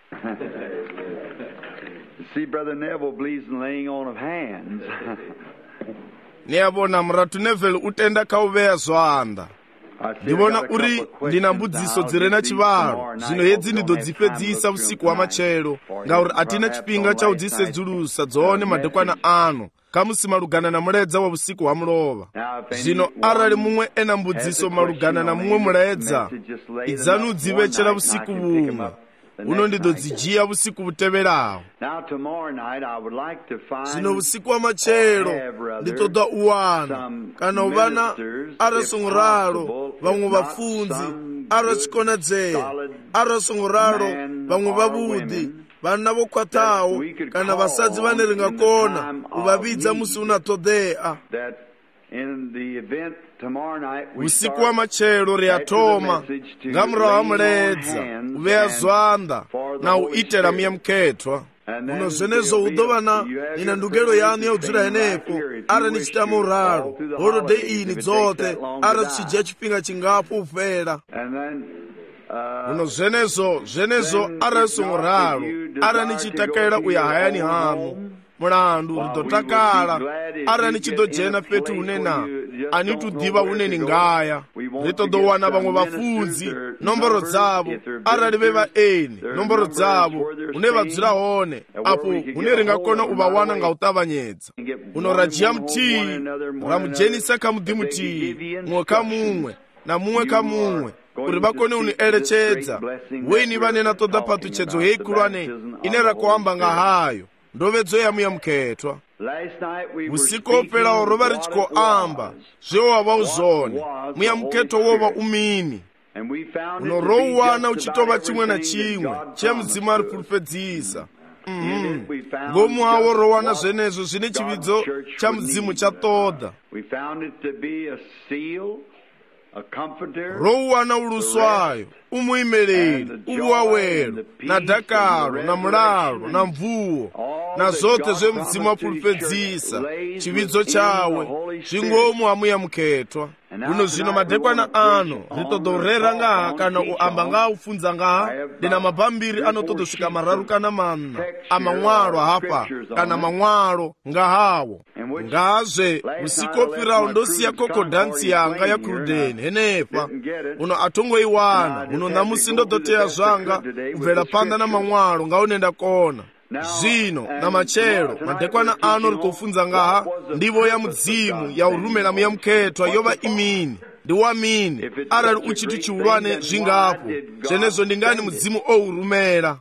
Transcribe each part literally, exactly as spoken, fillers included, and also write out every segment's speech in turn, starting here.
See, Brother Neville believes in laying on of hands. Niyabona mratu Neville utenda kauveya zvanḓa. Ndivona uri ndina mbudziso dzire na chivalo zvino hedzi ndidodzipedzisa usiku wa machero ngauri atina chipinga cha udzisedzulusa dzone madekwana ano kamusi malugana na muledza wa usiku wa mulova. Zvino arali mumwe ena mbudziso malugana na mumwe muledza idzanu udzivechera usiku vumwe uno ndidodzijiya usiku buteveraho. Zvino usiku wa machero nditoda uwana kana uvana arasongoralo vamwe vafunzi arasikonadzeya arasongoralo vamwe vavudi vana vokwatawo kana vasadzi vane ringakona uvavidza musi unatodea. Usiku wa machero riatoma ngamura wa muledza uveya zvanḓa na uitela muyamukethwa. Uno zvenezo udova na ina ndugelo yanu ya udzula henepo ara nichita moralo holode ini dzote ara tichijia chipinga chingapo ufera. Uno zvenezo zvenezo ara songoralo ara nichitakaira uya hayani hanu mulandu ridotakala ara nichidojena petu unena anitudiva uneni ngaya ritodowana vamwe vafunzi nomboro dzavo ara rive vaeni nomboro dzavo une vadzira hone apo une ringakona uvawana ngautavanyedza. Unorajiya mutii ramujenisa kamudhi mutii mumwe kamumwe na mumwe kamumwe uri vakone unielecedza weni vanena toda patuchedzo heikulwane ine rakuamba ngahayo ndovedzo yamuyamukethwa. Usiku operawo rova richikoamba zvewava uzone muyamukethwa wova umini unorouwana uchitova chimwe na chimwe chemudzimu ari kuripedzisa. Mm-hmm. Ngomu hawo rowana zvenezvo zvine chividzo chamudzimu chatoda rouwana uluswayo umuimeleli uwawelo na dakalo na mulalo na mvuwo na zote zvemudzimu apulupedzisa chividzo chawe zvingomu hamuyamukethwa. Uno zvino madekwana ano ritodorera ngaha kana uamba ngaha ufunza ngaha ndina mabhambiri anotodosvika mararu kana manna amamwalo hapa kana mamwalo ngahawo ngazve usiku opirawo ndosiya kokodhansi yanga yakrudeni henepa uno atongoiwana uno namusi ndodoteya zvanga kubvera panda na mamwalo ngaunenda kona. Zvino na machero madekwana ano ritofunza ngaha ndivo ya mudzimu ya urumela muyamukethwa yova imini ndiwamini arali uchiti chiulwane zvingapo zvenezo ndingani mudzimu ourumela.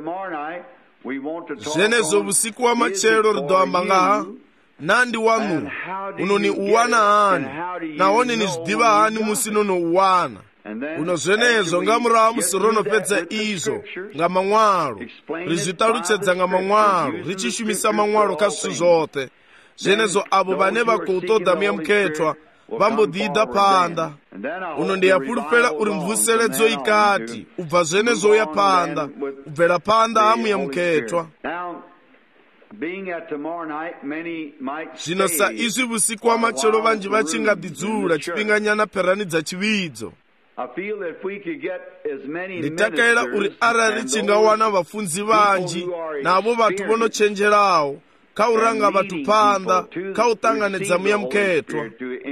Zvenezo usiku wa machero ridoamba ngaha nandi wanu unoni uwana hani naone ni zvidiva hani musi nono uwana. Uno zvenezo ngamurawa musi ronopedza izvo nga mamwalo rizvitaluchedza nga mamwalo richishumisa mamwalo kasvithu zvote zvenezo avo vane vakoutoda muyamukethwa vambodhidha panda. Uno ndiyapulupela uri mvuseledzo ikati ubva zvenezo uya panda ubvera panda hamuyamukethwa. Zvino sa izvi usiku wa machero vanji vachingadidzula chipinganyana peranidza chividzo. Nditakaira uri arari chingawana vafunzi vanji navo vatu vonochenjerawo kauranga vatu panda kautanganedza muyamukethwa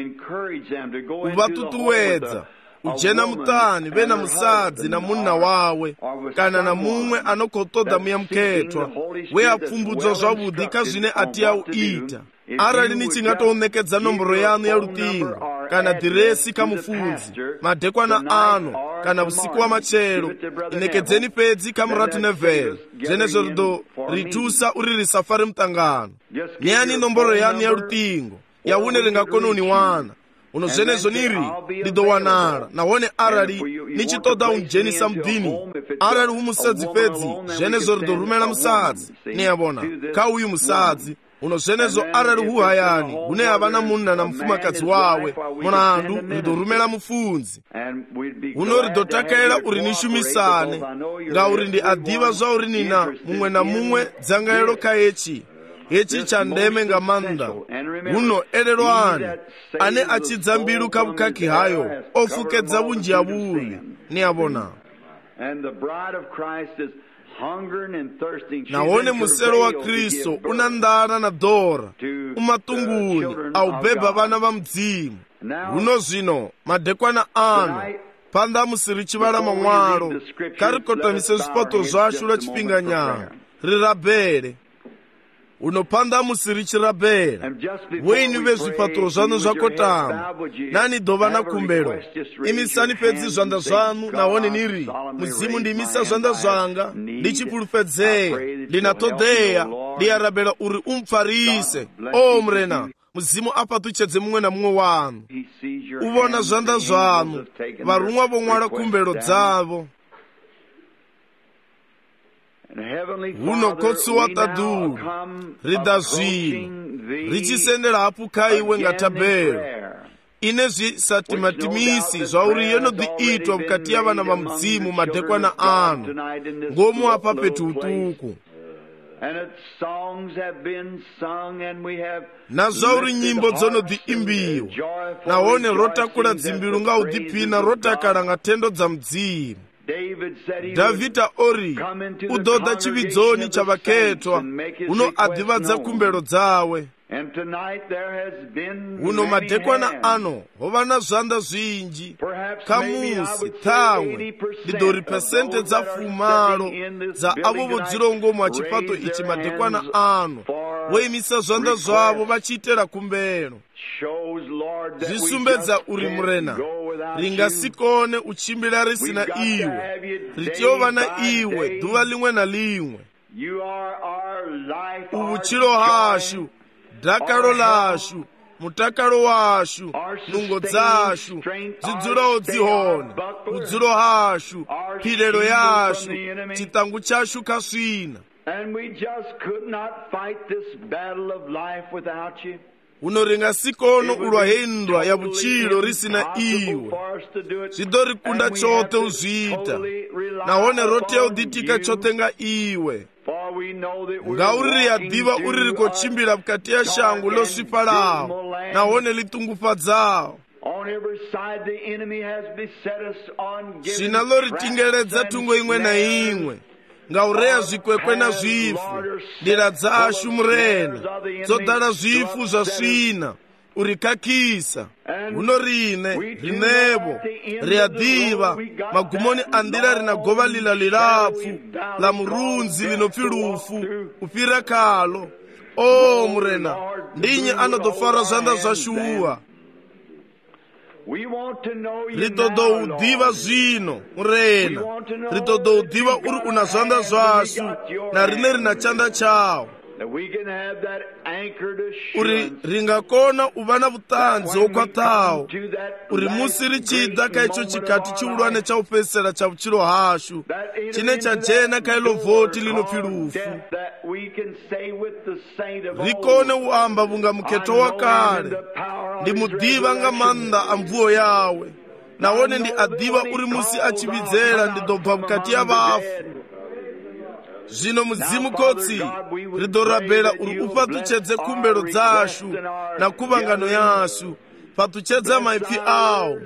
uvatutuwedza ujena mutani vena musadzi na munna wawe kana na mumwe anokotoda muyamukethwa weapfumbudzwa zvavudi kazvine atiyauita. Arali nichingatonekedza nomboro yanu ya lutingo kana diresi kamufunzi madekwana ano kana usiku wa machero inekedzeni pedzi kamuratu Neville zvenezvo rido ritusa uri risafari mutangano. Neyani nomboro yanu ya lutingo yaune ringakona uniwana uno zvenezvo niri ridowanala nahone arali nichitoda unjenisa mudhini arali umusadzi pedzi zvenezvo ridorumela musadzi neyabona kauyu musadzi uno zvenezo arali huhayani hune havana munna na mfumakadzi wawe mulandu ridorumela mufunzi. Uno ridotakaira uri nishumisane ngauri ndi adhiva zvauri nina mumwe na mumwe dzangairo kaechi hechi chandeme nga manda. Uno ererwani ane achidza mbilu kabukaki hayo ofukedza bunji abuyi niyabona. nawone musero wa Kristo unandana na dora umatunguni aubeba vana va mdzimu. Uno zvino madekwana ano panda musiri chivala mamwalo karikotamise zvipoto zvashu lwa chipinganyana rirabhere unopanda musiri chirabhera wenyu vezvipaturo zvanu zvakotama nani dova na kumbero. Imisani pedzi zvanda zvanu nawone niri muzimu ndimisa zvanda zvanga ndichipulupedzeya ndinatodheya ndiyarabhera uri umpfarise. O murena muzimu apatuchedze mumwe na mumwe wanu uvona zvanda zvanu varumwa vomwala kumbero dzavo. Uno kotsi wataduru rida zvino richisendera hapu kaiwe ngatabhero ine zvisatimatimisi zvauri yenodhiitwa mukati yavana va mudzimu madekwana ano ngomu apa petu utuku nazvauri nyimbo dzonodhiimbiwa nawone rotakula dzimbiru ngaudhipina rotakala nga tendo dza mudzimu. Davhidha ori udhodha chividzoni chavaketwa uno adhivadza kumbero dzawe. Uno madekwana ano hova na zvanda zvinji kamusi thamwe ndidori pesente dza fumalo dza avo vodzirongomo wa chipato ichi madekwana ano voimisa zvanda zvavo vachiitera kumbero. Zvisumbedza uri murena ringasikone uchimbira risina iwe richova na iwe dhuva limwe na limwe. Uvuchiro hashu dhakaro lashu mutakalo washu nungo dzashu dzidzurawo dzihone udziro hashu philelo yashu chitangu chashu kasvina. Uno ringasikono ulwa hendwa ya vuchiro risina iwe zvidori kunda chote uzviita nawone rote udhitika chote nga iwe. Ngauri riyadhiva uri rikochimbira mukati ya shangu losvipa lawo nawone litungufadzawo. Zvinalo ritingeredza tungo imwe na imwe ngaureya zvikwekwe na zvifu ndira dzashu murena dzodala zvifu zvasvina urikakisa. Uno rine rinevo riyadhiva magumoni andira rina gova lila lilapfu la murunzi linopfi lufu upfira kalo. O murena ndinyi anodofara zvanda zvashuwa ritodo udhiva zvino murena ritodo udhiva uri una zvanda zvashu na rine rina chanda chawo uri ringakona uva na vutanzi wokwatawo uri musi richida kaicho chikati chiulwane chaupesera cha vuchiro hashu chine chajena kailo vhoti linopfi lufu rikone uamba vunga muketo wa kale ndimudhiva nga manda amvuo yawe nawone ndi adhiva uri musi achividzera ndidobva mukati ya vafu. Zvino mudzimu kotsi ridorabhera uri upatuchedze kumbero dzashu na kuvangano yashu patuchedza maipfi awo.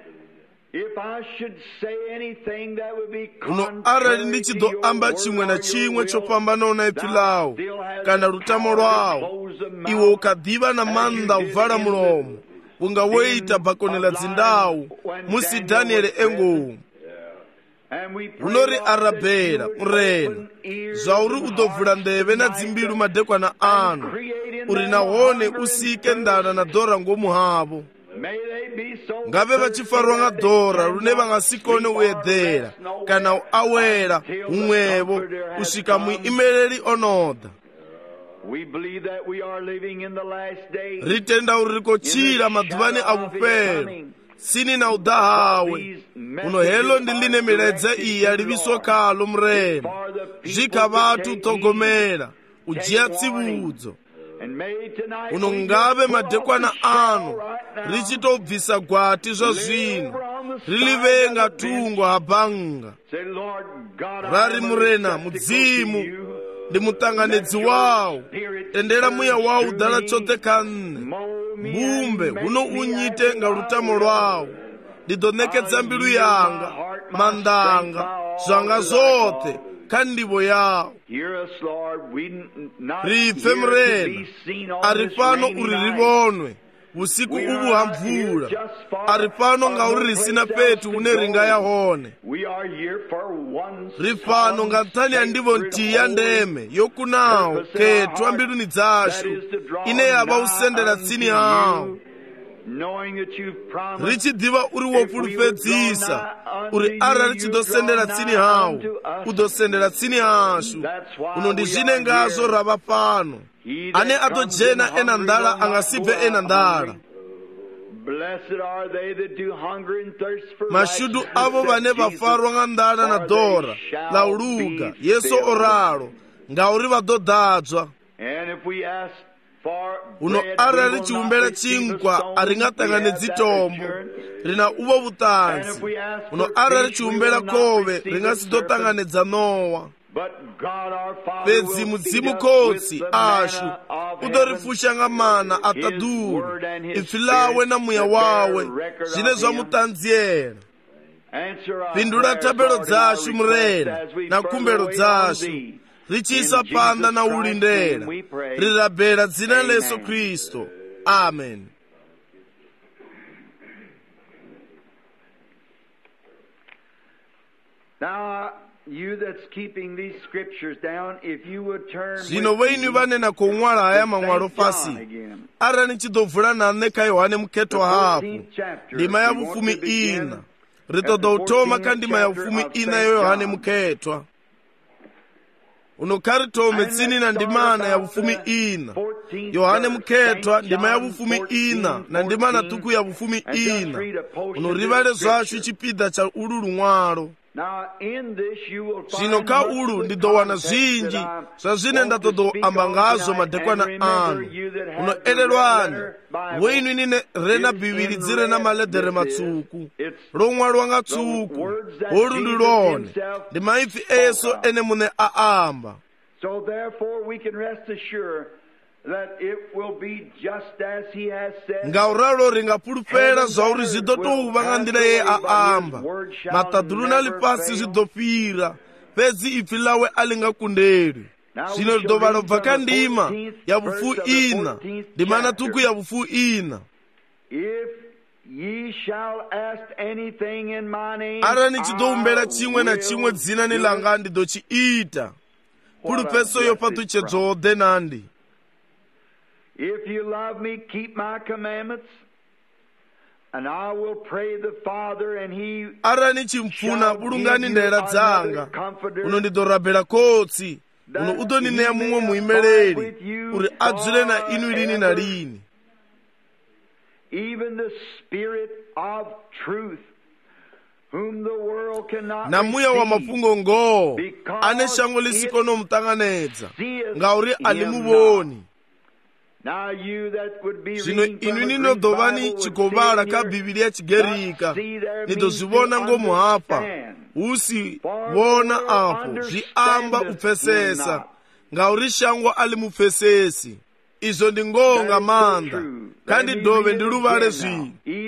Uno arali ndichidoamba chimwe na chimwe chopambanawo na ipfi lawo kana rutamo rwawo iwe ukadhiva na manda uvhala mulomo unga woita bhakonela dzindawu musi Danieli engomu. Unori arabhera murena zvauri udovhura ndeve na dzimbiru madekwana ano uri nahone usike ndana na dhora ngomu havo. Ngave vachifarwa nga dhora rune vangasikone uedhera kana awera umwevo usvika muimereri onoda. Ritenda uri rikochira madhuvani avupero sini na udahawe uno helo ndiline miledza iyi yaliviswa kalo mrema zhika vatu togomera ujiya tsivudzo. Uno ngave madekwana ano richitobvisa gwati zva zvino rilivenga tungo habhanga rari murena mudzimu ndi mutanganedzi wawo tendera muya wawo udala chote kanne mbumbe uno unyite nga lutamo lwawo ndidonekedza mbilu yanga mandanga zwanga zothe kha ndivho yawo. Rife mrena, ari pano uri rivonwe usiku ubu ha mvula, ari pano ngauri risina petu une ringaya hone. Ri pano nga nthani ya ndivho nti ya ndeme yokunawo ketwa mbiluni dzashu ine yava usendera tsini hawo, richidiva uri wopulupedzisa uri arali chidosendera tsini hawo udosendera tsini hashu. Uno ndi zvine ngazo rava pano, ane atojena ena ndala angasibve ena ndala. Mashudu avo vane vafarwa nga ndala na dora la uluga yeso oralo ngauri vadodadzwa. Uno arali chiumbela chinkwa aringatangane tombo rina uvo vutanzi. Uno arali chiumbela kove ringasidotangane nowa. Pedzi mudzimu kotsi ashu udorifusha nga mana ataduru ifi lawe na muya wawe zvine zvamutanziera. Pindula tabelo dzashu mrena na kumbelo dzashu richisa panda na ulindera rirabhera dzina la Yesu Kristo. Amen. Now you that's keeping these scriptures down, if you would turn zvino vaini vanena kuṅwala haya maṅwalo fasi arani chidovhula nane kha Yohane muketwa hapo ndima ya vufumi ina ritoda utoma kha ndima ya vufumi ina ya Yohane muketwa. Unokhari tome tsini na ndimana ya vufumi ina Yohane muketwa ndima ya vufumi ina na ndimana tuku ya vufumi ina. Unorivale zwashu chipida cha ulu luṅwalo. Zvino kha ulu ndidowana zvinji zva zvine ndatodo amba ngazvo madekwana anu. Uno elelwani weinu nine rena biviri dzire na maledhere matsuku lomwalwa nga tsuku olu ndi lone ndi maipfi eso ene mune aamba. So therefore we can rest assured that it will be just as he has said. Ngauralo ringapulupela zvauri zvidotuva nga ndira ye aamba. Matadulu na lipasi zvidofira pedzi ipfi lawe alingakundeli. Zvino lidova lobva kha ndima ya vufu ina ndimana tuku ya vufu ina. If ye shall ask anything in my name, arani chidoumbela chimwe na chimwe dzina ni langa ndidochiita. Pulupeso yopatuchedzode nandi. If you love me, keep my commandments, and I will pray the Father, and he arani chimfuna bulungani ndela dzanga uno ndidorabela kotsi uno udonineya mumwe muimeleli uri adzule na inu lini na lini. Even the Spirit of truth, whom the world cannot na muya wa mafungo ngoo ane shango lisikono mtanganedza ngauri alimuvoni. Zvino inu ninodovani chikovala ka Biblia chigerika nidozivona ngomu hapa usi wona apo zviamba upfesesa ngauri shango alimupfesesi. Izo ndi ngonga manda kandi dove ndi luvale zvinhu.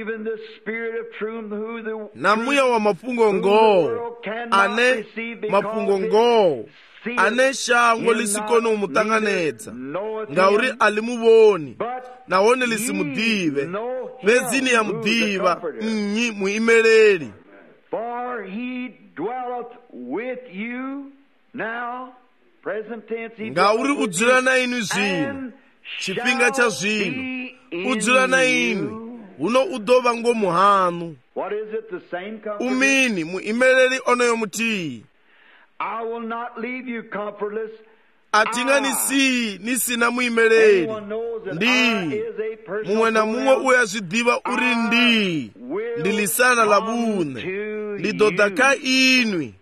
Na muya wa mafungo ngoo ane mafungo ngoo ane shango lisikono umutanganedza ngauri alimuvoni nawone lisimudive vezini ya mudiva nyi muimeleli. For he dwelleth with you now, present tense, ngauri udzula na inu zvino chipinga cha zvino udzula na inu uno udova ngomu hanu. What is it, the same comfort? Umini muimeleli onoyo mutii. I will not leave you comfortless. Atinganisi nisina muimeleli ndi mumwe na mumwe uyazvidiva uri ndi ndilisana la vune ndidoda kha inwi.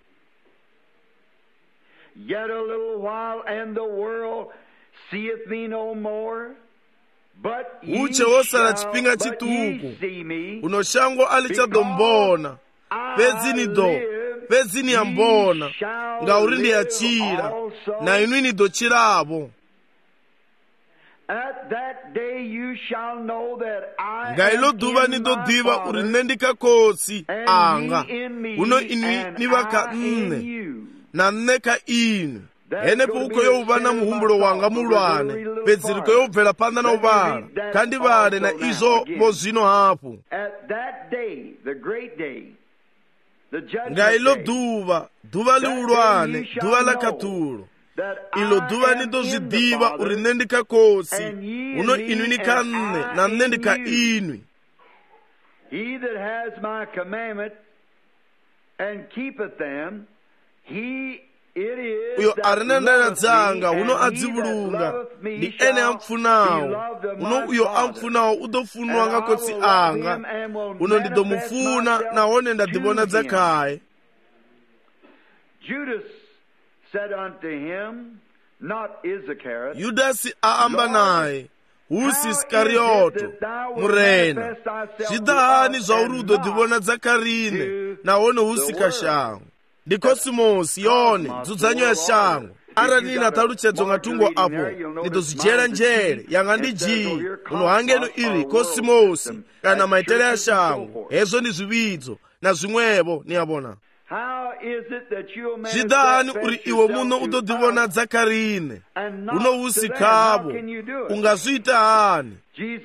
Yet a little while and the world seeth me no more, but uche wosala chipinga chituku uno shango alichadombona pedzini do pedzini yambona ngauri ndiyachira na inwi nidochiravo. At that day you shall know that I ngailo am duva in nidodziva my uri Father, nne ndikakotsi and anga ye in me, uno inwi and ni vaka I in nne you. na nne ka inu There's henepo going to uko be a yeuva na sin in muhumbulo my wanga thought, but we're mulwane going to read a little pedziriko farther. yobvela panda na Let me uvala read that kandi vale na also now izo again. vo zvino hapo At that day, the great day, the judgment ngailo day, duva duva that day liulwane you shall duva la know katulo that ilo I duva am in the nidozvidiva uri Father, nne ndikakotsi and ye in uno me, inwi ni and ka nne I na nne in ndika you. inwi. He that has my commandment and keepeth them, he it is uyo that ari nendera loveth me, dzanga uno and he that adzivulunga loveth me ndi ene shall be amfunawo loved of uno my uyo Father. amfunawo udofunwa And nga I kotsi will love anga him and will uno manifest ndidomufuna myself nahone ndadivona to him. dzakhaye. Judas said unto him, not Iscariot, yudasi aamba naye husi iskarioto murena zvidahani zvauri udodivona dzakarine nahone husi kashango ndi kosimosi yone dzudsanyo ya shango aranini ataluchedzo ngatungo apo nidozijera njere yanga ndi jii uno hangeno iri kosimosi kana maitele ya shango hezvo ndi zvividzo na zvimwevo niyabona. zvidahani uri iwe muno udodivona dzakarine uno husi kavo ungazviita hani?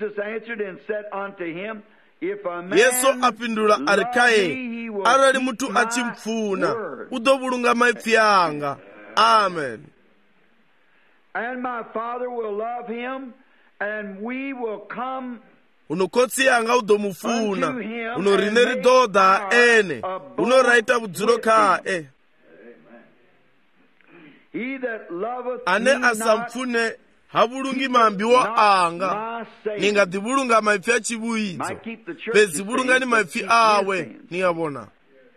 yesu apindula ari kaye arali mutu achimfuna udovulunga maipfi anga. Amen. And my Father will love him, and we will come uno kotsi yanga udomufuna uno rine ridodha ene uno raita vudziro kae. ane asamfune havulungi mambiwo anga ningadivulunga maipfi achivuidzo pedzivulunga ni maipfi awe niyavona.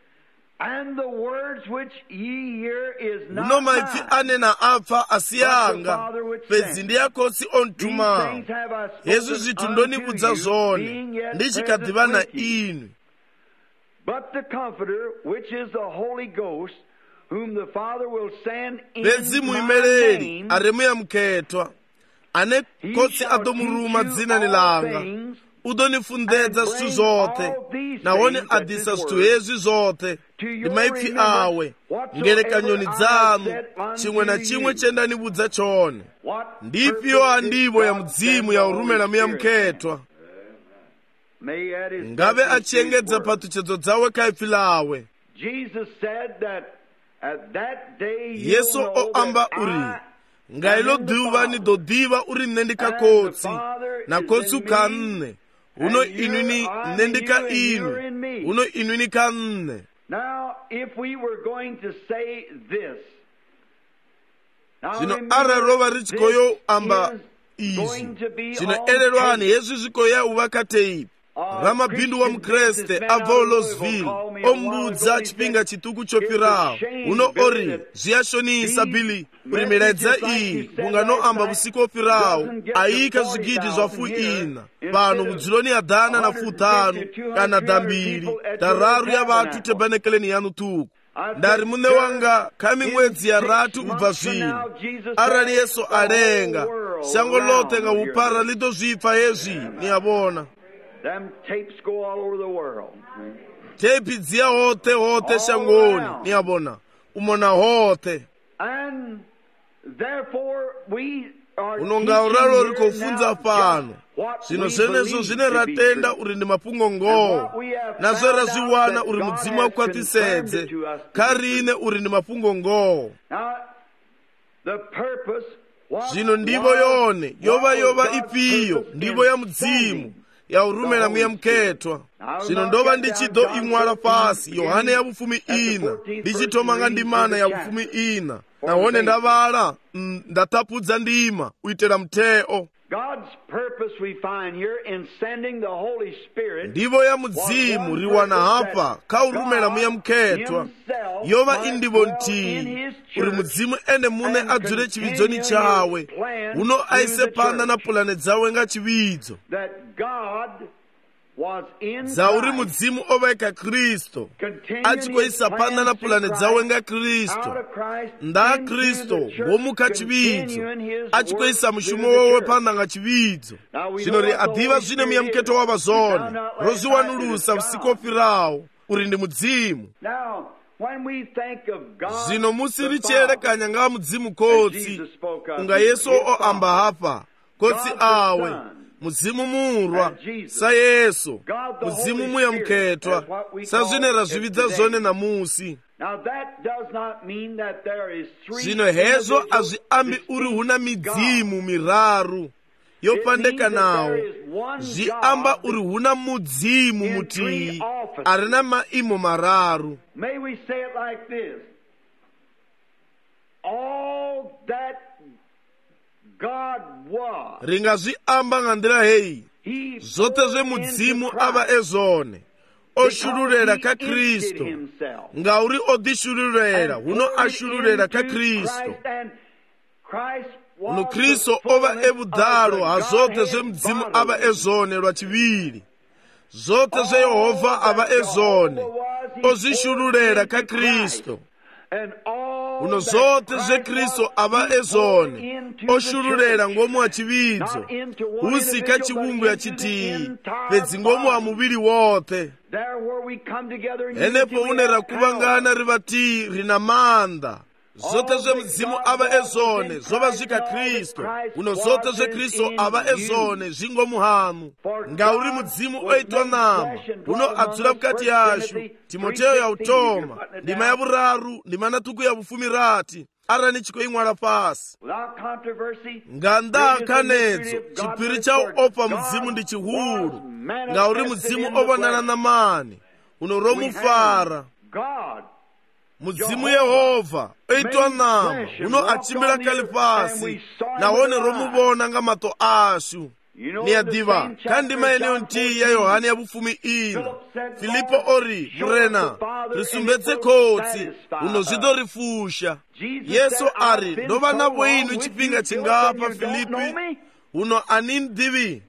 uno maipfi anena apfa asiyanga pedzi ndi yakotsi ontumawo hezvi zvithu ndonivudza zvone ndichikadhiva na inwi. pedzi muimereri ari muyamuketwa ane kotsi adomuruma dzinani langa udonifundedza zvithu zvote nahone adisa zvithu hezvi zvote ndi maipfi awe ngerekanyoni dzanu chimwe na chimwe chendanivudza chone. ndipiyo handivo ya mudzimu yaurumela muyamuketwa ngave achiengedza patuchedzo dzawe kaipfi lawe. yesu oamba uri ngailo dhuva nidodhiva uri nne ndikakotsi na kotsi uka nne uno inwi ni nne ndika inwi uno inwi ni ka nne. zvino arali rova richikoyo amba izvi zvino ererwani hezvi zvikoya uvakateipi ramabhindu wa mukreste abva olosville ombudza chipinga chituku chopirawo uno ori zviyashonisa bili uri miraidza iyi munganoamba vusiku opirawo aika zvigidi zvafu ina vanhu mudzironi ya dhana na fu dhanu kana dhambiri dhararu ya vatu tebanekeleni yanu tuku ndari mune wanga kami mwedzi yaratu ubva zvino arali yesu alenga shango lote nga upara litozvipfa hezvi niyavona. Them tapes go all over the world. Tape dzia hote hote shangoni niyabona umona hote. And therefore we are unonga uralo rikofunza pano zvino zvenezo zvine ratenda uri ndi mapungo ngoo nazvo razviwana uri mudzimu wakwatisedze karine uri ndi mapungo ngoo. zvino ndivo yone yova yova ipiyo ndivo ya mudzimu yaurumela muyamuketwa. zvino ndova ndichido imwala pasi yohane ya vufumi ina ndichitomanga ndimana ya vufumi ina nahone ndavala mm, ndatapudza ndima uitela mteo. ndivo ya mudzimu riwana hapa kaurumela muyamuketwa yova indivo ntii uri mudzimu ene mune adzure chividzoni chawe uno aise panda na pulane dzawe nga chividzo za uri mudzimu oveka Kristo achikoisa panda na pulani dzawe nga Kristo nda Kristo ngomuka chividzo achikoisa mushumo wowe panda nga chividzo zvino ri adhiva zvine muyamketo wava zvone rozviwanulusa usiku ofirawo uri ndi mudzimu. Zvino musi richerekanya nga mudzimu kotsi unga Yesu oamba hapa kotsi awe mudzimu murwa sa Yesu mudzimu muyamketwa sa zvine razvividza zvone namusi. Zvino hezvo hazviambi uri huna midzimu miraru yopandekanawo, zviamba uri huna mudzimu mutii arina maimo mararu. Ringazviamba nga ndira heyi, zvote zvemudzimu ava ezvone oshururera ka Kristo ngauri odishururera huno ashururera ka Kristo uno Kristo ova evudalo hazvote zvemudzimu ava ezvone lwachiviri zvote zveyehovha ava ezvone ozishururera ka Kristo uno zvote zvekristo ava ezvone oshururera ngomu wa chividzo husika chiumbu ya chitii pedzi ngomu wa muviri wote. Enepo unera kuvangana rivatii rina manda zote zvemudzimu ava ezvone zvova zvika Kristo uno zote zvekristo ava ezvone zvingomuhamu ngauri mudzimu oitwa nama uno adzura mukati yashu. Timoteyo yautoma ndima yavuraru ndima natuku yavufumirati arani chikoimwara pasi nganda kanedzo chipiri chau opa mudzimu ndi chihuru ngauri mudzimu ovonana namani uno romufara mudzimu Yehovha oitwa nama uno achimbira kali pasi nahone romuvona nga mato ashu. Niyadiva kandi maeneo nti ya Yohani ya bufumi ina Filipo ori murena risumbetse kotsi uno zvido rifusha. Yesu ari ndova navo inu chipinga chingapa Filipi uno anindivi.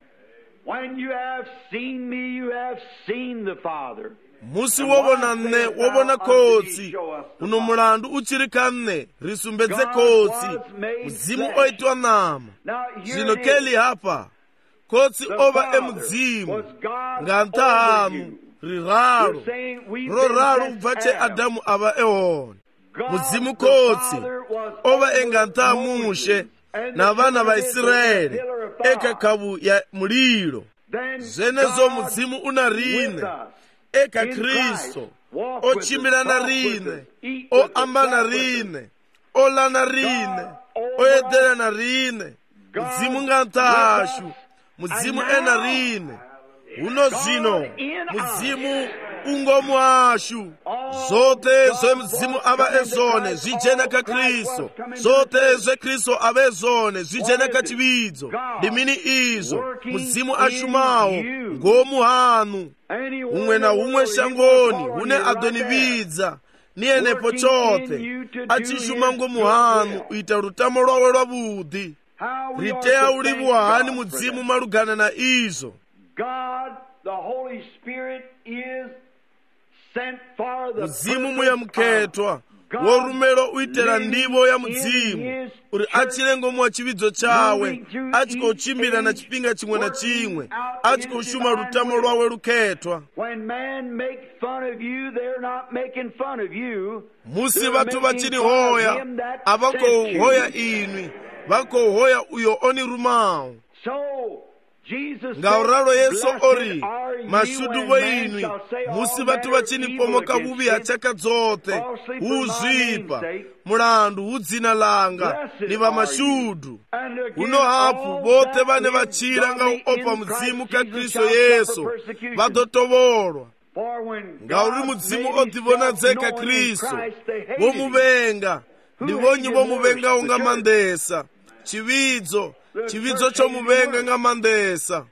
Musi wovona nne wovona kotsi uno mulandu uchirikane risumbetse kotsi mudzimu oitwa nama. Zvino keli hapa kotsi ova emudzimu ngantahamu riraro roraro ubva cheAdamu ava ehona. Mudzimu kotsi ova engantahamushe navana vaIsraeri eka kavu ya muliro zvenezo mudzimu una rine eka Kristo ochimbirana rine oambana rine olana rine oyederana rine mudzimu ngantahashu mudzimu ena rine uno zvino mudzimu ungomu ashu zote zve mudzimu ava ezvone zvijena ka Kristo zote zve Kristo ava ezvone zvijena ka chividzo ndimini izvo mudzimu ashumawo ngomu hanu umwe na umwe shangoni hune adonividza nienepo chote achishuma ngomu hanu uita rutamo rwawe rwavudhi ritea ulivu hani mudzimu malugana na izvo. Mudzimu muyamketwa worumero uitera ndivo ya mudzimu uri achire ngomu wa chividzo chawe achikochimbira na chipinga chimwe na chimwe achikoshuma rutamo rwawe ruketwa. Musi vatu vachini hoya avakohoya inwi vakohoya uyo oni rumao. Ngauralo Yesu ori mashudu voinwi musi vatu vachini pomoka vuvi hachaka dzote huzvipa mulandu hudzina langa ni va mashudu uno hapu vote vane vachira nga uopa mudzimu ka Kristo Yesu vadotovolwa ngauri mudzimu odivonadzeka Kristo vomuvenga ndivonyi vomuvenga unga mandesa chividzo chividzo chomuvenga nga mandesa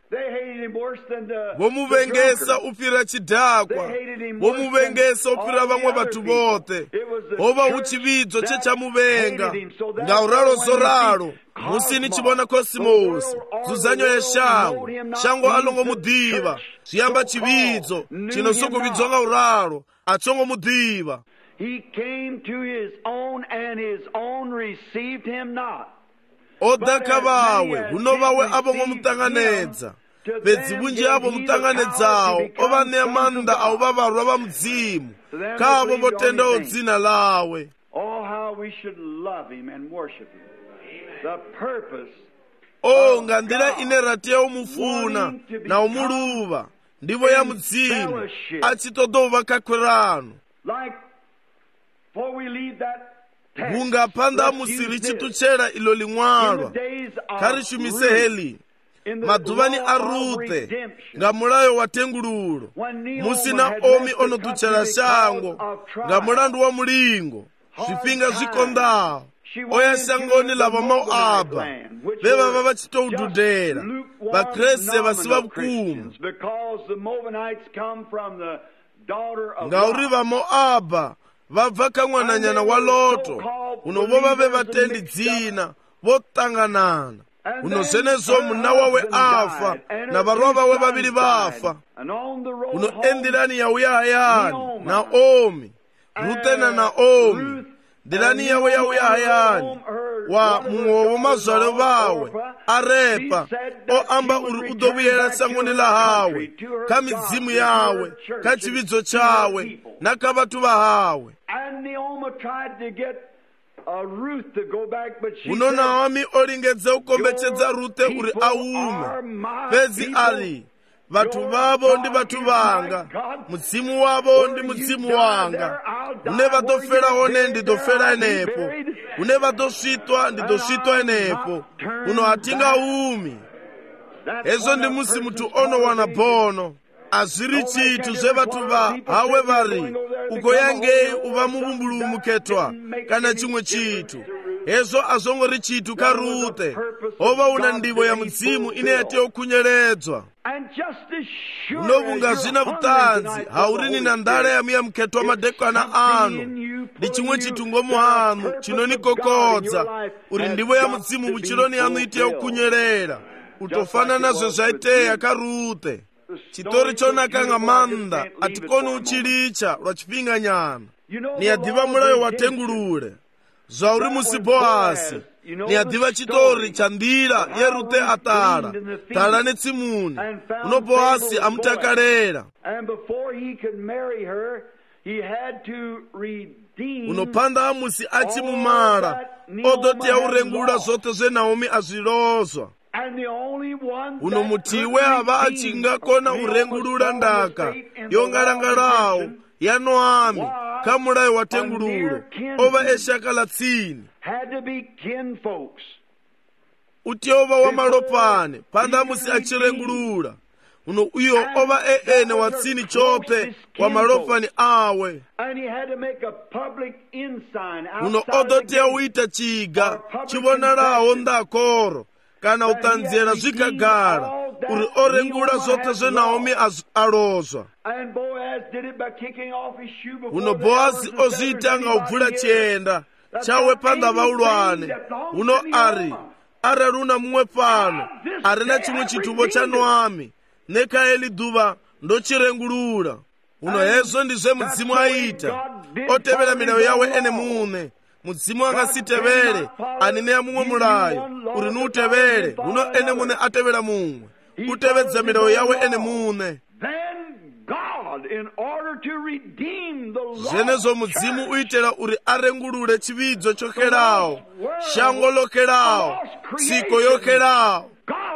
vomuvengesa upira chidhakwa vomuvengesa upira vamwe vatu vote hova uchividzo chechamuvenga ngauralo zoralo musi ni chibona cosmos zuzanyo ya shango shango alongo mudiva chiyamba chividzo chinosoko vidzonga uraro achongo mudiva. He came to his own and his own received him not. Odaka vawe hunovawe avo ngomutanganedza pedzi bunji avo mutanganedzawo ovaneya manda avo vavarwa va mudzimu kavo votendawo dzina lawe. Oh, how we should love him and worship him. The purpose. Oh, nga ndila ine ratiya umufuna na umuluva ndivo ya mudzimu achitodova kakwerano. Like before we leave that text, hunga panda musiri chituchera ilo limwalwa karishumise heli maduvani arute nga mulayo wa tengululo musina omi onotuchera shango nga mulandu wa mulingo swipinga zvikondawo oya shangoni lava Moaba veva vava chitoududera vakrese vasiva vukumu ngauri va Moaba vabva kamwananyana wa Loto uno vova vevatendi dzina votanganana uno zvenezo muna wawe afa na varwa vawe vaviri vafa uno endirani yauya hayani Naomi Rute na Naomi ndirani yawe yauya hayani wa muovo mazwale vawe arepa oamba uri udovuyera sangoni lahawe ka midzimu yawe ka chividzo chawe na ka vatu vahawe. uno Naomi olingedza ukombetshedza Rute uri aume pedzi ari vatu vavo ndi vatu vanga mudzimu wavo ndi mudzimu wanga une vatofera one nditofera enepo une vatosvitwa nditosvitwa enepo uno hatinga umi. Ezo ndi musi mutu ono wana bono azviri chitu zvevatu va hawe vari ugoyangei uva muvumbulumuketwa kana chimwe chitu ezo azongori chitu ka Rute ova una ndivo ya mudzimu ine yatiyokunyeredzwa unovunga zvina vutanzi haurini na ndala yamu ya muketwa madekwana ano ndi chimwe chitu ngomuhanu chinonikokodza uri ndivo ya mudzimu vuchironi yanu itiyokunyerera utofanana zvezvaiteya ka Rute. Chitori chonakanga manda atikoni uchilicha lwa chipinga nyana ni adiva mulayo wa tengulule zvauri musi Boasi ni adiva chitori cha ndira ye Rute atala tala netsimuni uno Boasi amutakalera unopanda amusi achimumala odoti ya urengula zote ze Naomi azilozwa uno mutiwe ava achingakona urengulula ndaka yongalangalawo ya Noami ka mulayo wa tengululo ova eshaka la tsini uti ova wa malopane panda musi achirengulula uno uyo ova eene wa tsini chope wa malopane awe uno odotia uita chiga chivonalawo ndakoro kana utanzira zvikagara uri orengula zote ze Naomi alozwa uno Boazi ozitanga ubvula chienda chawe panda vaulwane uno ari araruna mumwe pano arina chimwe chituvo cha Noami nekaeli duva ndochirengulula uno hezo ndizve mudzimu aita otevera milayo yawe ene mune mudzimu angasitevere anine mumwe mulayo uri nuutevere uno ene mune atevera mumwe utevedza milayo yawe ene mune zvenezo mudzimu uitera uri arengulule chividzo chokerawo shango lokerawo tsiko yokerawo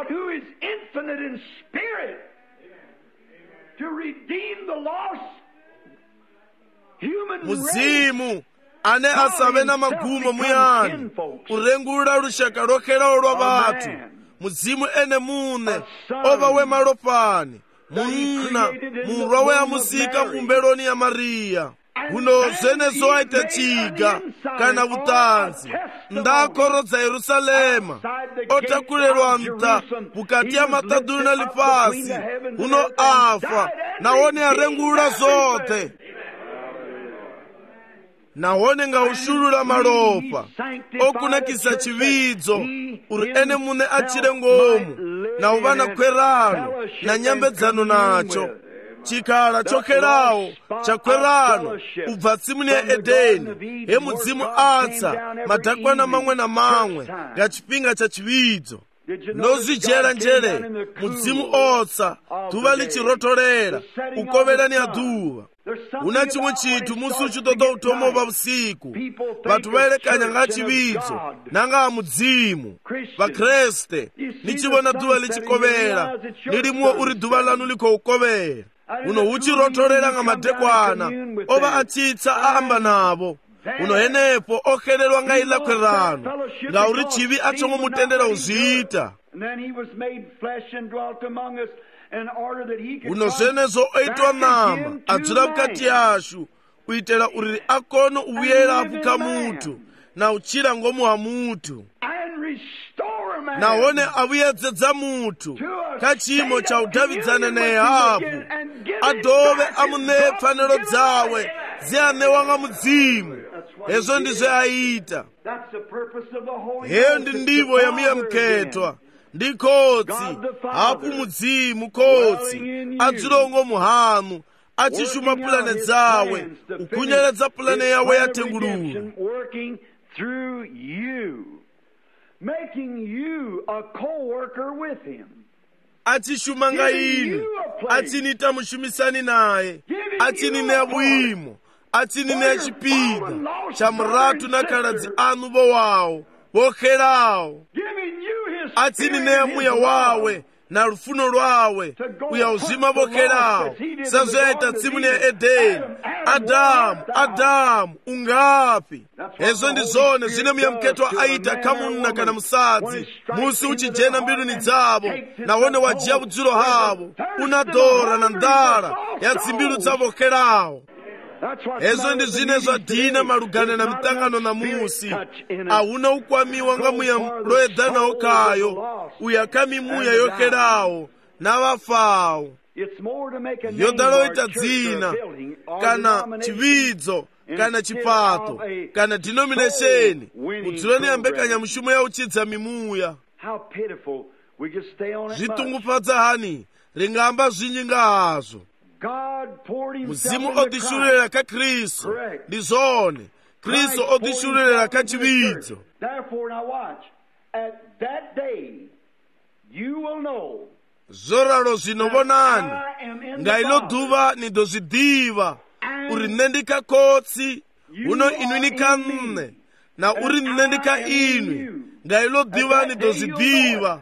mudzimu ane asave na magumo muyani urengulula lushaka lokerawo lwa vatu mudzimu ene mune ova we malopani munna murwa we amusika mumbeloni ya Mariya uno zvenezo aita chiga kana vutanzi ndakorodza Yerusalema otakulelwa mta bukati ya matadulu na lipasi uno afa naone arengulula zote naone nga ushulula malopa okunakisa chividzo uri ene mune achire ngomu na uvana kwerano na nyambedzano nacho chikhala chokherawo chakwerano ubva tsimuni ya edeni he mudzimu atsa madhakwana mamwe na mamwe nga chipinga cha chividzo nozijera njere mudzimu otsa dhuva lichirotolera ukoverani ya dhuva una chimwe chithu musi uchitoda utomo pa usiku vathu vaelekanya nga chividzo nanga mudzimu vakreste nichivona dhuva lichikovera nilimuwo uri dhuva lanu likoukovera uno uchirotolera nga madekwana ova achitsa aamba navo uno henepo okhererwa nga ilakwerano nga uri chivi achongo mutendera uzita uno zenezo oitwa nama adzira mukati yashu uitera uri akono uyerapo ka mutu na uchira ngomu wa mutu naone avuyedzedza mutu ka chimo cha udavidzana naye hapo adove amune pfanelo dzawe zianewa nga mudzimu ezo ndizo aita heyo ndi ndivo ya miya mkhetwa ndi kotsi hapo mudzimu kotsi adzilongo muhanu achishuma pulane dzawe ukunyeredza pulane yawe yatengululu achishuma nga inu achinita mushumisani naye achinine bwimo achinine chipida cha mratu na kaladzi anu bowawo bokherawo achinine muya wawe na lufuno lwawe uya uzima bokherawo sazoyeta tsimuni ya edeni adamu adamu ungapi ezo ndi zone zine muya mkhetwa aita kamunna kana musadzi musi uchijena mbiluni dzavo nawone wajiya budzulo havo unadora na ndala ya tsimbilu dzavo kherawo ezo ndi zine zwadina malugana na mitangano na musi auna ukwamiwa nga muya loyedzana okayo uyakami muya yokherawo na vafawo yodaloita dzina kana chividzo kana chipato kana denomination udzuloni yambekanya mushumo ya uchidza mimuya zvitungufadza hani ringamba zvinji nga hazvo muzimu odishulira ka Kristo ndi zone Kristo odishulira ka chividzo zoralo zinovonani nga ilo dhuva nidozvidiva uri nne ndikakotsi uno inwi nikanne na uri nne ndika inwi nga ilo dhiva nidozvidiva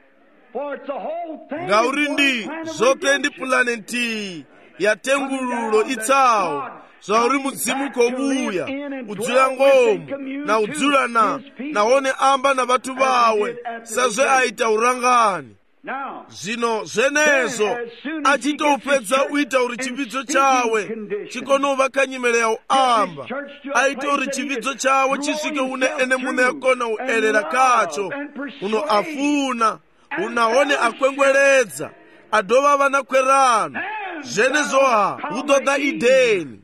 nga uri ndi zote ndi pulane ntii yatengululo itsawo zvauri mudzimu kobuya udzula ngomu na udzula na naone amba na vatu vawe sazve aita urangani zvino zvenezo achitoupedza uita uri chividzo chawe chikonova kanyimeleya amba aita uri chividzo chawe chisvike une ene mune akona uerera kacho uno afuna unaone akwengweredza adova vana kwerano zvenezoha udoda ideni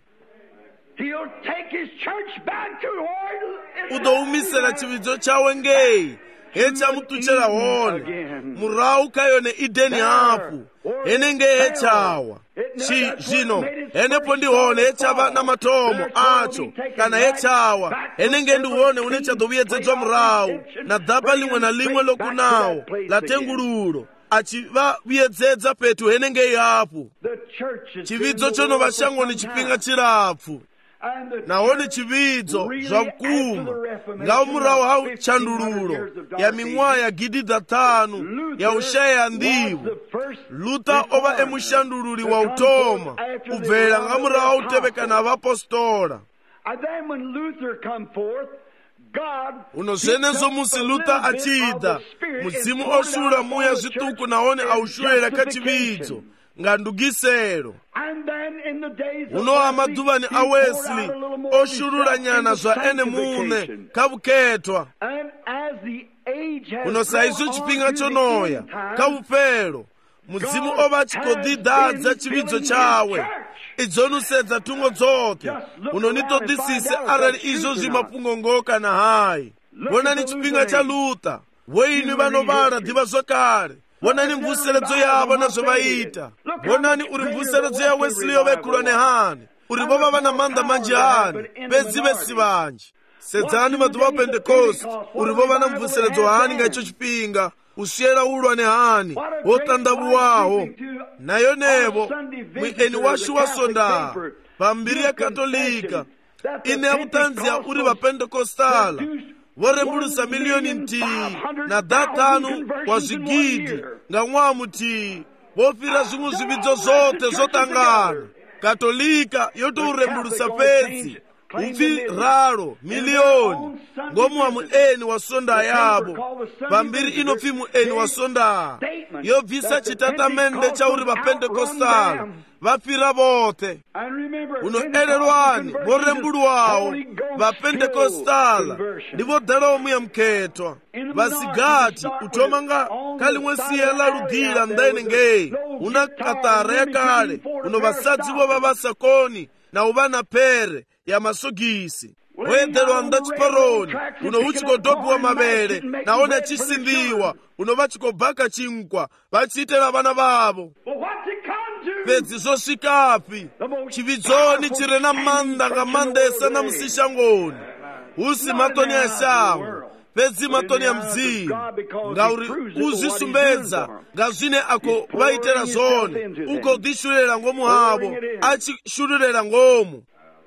udoumisera chividzo chawe ngei hechamutuchera hone murau kayone ideni hapu henenge hechawa chi zvino henepo ndihone hechava namatomo acho kana hechawa henenge ndihone une chadovuyedzedzwa murau na dhaba limwe na limwe lokunawo latengululo achivavuyedzedza petu henenge ihapu chividzo chonova shangoni chipinga chirapfu naone chividzo zvakuma ngao murahu hau chandululo ya mimwa ya gidi dhatanu ya ushaya ndivo Luther ova emushandululi wa utoma ubvera nga murahu uteveka na vapostola uno zvenezo musi Luther achida mudzimu oshula muya zvituku naone aushulera kachividzo nga ndugisero uno amadhuvani a Wesley oshulula nyana zva ene mune kavuketwa uno saizo chipinga chonoya kavupelo mudzimu ova chikodhidhadza chividzo chawe idzonusedza thungo dzote unonitodisise arali izvo zvimapungongoka na hayi. Vonani chipinga cha Luther, voini vanovara dhiva zvakare. Vonani mvuseredzo yavo nazvovaita. Vonani uri mvuseredzo ya Wesley yovekula nehani. Uri vova vana manda manji hani, bedzi vesi vanji. Sedzani mazuva a Pentecost, uri vova na mvuseredzo hani nga icho chipinga. Usiyera ulwa nehani, wotandavuwaho. Nayo nevo, mueni washu wa sonda, pambiri ya Katolika, ine ya utanzia uri va Pentecostala. Vorembulusa milioni nti na datanu wa zwigidi nga mwamu ti vofira zvinhu zvividzo zote zotangana. Katolika yoto urembulusa pedzi upfi raro milioni ngomu mueni wa sonda yabo pambiri inopfi mueni wa sonda yobvisa chitatamende chauri vapentekostala vapfira vote. Unoererwani vorembulwawo vapentekostala ndivo dharamu ya mketwa vasigati utomanga kalimwe siya la ludhila ndaine ngei una katara ya kale uno vasadzi vo vavasakoni na uvana pere ya masogisi wedhelwa nda chiparoni uno uchikodopiwa mavele naone chisindiwa uno vachikobhaka chinkwa vachiitela vana vavo. Pedzi zosvikapi chividzoni chiri na manda nga mandesa na musishangoni usi matoni ya shango pedzi matoni ya mdzimu ngauri uzisumbedza nga zvine ako vaitela zone uko dishulera ngomu havo achishulurera ngomu.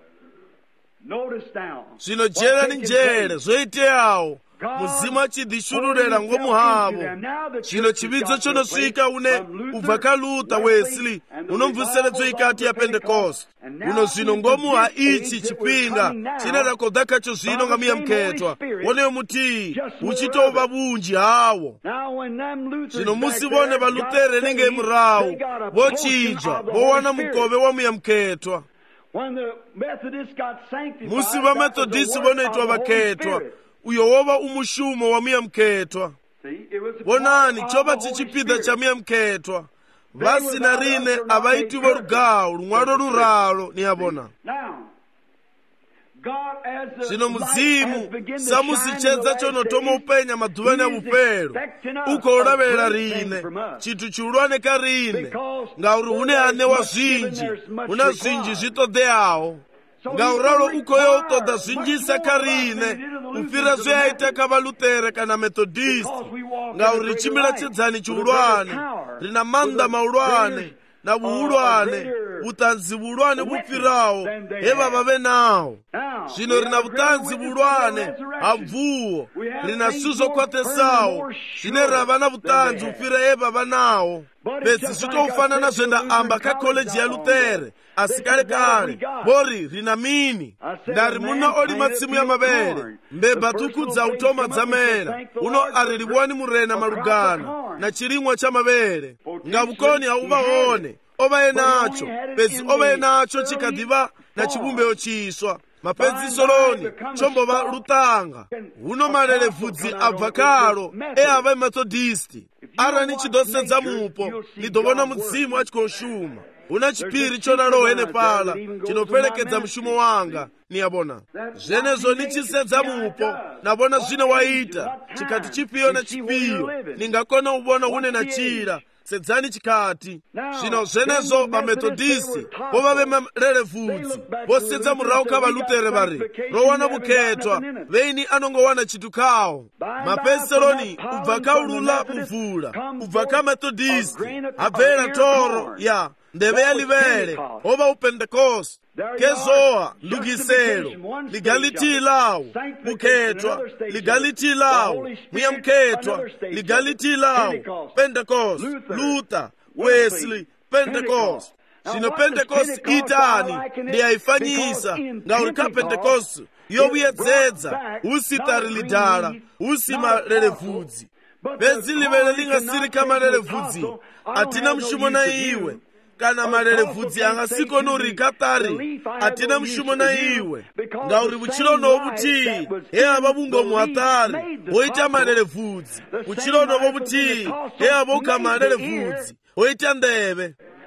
Zvino jera ni njere zoiteyawo muzimu achidishulurera ngomu havo. Zvino chividzo chonosvika une ubva kaLuther Wesley unomvuseredzo ikati ya Pentecost uno zvino ngomu ha ichi chipinga chinera kodha kacho zvino nga miya mketwa woneyo muti uchitova bunji hawo. Zvino musivone vaLutere ninge murawu vochijwa vowana mukove wa miya mketwa. Musi va Methodist vonoitwa vaketwa uyo wova umushumo wa miya mketwa. Vonani chova chichipidha cha miya mketwa vasina rine avaiti vorugawu rumwaro ruralo niyavona. Zvino muzimu samusichedza chonotoma upenya madhuvani ya vupero uko uravera rine chitu chiulwane karine ngauri hune anewa zvinji una zvinji zvitodeyawo ngauralo ukoyo utoda zvinjisa karine ufira zveaita kavaLutere kana Methodist ngauri chimila chedzani chiulwane rina manda maulwane na vuulwane vutanzi vulwane vupfirawo heva vave nawo. Zvino rina vutanzi vulwane habvuwo rina suzokwatesao zvine rava na vutanzi upfira heva vanawo. Pedzi zvitoufana zvenda amba ka koleji ya Lutere asi kale kale vori rina mini ndari muna oli matsimu ya mavele mbeba tukudza utoma dzamera uno ari liwani murena malugana na chirimwa cha mavele nga vukoni hauvaone ovaye nacho pedzi ovaye nacho chikadiva na chivumbeo chiswa mapedzi soloni chombova lutanga uno malele vudzi abva kalo e ava Methodist arani chidosedza mupo nidovona mudzimu achikoshuma una chipiri chonalo hene pala chinoperekedza mushumo wanga niyabona zvenezo nichisedza mupo nabona zvine waita chikati chipiyo na chipiyo ningakona ubona une na chira sedzani chikati. Zvino zvenezo vaMethodisti vova vemarele vudzi vosedza murau kavaLutere vari rowana vuketwa veini anongowana chitu kawo. Mapenseroni ubva kaulula muvula ubva kaMethodisti abvera toro ya ndeve ya livele ova upentekost kezoa ndugiselo ligaliti lawo muketwa ligaliti lawo miya mketwa ligaliti lawo Pentecost Luther Wesley Pentecost. Zvino Pentecost itani ndiyaifanyisa ngauri ka Pentecost yovuyedzedza usitari lidala usimalele vudzi pedzi livele lingasiri kamalele vudzi atina mushumo na iwe kana malele vudzi angasikoni katari atina mushumo na iwe ngauri vuchilono vovuti he ava vungomu hatari hoita malele vudzi vuchilono vovuti he ava uka malele vudzi hoita ndeve.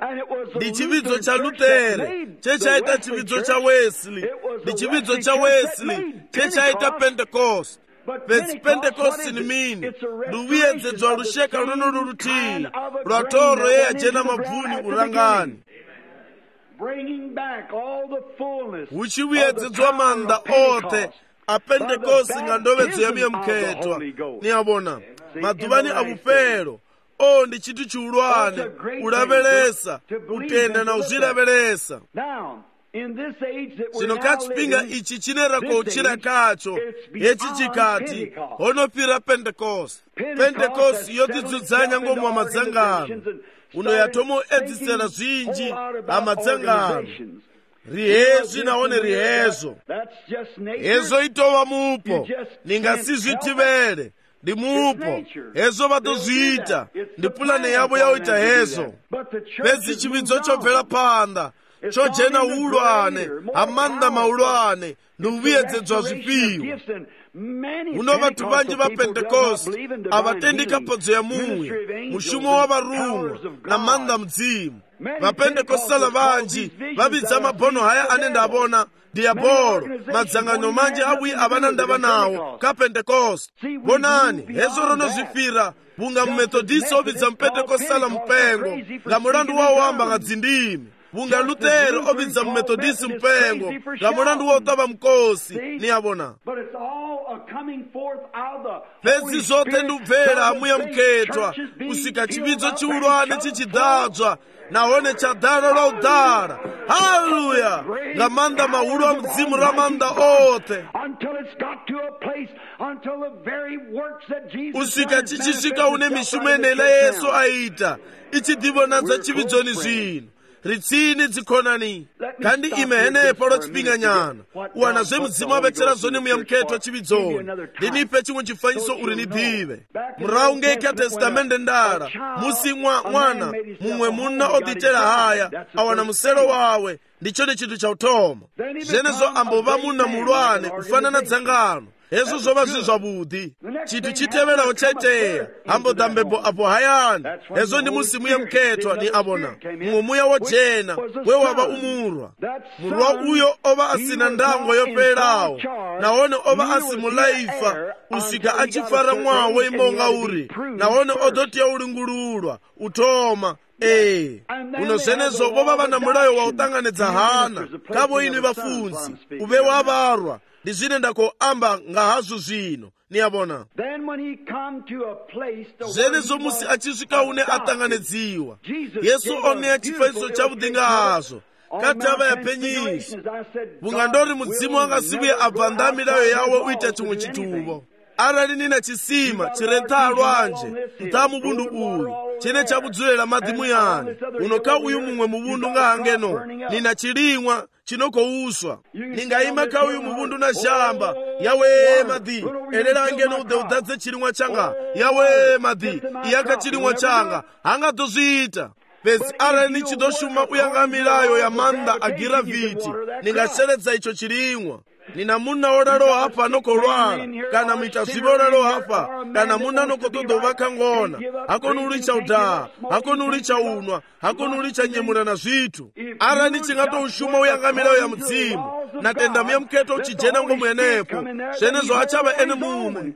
ndi chividzo cha lutere chechaita chividzo cha wesley, ndi chividzo cha wesley chechaita pentecost. Pesi pentecost ni mini luwiyedzedzwa lusheka luno luluti lwatoro ye ajena mabvuni urangani uchiwiyedzedzwa manda othe a pentecost nga ndovedzo ya miyamukhetwa niyabona maduvani avupelo. O ndi chinthu chiulwane ulavelesa utenda na uzilavelesa. Chino kachipinga ichi chinerako uchira kacho yechi chikati honopira pentecost. Pentecost yotidzuzanya ngomwe amadzangano uno yatomo edzisera zwinji amadzangano rihezo naone rihezo ezo itova mupo ningasizvitivere ndi mupo ezo vatozviita ndi pulane yavo yaoita hezo. Pezi chividzo chobvera panda chojena ulwane amanda maulwane ndi uviyedzedzwa zvipiwa. Uno vathu vanji va pentecost avatendi kapodzo ya mumwe mushumo wa varumwa na manda mdzimu. Vapendekostala vanji vavidza mabhono haya ane ndavona diabolo madzangano manji abwi avana ndava nawo ka pentecost. Bonani hezo rono zvifira vunga mumethodisi ovidza mupentekostala mupengo nga mulandu wawo wamba nga dzindimi. Vunga lutero ovidza mumethodisi mupengo nga mulandu wa utava mkosi niyabona. Pezi zote ndubvera amuya mukhetwa kusika chividzo chiulwane chichidadzwa naone chadara la udara. Hallelujah! Nga manda maulu a mdzimu ra manda othe usika chichisika une mishumo enela Yesu aita ichidivonadza chividzoni zvino ritsini dzikhonani kandi ime henepo lochipinga nyana uwana zve mudzimu avetsera zone muyamukhetwa chividzoni. Ndinipe chimwe chifanyiso uri nidive murawu ngeki a testamende ndara musi mwa mwana mumwe munna oditera haya awana musero wawe ndicho ndi chinthu cha utoma. Zenezo ambo va munna mulwane kufanana dzangano ezo zova zvi zvavudi. Chinthu chiteverawo chaiteya ambo dambebo apo hayani ezo ndi musi muyamukhetwa ni avona mumwe muya wojena we wava umurwa. Murwa uyo ova asina ndango yoperawo naone ova asimulaifa usika achifara mwawo imonga uri naone odotiya ulingululwa utoma. Eh, uno zenezo vova vana mulayo wa utanganedza hana kavo ini vafunzi uve wavarwa ndi zvine ndako amba nga hazvo zvino niyabona. Zenezo musi achisvika une atanganedziwa Yesu oneya chifaniso chavudi nga hazvo kati ava yapenyisi vunga ndori mudzimu angasivuye abva nda milayo yawo uita chimwe chituvo. Arali nina chisima chirenta lwanje nta mubundu uyu chine chabudzulera madzi muyani unoka uyu mumwe mubundu nga hangeno nina chilimwa chinokouswa ningaima ka uyu mubundu na shamba yawe madhi elera hangeno ude udadze chilimwa changa yawe madhi iyaka chilimwa changa hanga tozviita. Pesi arali nichidoshuma uyanga milayo ya manda agiraviti ningasheredza icho chilimwa. Nina munna oralo hapa nokolwala kana mwita zivoralo hapa kana munna nokotodo kangona akonulicha udaa akonulicha unwa akonulicha nyemula na zvitu. Ara nichingato ushuma uyangamilayo ya mdzimu natenda muyamukhetwa uchijena ngomwe enepo zenezo achava ene mumwe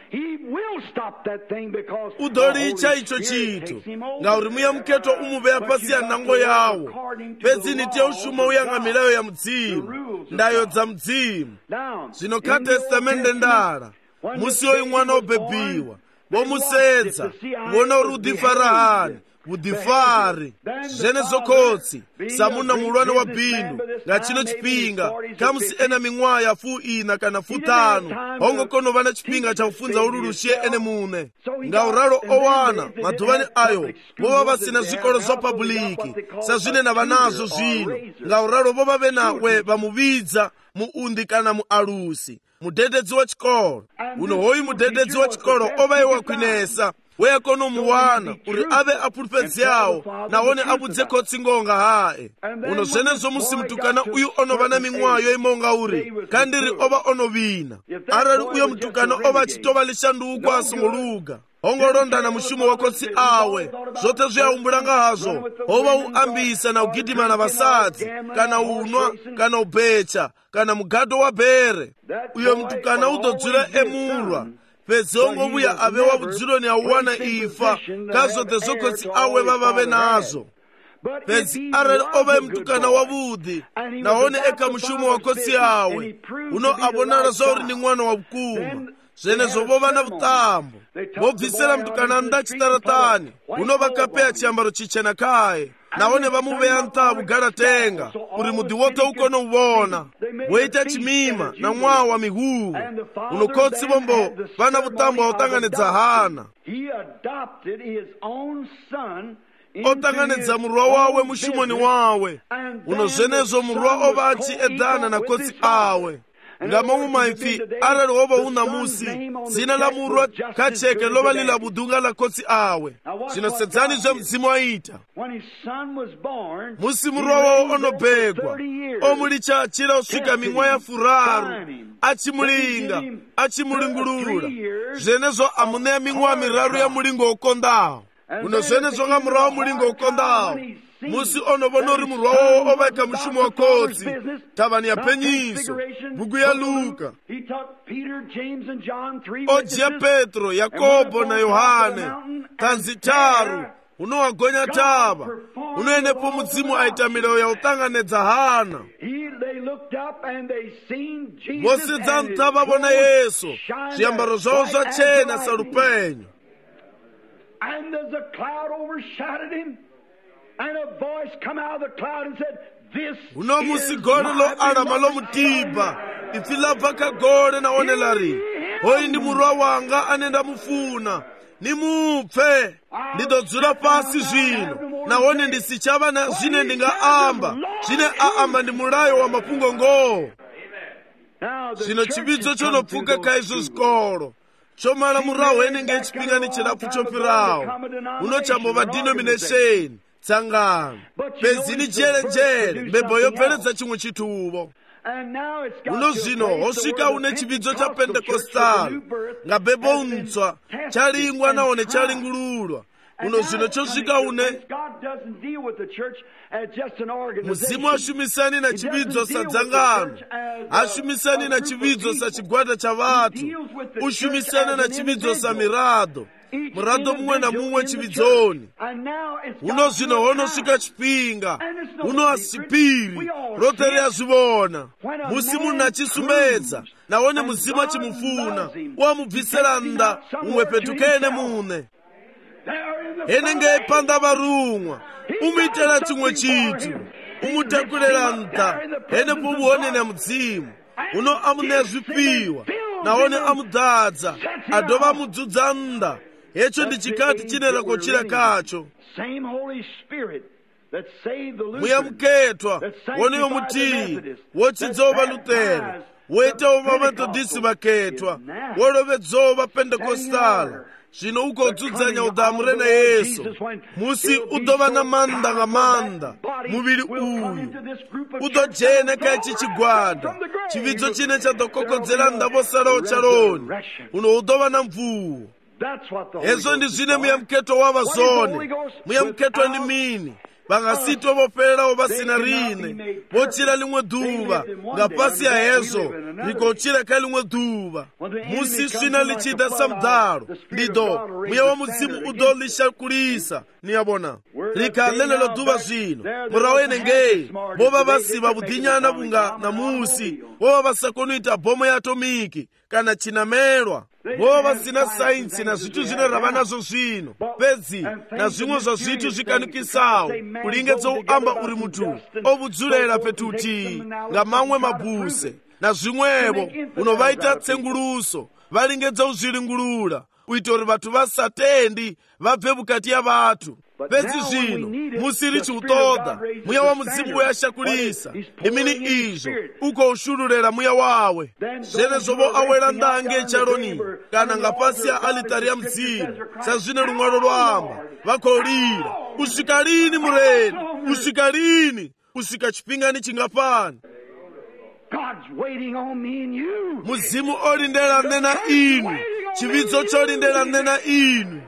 udolicha icho chito nga uri muyamukhetwa umuveya pasi ya nango yawo. Pezi nitiya ushuma uyangamilayo ya mdzimu ndayo dza mdzimu. Zvino ka testamende ndara musi oyu mwana obebiwa vomusedza vona uri udifara hani udifari zenezo kotsi samuna mulwane wa bindu nga chino chipinga kamusi ena ming'wa ya fu ina kana fu tano hongo kono vana chipinga cha kufunza ululushie ene mune nga uralo owana maduvani ayo vova vasina zvikolo zwa publiki sa zvine na vanazo zvino nga uralo vova venawe vamuvidza muundi kana mualusi mudededzi wa chikolo uno hoyi mudededzi wa chikolo ovaye wakwinesa wekono muwana uri ave apulupedzi yawo naone abudze khotsi ngonga hae uno zvenezo musi mutukana uyu onova na mimwayo imonga uri kandiri ova onovina arali uyo mutukana ova achitova lishanduko asunguluka ongolondana mushumo wa khotsi awe zvote zviaumbulanga hazvo ova uambisa na ugidima na vasadzi kana unwa kana ubhecha kana mugato wa bhere uyo mutukana utodzula emurwa pedzi ongovuya ave wavudzuloni auwana ifa kazvote zokhotsi awe vavave nazvo pedzi arali ova mutukana wavudhi naone eka mushumo wa khotsi awe uno avonala zvauri ndi mwana wa vukuma zvenezvo vova na vutambo vobvisira mutukana nda chitaratani uno vakapeya chiambaro chichena kaye naone vamuveya nta vugaratenga uri mudhi wote ukono uvona voita chimima na mwawa wa mihungu uno khotsi vombo vana vutambo autanganidza hana otanganidza murwa wawe mushumoni wawe uno zvenezvo murwa ova achiedhana na khotsi awe ngamamwe maipfi arali wova una musi zina la murwa kacheke lova lila budunga la khotsi awe zvinosedzani zve mudzimu aita musi murwa wawo onobhegwa omulicha achira usvika mimwa ya furaru achimulinga achimulingulula zvenezvo amuneya mimwa miraru ya mulingo ukondawo uno zvenezvo nga murwa wa mulingo ukondawo musi onovona uri murwa wawo ovaika mushumo wa khotsi tavani ya penyiso buku ya luka ojiya petro yakobo na yohane tanzi taru unowagonya tava unoenepo mudzimu aita mileyo yautanganedza hana vosidza ntava vona yesu zviambaro zvavo zvachena salupenyu and there's a cloud overshadowed him. And a voice come out of the cloud and said, this uno musi gore lo alama lo mutiba ifi labva kagore naone lari hoyi ndi murwa wanga anenda mufuna nimupfe ndidodzula pasi zvino naone ndisichava na zvine ndingaamba zvine aamba ndi mulayo wa mapungongo zvino chividzo chonopfuka kaizvo zvikoro chomala murawo enenge echipingani chilapfu chopirawo uno chambova denomination tsangano pedzini jerejere mbebo yopferedza chimwe chituvo uno zvino hosvika une chividzo cha pentekostali nga bebo ntswa chalingwa naone chalingululwa uno zvino chosvika une muzimu ashumisani na chividzo sa dzangano ashumisani na chividzo sa chigwada cha vatu ushumisani na chividzo sa mirado murado mumwe na mumwe chividzoni uno zvino honosvika chipinga uno asipiri rote reazvivona musi munhu achisumedza naone muzimu achimufuna wamubvisira nda umwe petukene mune enenge ipanda varumwa umuitela chimwe chitu umutekulera nda ene pomuonene mudzimu uno amune zvipiwa naone amudhadza adova amudzudza nda hecho ndi chikati chinera kochira kacho muya muketwa woneyo mutii wochidzova lutere woitawo vametodisi vaketwa wolovedzowa pentekostala zvino ukodzudzanya udhamu na yesu musi udova na manda nga manda muviri uyu udojeneka ichi chigwada chividzo chine chadokokodzera ndavosarawo charoni uno udova na mvuwo ezo ndi zvine muya muketwa wavazone muya muketwa ndi mini vangasitwa vopererawo vasina rine vochira limwe dhuva nga pasi ya hezo rikochira ka limwe dhuva musi svina lichita samudharo ndido muya wa mudzimu udolishakulisa niyabona rikalelelo dhuva zvino murawo enengei vova vasiva vudhinyana vunga na musi vova vasakonoita bhomo ya atomiki kana chinamelwa vova vasina sainsi na zvithu zvine rava nazvo zvino pedzi na zvimwe zva zvithu zvikanukisawo kulingetsa uamba uri muthu ovudzulera petuti nga mamwe mabhuse na zvimwevo unovaita tsenguluso valingedza uzvilingulula kuita uri vathu vasatendi vabve vukati ya vathu bedzi zvino musiri chiutoda muya wa mudzimu uyashakulisa imini izvo uko ushululera muya wawe zvenezvo vo awera ndange echaroni kana ngapasi ya alitari ya mudzimu sazvine rumwaro rwamba vakolira kusvika lini mureni kusvika lini kusvika chipingani chingapani mudzimu olindera nena inu chividzo cholindera nena inu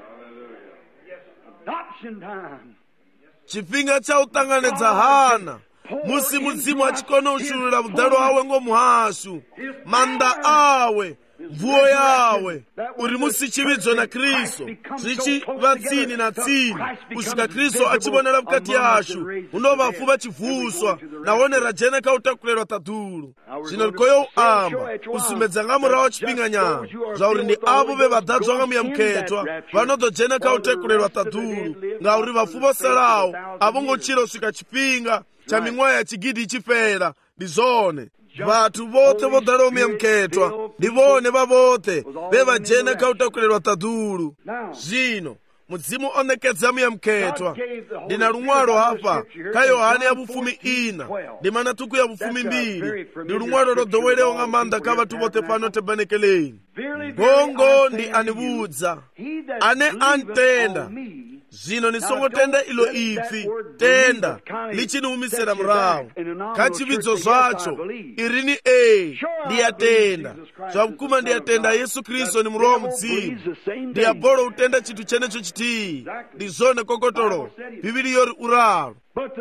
chipinga cha utanganedza hana musi mudzimu achikona ushulula mudalo awe ngomuhashu manda awe mvuo yawe uri musi chividzo na Kristo zvichiva tsini na tsini kusvika Kristo achibonera mukati yashu unova fuva chivhuswa naonera jena kautakulirwa tadhuru zvino rikoyo amba usumedza ngamurawo chipinga nyama zvauri ndi avo vevadhadzwa ngamuyamuketwa vanodojena kautakulirwa tadhuru ngauri vafuva salawo avongochira svika chipinga cha mimwaya chigidi ichipera ndizvone vathu vothe vodala omuyamuketwa ndivone vavothe vevajena kautakulirwa tadhuru zvino mudzimu onekedza muyamuketwa ndina lumwalo hapa ka Yohane ya vufumi ina ndi manatuku ya vufumi mbiri ndi lumwalo lodowelewa nga manda ka vathu vothe pano tebanekeleni gongo ndi anivudza ane antenda zvino nisongotenda ilo ipfi tenda lichiniumisira murawo ka chividzo zvacho irini e ndiyatenda zvakukuma ndiyatenda Yesu Kristo ni muroho mudzimu ndiyabolo utenda chinthu chenecho chitiyi ndizone kokotolo bibili yori uralo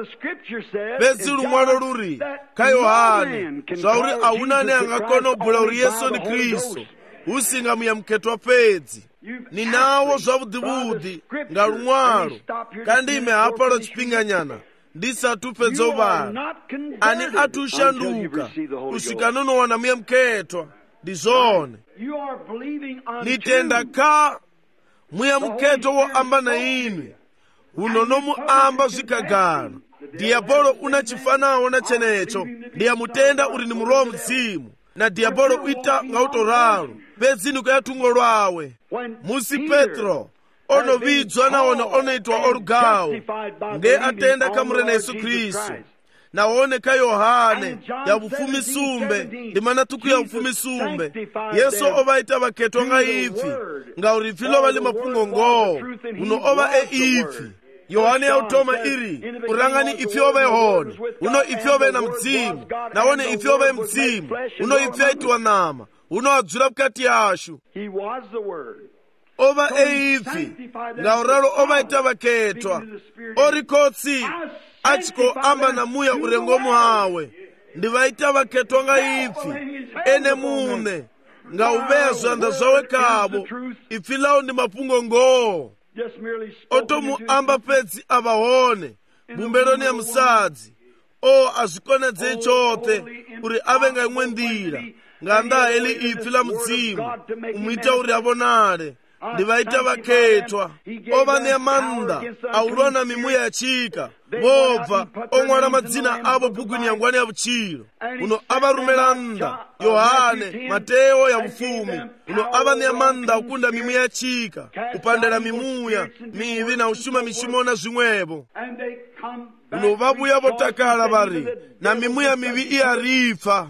bedzi lumwalo luri ka Yohane zvauri aunani angakona ubhula uri Yesu ni Kristo usinga muyamuketwa pedzi ninawo zvavudhivudhi nga lumwalo kandi ime hapalo chipinganyana ndisatu pedza uvana ani atushanduka kusvika nonowana muyamuketwa ndizvone nitenda ka muyamuketwa woamba na inu unonomuamba zvikagara diabolo una chifanawo na chenecho ndiyamutenda uri ni muroho mudzimu na diabolo uita ngautoralo pedzini kuyatungo lwawe musi Petro onovidzwa nawono onoitwa orugawo nde atenda kamurena Yesu Kristu naone ka Yohane ya vufumi sumbe ndi manatuku ya vufumi sumbe Yesu ovaita vaketwa nga ipfi ngauri ipfi lova li mapungo ngoo uno ova e ipfi Yohane ya utoma iri urangani ipfi ova ehone uno ipfi ova ena mdzimu naone ipfi ova e mdzimu uno ipfi aitiwa nama uno adzura mukati yashu ova e ipfi ngauralo ovaita vaketwa orikotsi achiko amba na muya urengomu hawe ndivaita vaketwa nga ipfi ene mune nga uveya zwanda zvawe kavo ipfi lao ndi mapungo ngoo otomu amba pedzi avahone bumbeloni ya musadzi o azvikonedze ichote uri ave nga imwe ndira nga ndaheli ipfi la mudzimu umuita uri avonale ndivaita vaketwa ova neamanda aulona mimuya yachika vobva ong'wana madzina avo bhugwini yangwani ya vuchiro uno avarumelanda Yohane Mateyo ya vufumi uno ava neamanda ukunda mimuya yachika upandela mimuya mivi na ushuma mishimona zvimwevo uno vavuya votakala vari na mimuya mivi iyarifa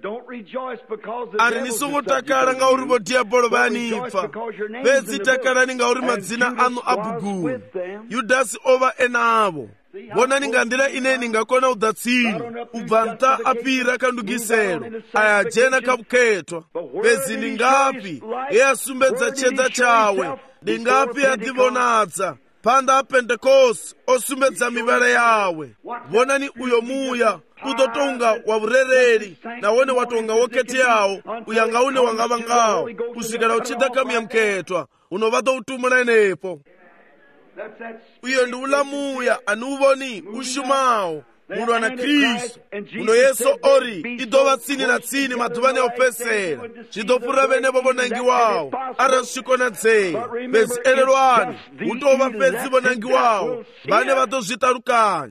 ari nisungotakala nga uri vodiyabolo vayanipfa bedzi takalani nga uri madzina anu abhuguni Yudasi ova enavo vonani nga ndira ine ningakona udatsini ubva nta apira kandugiselo ayajena kavuketwa bedzi ningapi eyasumbedza chedza chawe ndingapi yadivonadza panda apentekosti osumbedza mivale yawe vonani uyo muya utotonga wa vurereri nawone watonga wokete yawo uyangaune wangavangawo kusvikira uchidaka muyamuketwa unovata utumula enepo uyo ndi ulamuya anuuvoni ushumawo mulwa na Kristu uno Yesu ori idova tsini na tsini madhuvani yaupesera zvidopfurira venevo vonangi wawo arasvikona dzei bedzi elelwani utova pedzi vonangi wawo vane vatozvitarukanya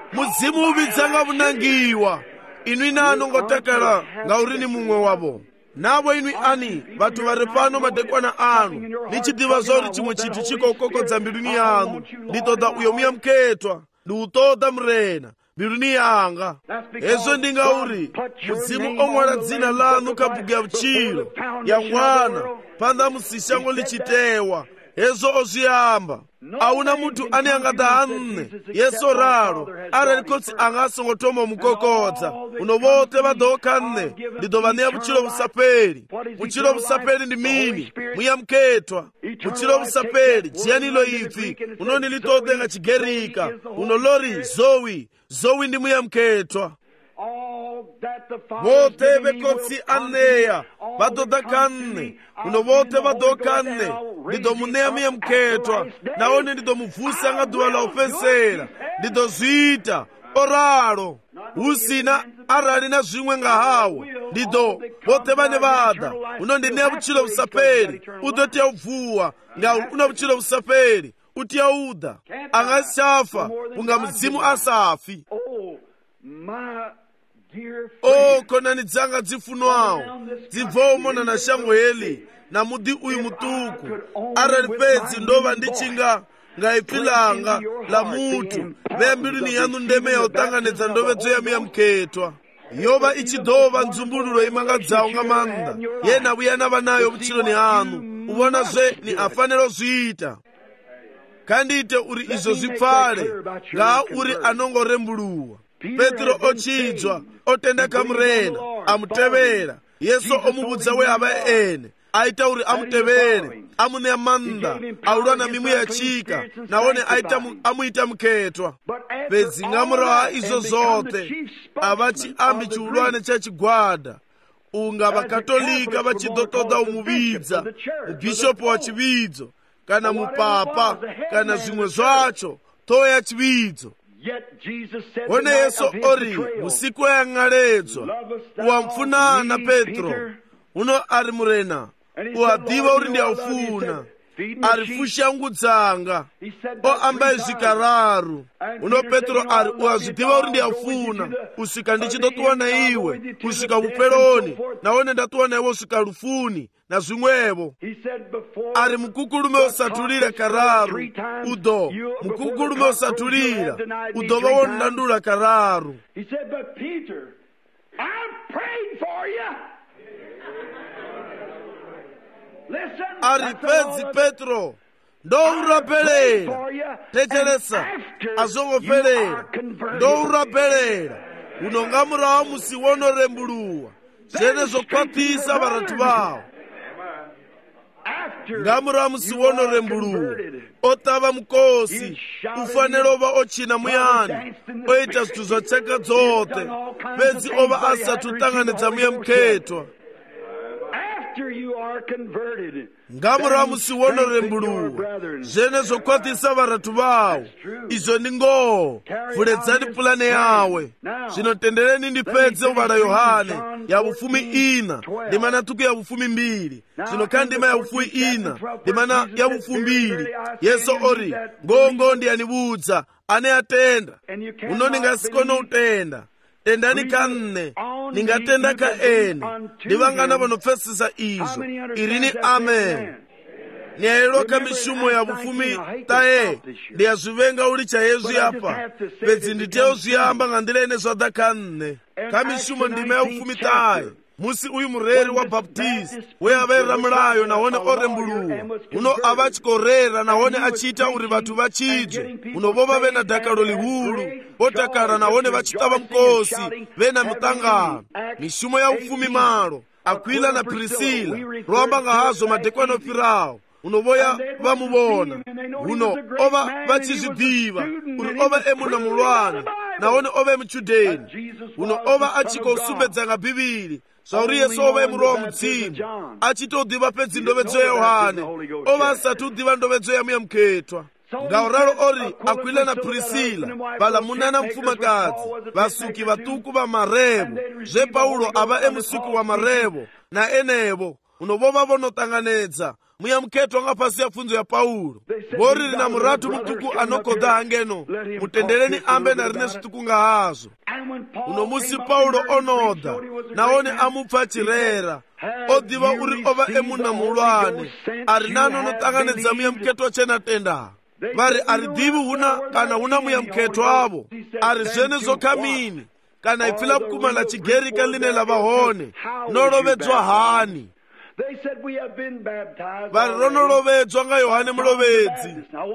mudzimu uvidzanga vunangiwa inu ina anongotakala nga uri ni mumwe wavo nabo inu ani vanthu vari pano madekwana anu nichidiva zori chimwe chinthu chikokokodza mbiluni yanu nditoda uyo muyamkhetwa ndiutoda mrena mbiluni yanga ezo ndingauri muzimu omwala dzina lanu kabuku ya utchilo ya mwana panda musishango lichitewa ezo oziyamba auna munthu ani angadahanne yeso raro ara likotsi angasongotoma mukokodza uno vote vadokhanne ndidovaneya vuchilo vusapeli vuchilo vusapeli ndi mini muyamkhetwa vuchilo vusapeli jiyanilo ifi uno nilitodenga chigerika uno lori zowi zowi ndi muyamkhetwa vote vekotsi aneya vadodakhanne uno vote vadokhanne ndidomuneya muyamkhetwa naone ndidomuvusa ngaduwa la ofensera ndidozwita oralo usina arali na zvimwe ngahawe ndido vote vane vada uno ndineya vuchilo vusapeli udotiya ubvuwa nga una vuchilo vusapeli utiya uda angashafa unga mzimu asafi o konani dzanga dzifunwawo dzibvomona na shango heli na mudi uyu mutuku arali pedzi ndova ndichinga ngaipilanga la mutu veyambiluni yanu ndeme ya utanganedza ndovedzo ya muyamkhetwa yova ichidova nzumbululo imanga dzawo nga manda yena vuyana vanayo vuchiloni anu uvona zve ni afanelo zwiita kandite uri izo zvipfale nga uri anongorembuluwa petro ochidzwa otenda kamurena amutevera yesu omubudza we ava ene aita uri amutevere amuneya manda aulwa na mimu yachika naone aita amuita mkhetwa pedzi ngamuraha izo zote avachi ambi chiulwane cha chigwada unga vakatolika vachidotoda umuvidza mubhishopu wa chividzo kana mupapa kana zvimwe zvacho toya chividzo one yesu ori usiku yang'aledzwa uwamfunana petro uno ari murena uadiva uri ndiyaufuna ari fushangudzanga o ambai zvikararu uno petro ari uazvidiva uri ndiyaufuna usika ndichidotuwana iwe kusvika vupeloni naone ndatuwana iwe usvika rufuni na zvimwevo ari mukukulume usatulira kararu udo mukukulume usatulira udova wonandula kararu ari pedzi petro ndourapelera techeresa azongopelera ndourapelera unongamurawo musi wonorembuluwa zvene zvokwatisa varatu vawo ngamurawo musi wonorembuluwa otava mukosi ufanele ova ochina muyani oita zvithu zvacheka dzote pedzi ova asati utanganidza muyamkhetwa ngamurawo musi wonorembuluwa zvene zvokwatisa varatu vawo izvo ndi ngoho vuledzani pulane yawe zvino tendereni ndipedze uvala yohane ya vufumi ina ndimana tuku ya vufumi mbiri zvino kandi ndima ya vufumi ina ndimana ya vufumi mbiri yesu ori ngongo ndiyanibudza ane atenda uno ningasikono utenda tendani kanne ningatenda ka ene ndivangana vanopfesesa izvo irini amen niyayelwa kamishumo ya vufumi taye ndiyazvivenga uli chayezu yapa pedzi nditeyo zviyamba ngandilene zvada kanne kamishumo ndima ya vufumi taye musi uyu mureri wa baptisti weaverera mulayo nahone orembuluwa uno ava achikorera nahone achiita uri vathu vachidye uno vova vena dakalo lihulu votakala nahone vachitava mkosi vena mitangano mishumo ya ufumi malo akwila na prisila roamba ngahazo madekwana opirawo uno voya vamuvona uno ova vachizvidiva uri ova emuna mulwana nahone ova emuchudeni uno ova achikosumbedzanga bhibhiri zvauri yesu ova emurowa mudzimu achitodiva pedzi ndovedzo ya yohane ova asati udiva ndovedzo ya muyamkhetwa ngauralo ori akwila na prisila valamunana mfumakadzi vasuki vatuku va marevo zve paulo ava emusuki wa marevo na enevo uno vova vonotanganedza muyamkhetwa nga pasi ya pfunzo ya Paulo. Vori rina muratu mutuku anokodha hangeno, mutendereni ambe na rine svituku nga hazvo. Uno musi Paulo onodha, naone amupfa chirera, odiva uri ova emuna mulwane, ari nano notanganedza muyamkhetwa chena tenda. Vari ari divi huna kana huna muyamkhetwa avo, ari zvene zvokamini, kana ipfila kukumana chigerika line lavahone, nolovedzwa hani. Vari ronolovedzwa nga Yohane Mulovedzi.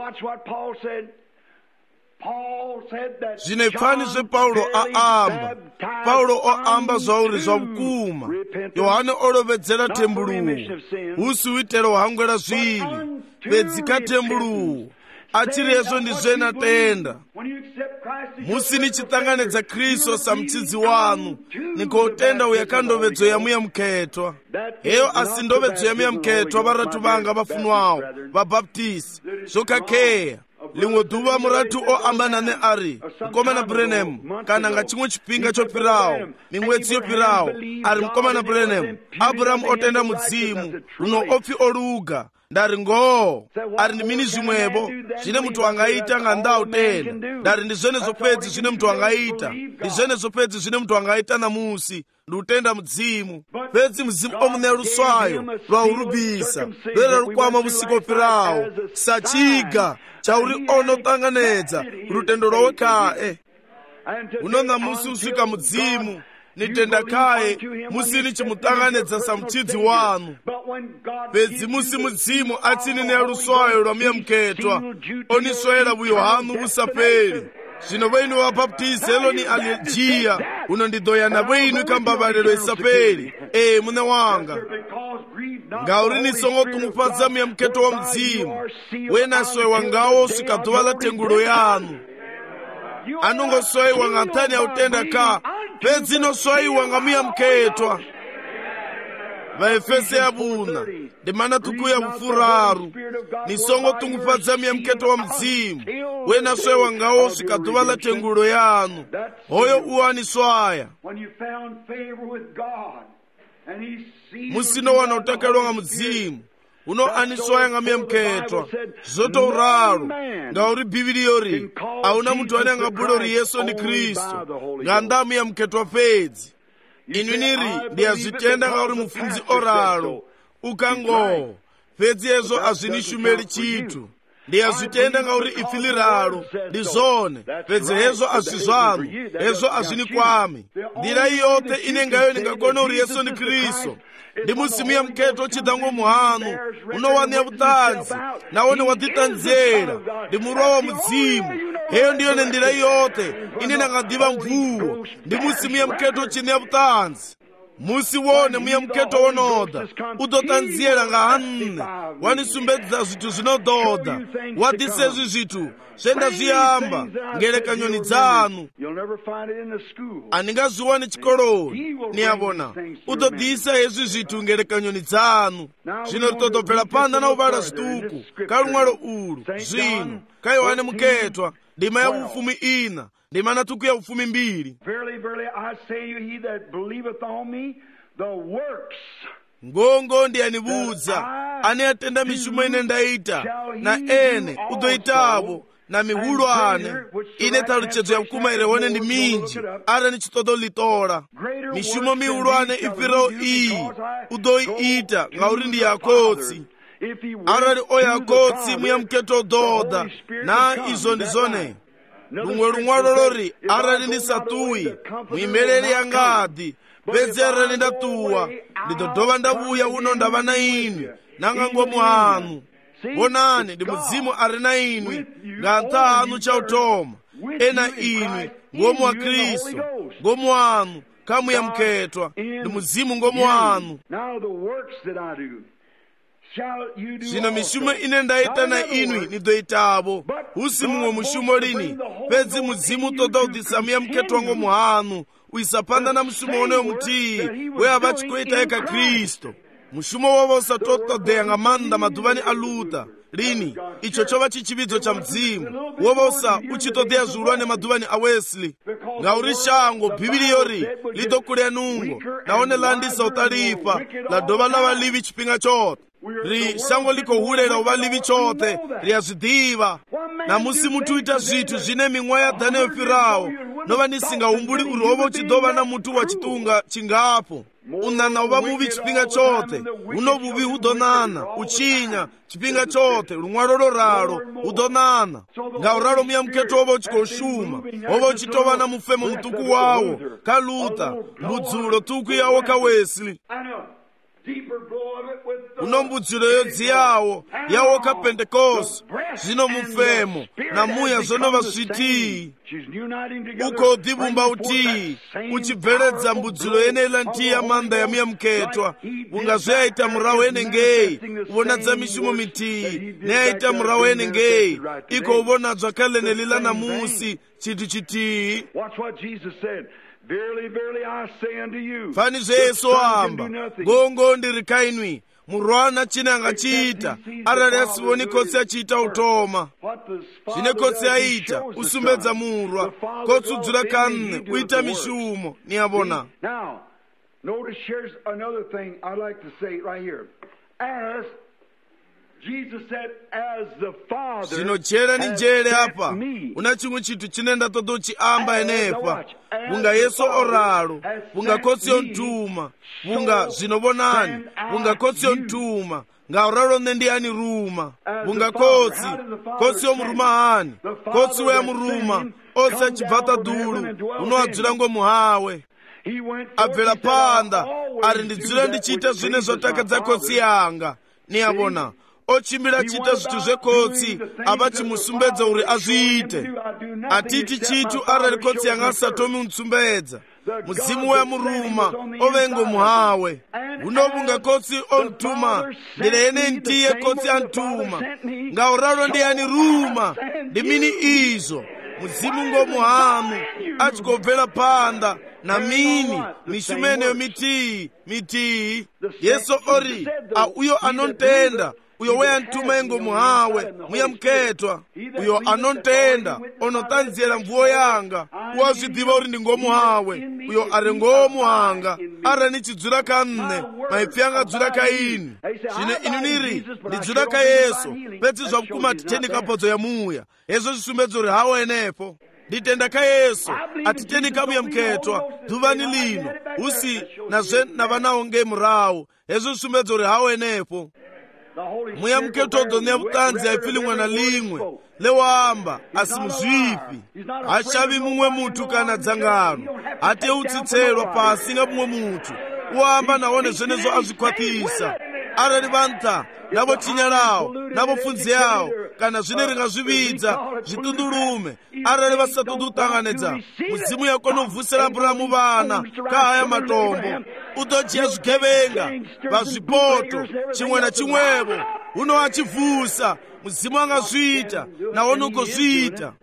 Zvine pfani zvePaulo aamba. Paulo oamba zvauri zvavukuma. Yohane olovedzera tembuluwo. Husi uitero hwangwera zviri. Pedzika tembuluwo. Achiri hezvo ndizvena tenda. Musi nichitanganedza Kristu samutsidzi wanu, nikotenda uyakandovedzo yamuyamkhetwa. Heyo asi ndovedzo yamuyamkhetwa varatu vanga vafunwawo, vabaptisi, zvokakeya. Limwe dhuva muratu oamba nane ari, mukomana Branham, kana nga chimwe chipinga chopirawo, mimwedzi yopirawo, ari mukomana Branham, Abrahamu otenda mudzimu, runo opfi oluga. Ndari ngoo, ari ndimini zvimwevo, zvine mtu angaita nga ndau tenda. Ndari ndizvene zopedzi zvine mtu angaita, ndizvene zopedzi zvine mtu angaita namusi, ndutenda mudzimu. Pedzi mudzimu omune ruswayo, rwaurubisa, rwera rukwama musikopirawo, sachiga, chauri onotanganedza, rutendo rwawekae. Unona musi usvika mudzimu, nitenda kaye, musi nichimutanganedza samutsidzi wanu. Pedzi musi mudzimu atsinine ruswayo rwamuyamkhetwa, oniswera vuyohanu vusaperi. Zvino vainu vabaptizi eloni alejiya, unondidoyana vainu kambavarero isaperi. E mune wanga, ngauri nisongo tumufadza muyamkhetwa wa mudzimu, wenaswewa ngawo svika dhuva la tengulo yanu. Anongoswaiwa nga nthani ya utenda ka, pedzi noswaiwa nga muyamkhetwa. Vaefese ya vuna, ndimana tukuya vufuraru, nisongo tungufadza muyamkhetwa wa mudzimu, wenaswewa ngawo svika dhuva la tengulo yanu. Hoyo uwaniswaya. Musino wana utakelwa nga mudzimu, uno aniswaya nga muyamkhetwa. Zoto uraru, nga uri Bibiliori, auna mtu ane nga bulori Yesu ni Kristu, nga nda muyamkhetwa pedzi. Inwiniri ndiyazvitenda nga uri mufunzi oralo, ukango, pedzi ezo azvinishumeli chitu. Ndiyazvitenda nga uri ifili ralo, ndizone, pedzi hezo azvizvanu, hezo azvinikwami. Ndira iyote inengayo ningakona uri Yesu ni Kristu. Ndi musi muyamkhetwa chidango muhanu, unowania vutanzi, nawone watitanzera, ndi murwa wa mudzimu. Heyo ndiyo nendira yote, ine nangadiva mvuwo, ndi musi muyamkhetwa chine vutanzi. Musi wone muyamkhetwa wonoda, udotanziyera nga hanne, wanisumbedza zvitu zvinododa, wadisezvi zvitu, zvenda zviyamba, ngerekanyoni dzanu. Aningazviwani chikoloni, niyavona, udodisa hezvi zvitu ngerekanyoni dzanu. Zvino ritotobvera panda na uvala zvituku, kalumwalo ulu, zvino, kayohane mukhetwa, ndima ya vufumi ina, ndima na tuku ya vufumi mbiri. Verily, verily, I say to you, he that believeth on me, the works ngongo ndiyanibudza, ane atenda mishumo ine ndaita, na ene udoitavo, na mihulwane, ine taluchedzo ya mkuma irewone ndi minji, ara ni chitodo litora. Mishumo mihulwane ifiro iyi, udoiita, ngauri ndi yakotsi. Ara li oyakotsi muyamkhetwa doda, na izo ndizone. Lumwe lumwalo lori, ara li nisatuyi, muimeleli ya ngadi, pedzera li ndatuwa, ndidodova ndavuya uno ndavana inwi, nanga ngomu hanu. Bonani, ndi mudzimu ari na inwi, nga ntahanu chautoma, ena inwi, ngomu wa Kristu, ngomu hanu, kamu ya mkhetwa, ndi mudzimu ngomu hanu. Zvino mishumo ine ndaita na inwi nidoitavo, husi mumwe mushumo lini, pedzi mudzimu toda udisa muyamkhetwa ngomu hanu, uisapanda na mushumo oneyo mutii, wea vachikoita eka Kristu. Mushumo wavo usatotodeya nga manda madhuvani aluta, lini, icho chova chichividzo cha mdzimu, wovosa uchitodeya zulwane madhuvani a Wesley. Ngauri shango, Bibiliori, lidokulea nungo, naone landisa utalipa, la dova lava livi chipinga chote. ri shango liko hulera uvalivi chote riyazvidiva namusi muti uita zvithu zvine mimwa yadhana yofirawo nova nisingaumbuli uri hova uchidova na mutu wa chitunga chingapo unana uva muvi chipinga chote uno vuvi hudonana uchinya chipinga chote lumwalo loralo hudonana ngauralo muyamuketo ova uchikoshuma ova uchitova na mufemo mutuku wawo ka Luther mbudzulo tuku yawo ka Wesley uno mbudzulo yodzi yawo yawo ka Pentecost zvino mufemo na muya zonova svitiyi uko divumba uti uchibveledza mbudzulo yenela ntiya manda ya muyamuketwa ungazveyaita murawo enengei uvonadza mishumo mitiyi neyaita murawo enengei iko uvonadzwa kalenelila namusi chinthu chitiyi fani zveyesu amba ngongo ndiri kainwi murwana chine angachiita arali asivoni kotsi achiita utoma zvine kotsi aita usumbedza murwa kotsi udzura kanne uita mishumo niyavona. Notice here's another thing I'd like to say right here. As Jesus said, as the Father zvinochera ni njere apa una chimwe chinthu chine ndatoda uchiamba enepa vunga Yesu oralo vunga kotsi yontuma vunga zvinovonani vunga kotsi yontuma ngauralo nendiani ruma vunga kotsi kotsi yomuruma hani kotsi weyamuruma ose achibvata dulu unoadzura ngomuhawe abvela panda ari ndidzula ndichiita zvine zvotakadza kotsi yanga niyavona ochimbira achiita zvithu zvekotsi ava chimusumbedza uri azviite atiti chithu arali kotsi yanga asatomi unitsumbedza mudzimu weyamuruma ovengo muhawe unovunga kotsi ontuma ndirene ntiye kotsi antuma ngauralo ndiyani ruma ndimini izo mudzimu ngomuhamu achikobvela panda na mini mishumeneyo mitiyi mitiyi Yesu ori auyo anontenda uyo weyantuma engo muhawe muyamuketwa uyo anontenda onotanziyela mvuwo yanga uwazvidiva uri ndingomuhawe uyo ari ngomuhanga ara nichidzura kanne maipfi anga dzura kaini zvine inu niri ndidzura ka Yesu petsi zvakukuma titendi kapodzo yamuya hezvo zvisumbedzo uri hawo enepo nditenda ka Yesu atitendi kamuyamuketwa dhuvani lino usi nazve navanawo ngemurawo hezvo zvisumbedzo uri hawo enepo muyamuketwa udzoneya vutanzi haipfi limwe na limwe lewamba asi muzvipi hachavi mumwe mutu kana dzangano hateutsitselwa pasi nga mumwe mutu uamba nawo nezvenezvo azvikwatisa arali vanta navo chinya lawo navo pfunzi yawo kana zvine ringazvividza zvitundulume arali vasatodi kutanganedza mudzimu yakonomvusira Aburahamu vana kahaya matombo utochiya zvigevenga pazvipoto chimwe na chimwevo uno achivhusa mudzimu angazviita nawo nugozviita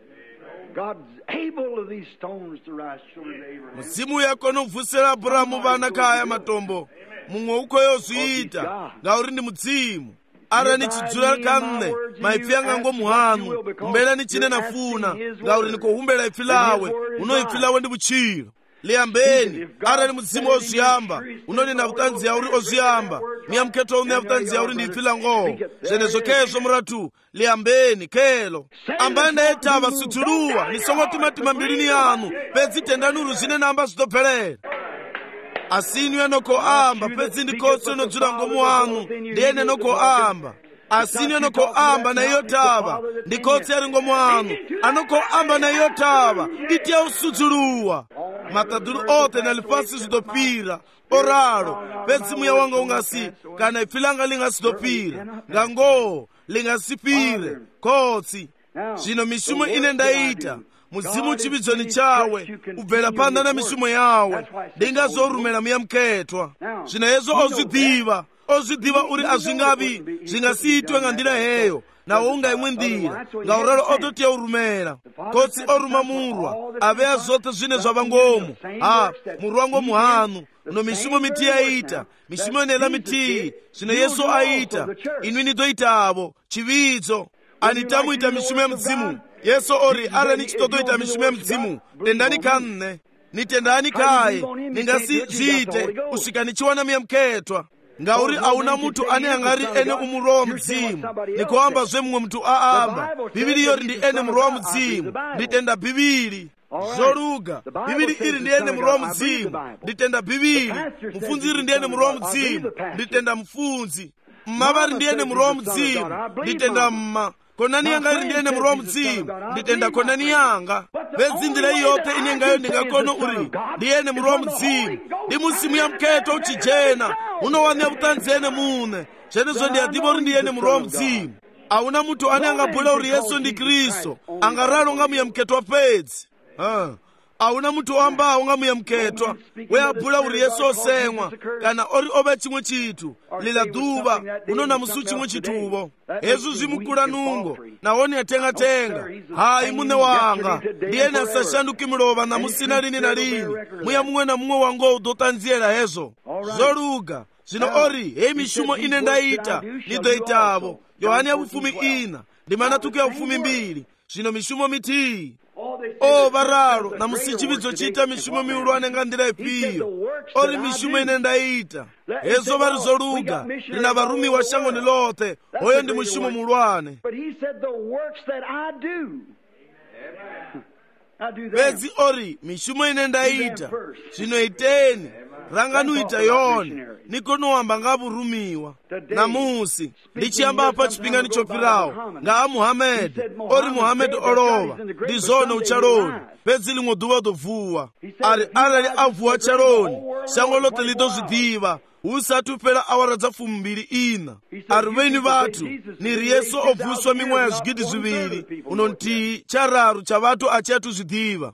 mudzimu yakonomvusira Aburahamu vana kahaya matombo mumwe ukoyo zviita ngauri ndi mudzimu ara nichidzura kanne maipfi anga ngomuhanu umbela nichine nafuna ngauri nikohumbela ipfi lawe uno ipfi lawe ndi buchiro liyambeni ara ni mudzimu ozviyamba unonena vutanzi yauri ozviyamba muyamuketwa uneya vutanzi yauri ndi ipfi langoho zvenezvo kezvo muratu liyambeni kelo ambani ndayetava sudzuluwa nisongotimatima mbilini yanu pedzi tendanuru zvine namba zvitobvelela asinu yanokoamba pedzi ndikotsi inodzura ngomuhanu ndiyene nokoamba asinu yanokoamba na iyo tava ndikotsi yari ngomuhanu anokoamba na iyo tava itiya usudzuluwa matadulu ote na lifasi zidopira oralo pedzi muya wanga ungasi kana ipfi langa lingasidopira ngango lingasipire kotsi zvino mishumo ine ndaita mudzimu chividzoni chawe ubvela panda na mishumo yawe ndingazorumela muyamuketwa zvino hezvo ozvidiva ozvidiva uri azvingavi zvingasiitwe nga ndira heyo nawo unga imwe ndira ngauralo ototiya urumela kotsi oruma murwa aveya zvote zvine zvava ngomu ha murwa ngomuhanu uno mishumo mitiyi aita mishumo inela mitiyi zvino Yesu aita inwi nidoitavo chividzo anitamuita mishumo ya mudzimu Yesu ori ara nichitotoita mishumo ya mudzimu tendani kanne nitendani kaye ningasi zviite kusvika nichiwana muyamuketwa ngauri auna munthu ane angati ene umurowa mzimu nikuamba zvemwe munthu aamba. Bibili yori ndi ene murowa mzimu, nditenda Bibili. Zoluga Bibili iri ndi ene murowa mzimu, nditenda Bibili. Mfunziri ndi ene murowa mzimu, nditenda mfunzi. Mmabari ndi ene murowa mzimu, nditenda mma. Konani yanga iri ndi ene murowa mzimu, nditenda konani yanga. Bezi ndile yote ine ngayo ndingakono uri ndi ene murowa mzimu. Ndi musimu ya mketo uchijena unowania butanzi ene mune chenezo ndi adibo uri ndi ene murowa mzimu. Auna munthu ane angabula uri Yesu ndi Kristo angaralo ngamuya mketwa pedzi. Ah. Auna munthu wambawo ngamuya mketwa we abula uri Yesu oseng'wa kana ori obe chimwe chitu lila duba unona musu chimwe chitubo. Yesu zimukula nungo nawoni atenga tenga hayi mune wanga ndiyene asashanduki miloba na musina lini na lini muya mumwe na mumwe wango udotanziela hezo. Zoluga zino ori hei mishumo ine ndaita nidoitabo Yohani ya ufumi ina ndimana tuku ya ufumi mbili zino mishumo miti. O baralo na musichibizo chita mishumo miulwane ngandira ipiyo ori mishumo ine ndaita ezo bari Zoluga lina barumi wa shango nilote oyo ndi mishumo mulwane. Bezi ori mishumo ine ndaita zino iteni ranganuita yoni nikono wamba ngaburumiwa namusi ndichiyamba apa chipingani chopirawo nga Muhammad ori Muhammad olowa ndizona uchaloni bezi limwe duwa dovuwa ari arali avuwa chaloni shango lote lidozvidiva usatupera awara dzafumbiri ina ari veni vatu niri Yesu obvuswa mimwe ya zvigidi zviviri unonti chararu chavatu achetu zvidiva.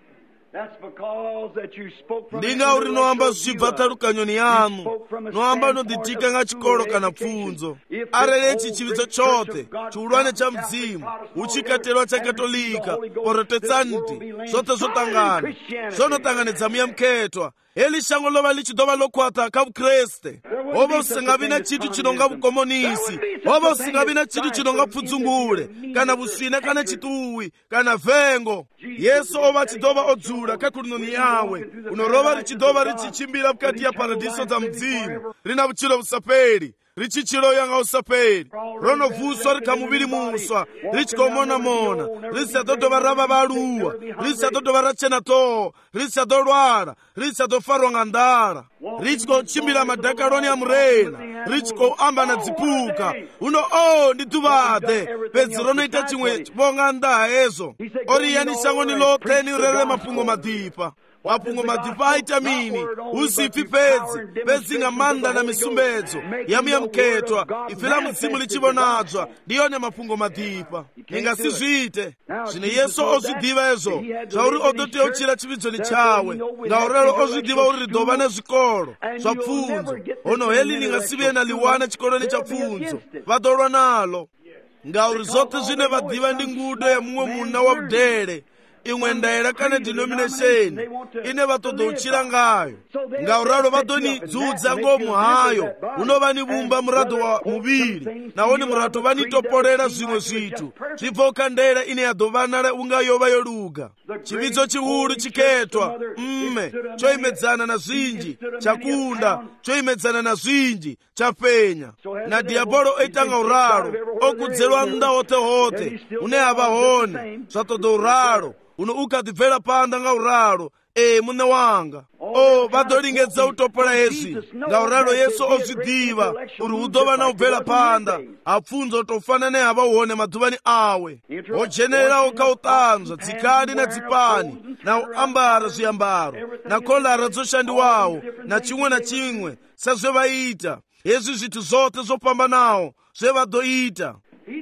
Ndinga uri noamba zvichibva tarukanyoni yanu noamba noditika nga chikoro kana pfunzo arere chichivizo chote chiulwane cha mzimu uchikaterwa cha katolika protestanti zote zotangana zonotanganidza muya mketwa eli shango lova lichidova lokwata kabukreste oba usingavina chitu chinonga bukomonisi oba usingavina chitu chinonga pfudzungule kana buswina kana chituwi kana vengo. Yesu oba chidova odzula kakurinoni yawe unorova richidova richichimbira mukati ya paradiso dza mdzimu rina buchiro busaperi richichiro yanga usaperi ronovuswa rikamuviri muswa richikomonamona risatodova rava valuwa risatodova rachena toho risadolwara risadofarwa nga ndara richikochimbira madakaroni ya murena richikoamba na dzipuka uno o ndituvade pedzi ronoita chimwe chibonga ndaa ezo ori yani shango niloteni rere mapungo madipa mapungo madipa aita mini usifi pedzi pedzi nga manda na misumbedzo yamuya mketwa ifila mzimu lichibonadzwa ndiyone mapungo madipa ninga sizvite zvine Yesu ozvidiva ezo zvauri odote uchira chividzoni chawe ngaurero ozvidiva uri ridova nezvikoro zva pfunzo ono heli ningasiviye na liwana chikoroni cha pfunzo vadolwa nalo ngauri zote zvine vadiva ndi ngudo ya mumwe muna wa budere imwe ndaera kana denomination ine vatodouchira ngayo ngauralo vatonidzudza ngomuhayo unovani vumba murato wa muviri nawoni murato vanitoporera zvimwe zvitu zvibvoka ndera ine yadovanala unga yova yoluga chividzo chihuru chiketwa mme choimedzana na zvinji chakunda choimedzana na zvinji chapenya na diabolo oitanga uralo okudzerwa mnda hote hote une hava hone zvatodo uralo uno ukadibvera panda nga uralo e mune wanga o vadolingedza utopola hezvi nga uralo Yesu ozvidiva uri udova na ubvera panda apfunzo tofana ne hava uone madhuvani awe ojenerera okautanzwa dzikani na dzipani na uambara zviambaro na kolara dzoshandiwawo na chimwe na chimwe sezvevaita hezvi zvitu zote zopambanawo zvevadoita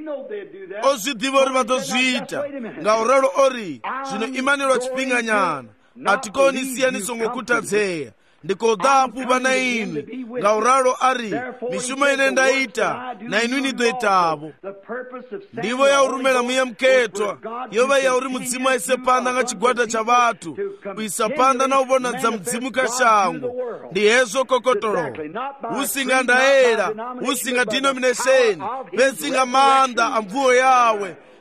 ozvidiva uri vadozviita ngauralo ori zvino imanirwa chipinganyana atikoni siyaniso ngokutadzeya ndikodhapu vana imi ngauralo ari mishumo ine ndaita na inu nidoitavo ndivo yaurumela muya mketwa yova yauri mudzimu aise panda nga chigwada cha vatu kuisa panda na uvona dza mudzimu kashango ndi hezo kokotolo usinga ndaera usinga denomination pesinga manda amvuo yawe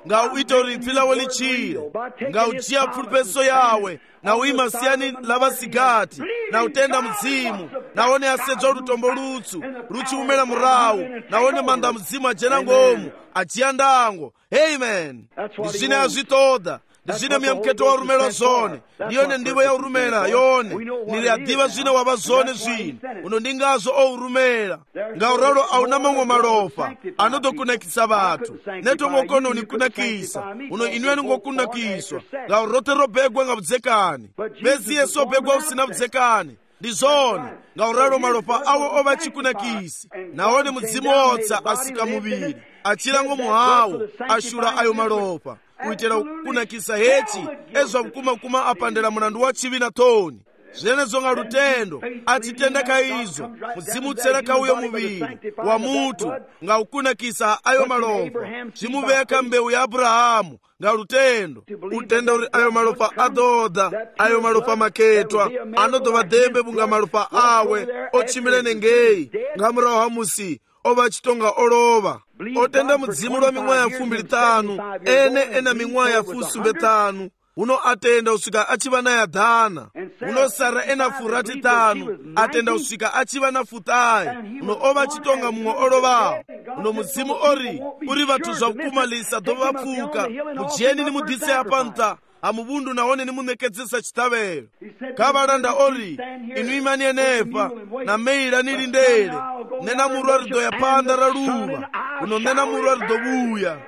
ngauite uri ipfi lawe litchire, ngauchiya pfulupeso yawe na uima siyani lavasigati na utenda mzimu, naone asedzwa lutombo lutsu luchiumela murawu, naone manda mzimu ajena ngomu achiya ndango. Amen. Ndizvine azvitoda, ndizvine miyamketo warumela zone, ndiyone ndivo yaurumela yone, nili adiva zvine wava zone zvino uno ndingazo ourumela. Ngauralo auna mamwe malofa anotokunakisa vathu, neto ngokono unikunakisa uno inueni ngokunakiswa. Ngaurote robegwa ngavudzekani, bezi yesu obegwa usina vudzekani. Ndizone ngauralo malofa awo ova chikunakisi, naone mudzimu wotsa asika muviri achilango muhawo ashura ayo malofa kuitira kunakisa hechi ezwa mkumakuma apandela mulandu wa chivi na toni. Zvenezo nga lutendo achitendeka izo mudzimu utsereka uyo muviri wa mutu nga ukunakisa ayo malofa, chimuveka mbewu ya Abrahamu nga lutendo utenda uri ayo malofa adoda, ayo malofa maketwa anodova dembe bunga malofa awe ochimilene ngeyi nga murawo hamusi ova chitonga olova. Otenda mudzimu lwa ming'wa ya fumbi litanu ene ena ming'wa ya fusumbe tanu uno atenda usika achiva na yadhana, uno Sara ena furati tanu atenda usika achiva na futayi, uno ova chitonga mumwe olovawo. Uno mudzimu ori uri vathu zvakukumalisa dovapfuka mujeni ni mudhise apanta amuvundu naone nimunekedzesa chitavelo. Kavalanda ori inu imani enepa na meira nili ndele nena murwa rido ya panda ra luva uno nena murwa rido vuya.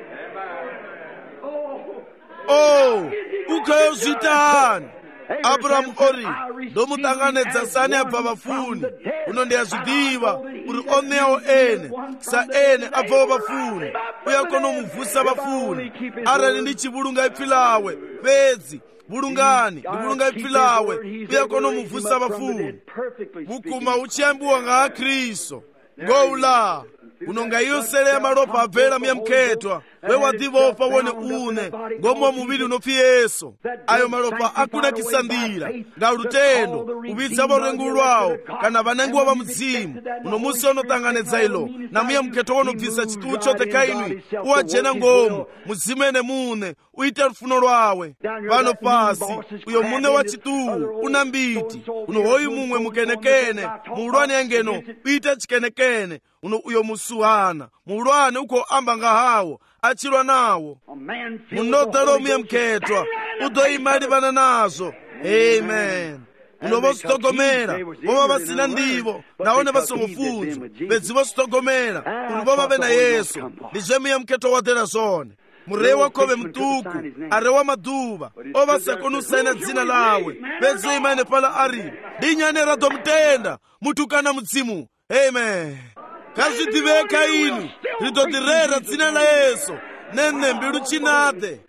Oh, ukhayo zvitani. Abrahamu ori ndomutanganedza sani abva vafuni uno ndiyazvidiva uri onewo ene sa ene abvawo vafuni uye konomuvusa vafuni. Arali ndichivulunga ipfi lawe pedzi vulungani ndivulunga ipfi lawe uye konomuvusa vafuni. Vukuma uchiyambiwa nga Kristo ngoula unonga iyosele ya malopa abvela miyamketwa wewadivopa wone une ngomwa muvili unopfi Yesu. Ayo malopa akunakisandira nga lutendo ubitsa vorengu lwawo kana vanenguwa va mudzimu uno musi onotanganedza ilo na miyamketo wonobvisa chituwu chote kainwi uwajena ngomu mudzimu ene mune uite lufuno lwawe. Vano pasi uyo mune wa chituwu una mbiti uno hoyu mumwe mukenekene muulwane engeno uite chikenekene uno uyo musuhana muulwane uko amba nga hawo achilwa nawo munodalo miyamketwa udoimali vana nazo. Amen. Uno vositogomera vova vasina ndivo naone vasomufunzo bedzi vositogomera uno vova vena Yesu ndizve miyamketo wadera zone. Murei wakove mtuku arewa maduva ovasakonusaina dzina lawe bedzi imane pala ari dinyanera domutenda mutukana mudzimu. Amen. Kazvidiveka inu ridodirera dzina la Yesu nene mbilu chinade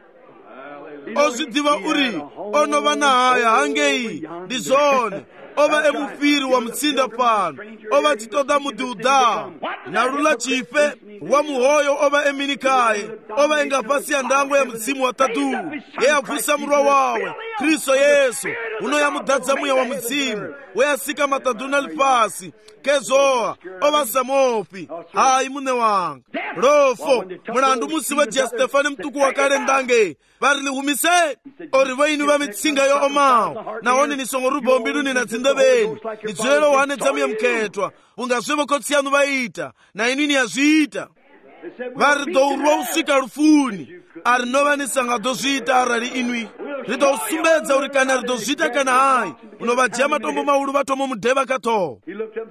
ozvidiva uri onova nahaya hangeyi ndizone ova emufiri wa mutsinda pano ova chitoda mudhiudha narula chife wa muhoyo ova eminikaye ova engapasi ya ndango ya mudzimu watatu yeyabvusa murwa wawe Kristo Yesu uno yamudhadza muya wa mudzimu weyasika mataduna lipasi kezoa ova samofi. Hayi mune wanga rofo mulandu musi wa Stefani mtuku wakale ndange vari lihumise ori vainu va mitsinga yo omawo naone nisongo rubombi luni na dzindoveni nidzwelo wane dzamu ya mketwa ungazvevo kotsi yanu vaita na inini yazviita vari dourwa usvika rufuni ari nova nisanga dozviita arali inwi ridosumbedza uri kana ridozviita kana hayi unovajya matombo maulu vatomo mudheva katoho.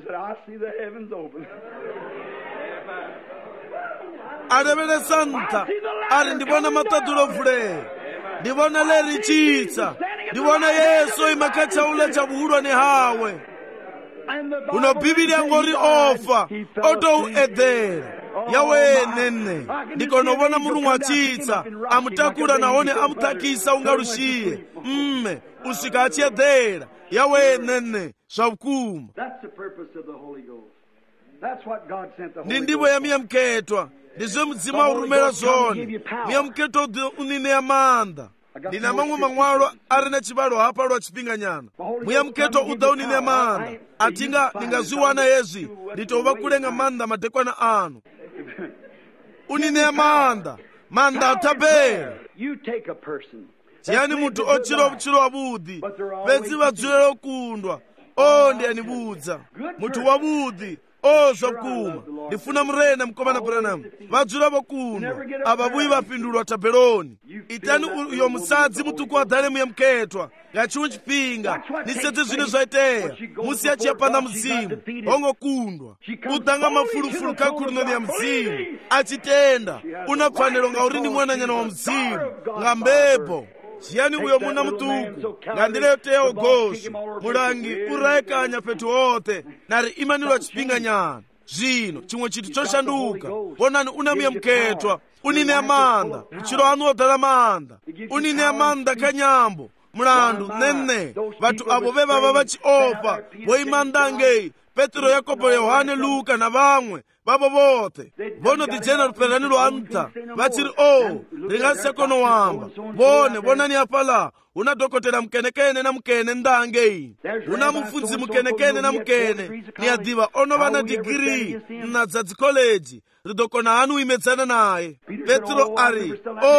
Arevele santa ari ndivona matadulo vule ndivona leri chitsa ndivona Yesu imakachaula cha vuhulwane hawe uno bibili yangori ofa oto edera yawe nene ndikonovona mulungu achitsa amutakula naone amutakisa ungalushiye mme usika achiedera yawe nene zvavukuma. Ndi ndivo ya miyamketwa ndizve mudzimu aurumela zone miyamketo unine ya manda ndina mamwe mang'walo ari na chivalo hapa lwa chipinganyana muyamketo uda unine ya manda atinga ndingazviwana yezvi nditova kulenga manda madekwana anu unine ya manda manda atapera. You take a person. Chiyani munthu ochira uchiro wabudhi bedzi vadzulira okundwa o ndiyanibudza munthu wabudhi ozokuma ndifuna murena mkomana Branham vadzula vokundwa ababuyi vapindulwa tabeloni itani uyo musadzi mutuku adale muyamkhetwa ngachiwo chipinga nisete zvine zvaiteya musi achiyapanda muzimu ongokundwa utanga mafulufulu kakhulunoni ya mzimu achitenda unapfanelo nga uri ndi mwananyana wa mzimu nga mbepo chiyani uyo muna mutuku ngandileyoteya ogoshi mulangi uraekanya petu ote nari imanilwa chipinga nyana zvino chimwe chinthu choshanduka onani unamuyamkhetwa unine amanda uchiro anu odala manda unine amanda kanyambo mulandu nene vatu avo vevava vachiopa voimandange Petro, Yakobo, Yohane, Luka na vamwe vavo vote vono tijena luperani lwanta vachiri o ringasikono wamba vone vonani apala una dokotela mkenekene na mkene ndange una mufunzi mkenekene na mkene ni adiva ono vana digiri na dzadzi college ridokona anu imedzana naye. Petro ari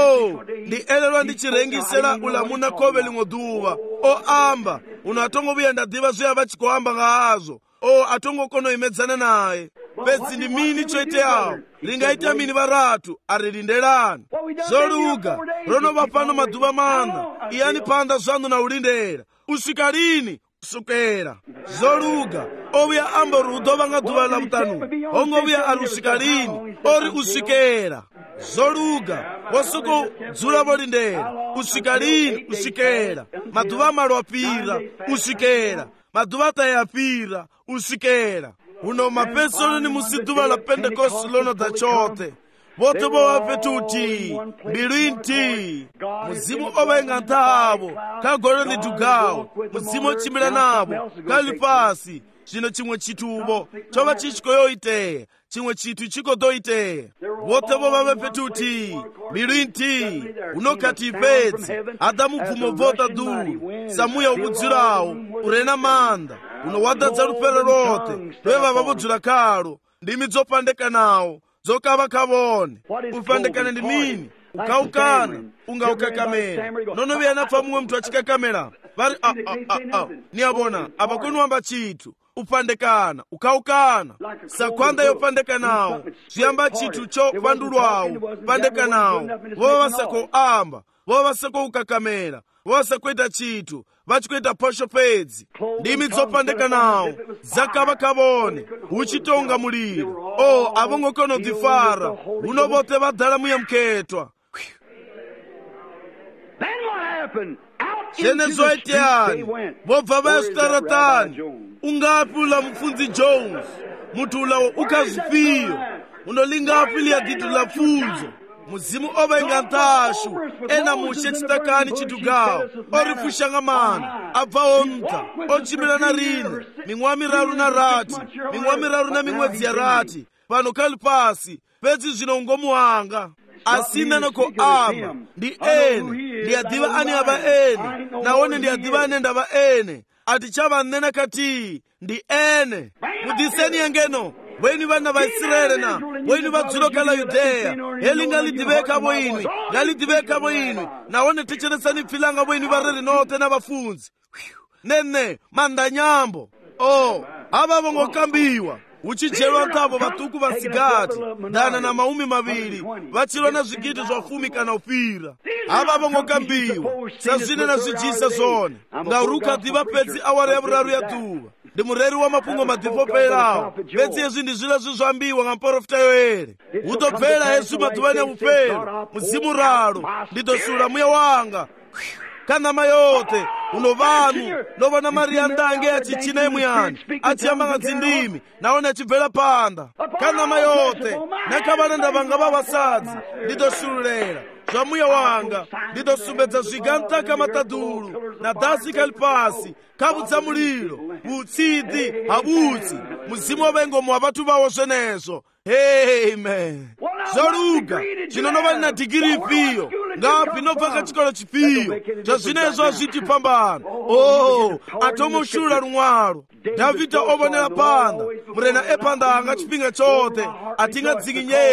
o ndi elelwa ndichirengisela ulamuna kove limwe duva o amba unatongo viyenda diva zuya vachikoamba ngaazo o atongo kono imedzana naye pedzi ndi mini choite yawo lingaita mini varatu arilindelani zoluga rono vapano maduva mana iyani panda zvandu na ulindera usvika lini usukera zoluga ovuya amba rudo vanga duva la mutanu ongovuya ari usvika lini ori usvikera zoluga wosuku dzula volindera usvika lini usvikera maduva malwapira usvikera maduva tayapira usvikera uno mapesolo ni musiduva la Pentekoste lono da chote vote vova petuti mbilu inti muzimu ovenga ntavo kagolo ni dugawo muzimu ochimila navo kali pasi chino chimwe chituvo chova chichikoyoiteya chimwe chitu chikodoiteya vote vova vepetuti mbilu inti unokati ipedzi adamu bvumo vota dulu samuya ukudzirawo urena manda uno wadadza lupere lote lwevava vodzula kalo ndimi dzopandekanawo dzokava kavone upandekana ndi mini ukaukana unga ukakamera nono viyanapfa mumwe muthu achikakamera vari a a a a niyavona apa kunuwamba chithu upandekana ukaukana sakwanda yopandekanawo zviyamba chithu chopandulwawo pandekanawo vova vasako amba vova vasako ukakamera vova sakuita chithu vachikuita posho pedzi ndimi dzopandekanawo dzakava kavone uchitonga muliro o avongokono dzifara uno vote vadala muyamkhetwa chene zoiteyani vobva vaesitaratani ungapi ula mfunzi Jones mutu ulawo ukazifiyo unolingapi liyaditu la funzo muzimu ovenga ntashu ena mushe chitakani chitugawo orifushanga mana abva onta ochimilana rine ming'wa miraru na rati ming'wa miraru na ming'wedzi ya rati pano kali pasi pedzi zvino ungomuhanga asina noko ama ndi ene ndiyadiva ani ava ene naone ndiyadiva ane ndava ene ati chava nena kati ndi ene mudiseni yengeno bweni vana va Israele na bweni vadzulo kala Yudeya heli ngalidiveka bweni ngalidiveka bweni naone ticheresani pfilanga bweni vareri note na vafunzi nene manda nyambo o ava vongokambiwa uchijelwa ntavo vatuku va sigati dana na maumi maviri vachilwa na zvigiti zva fumi kana upira ava vongokambiwa sazvine na zwijisa zone ngauruka diva pedzi awara ya vuraru ya duva ndi mureri wa mapungo madhipoperawo pedzi yezvi ndi zvila zvizvambiwa nga mporofitayo ere utobvera yesu madhuvanya mupero muzimu ralo nditosula muya wanga kana mayote uno vanhu novona Mariya ndange achichina imuyani achiyamba nga dzindimi naone achibvela panda kana mayote nakavana ndavanga vavasadzi nditosululera zva muya wanga nditosumbedza zvigantaka matadulu na dasi kali pasi kavudza muliro utsidzi havutsi muzimu wavengomo wa vatu vawo zvenezvo amen zoluga chinonova na digiri ipiyo ngapi nobva kachikolo chipiyo zvazvinezvo hazviti pambano o atomoshula rumwaro Davhidha ovonera panda murena epanda anga chipinga chote atingadzinginyei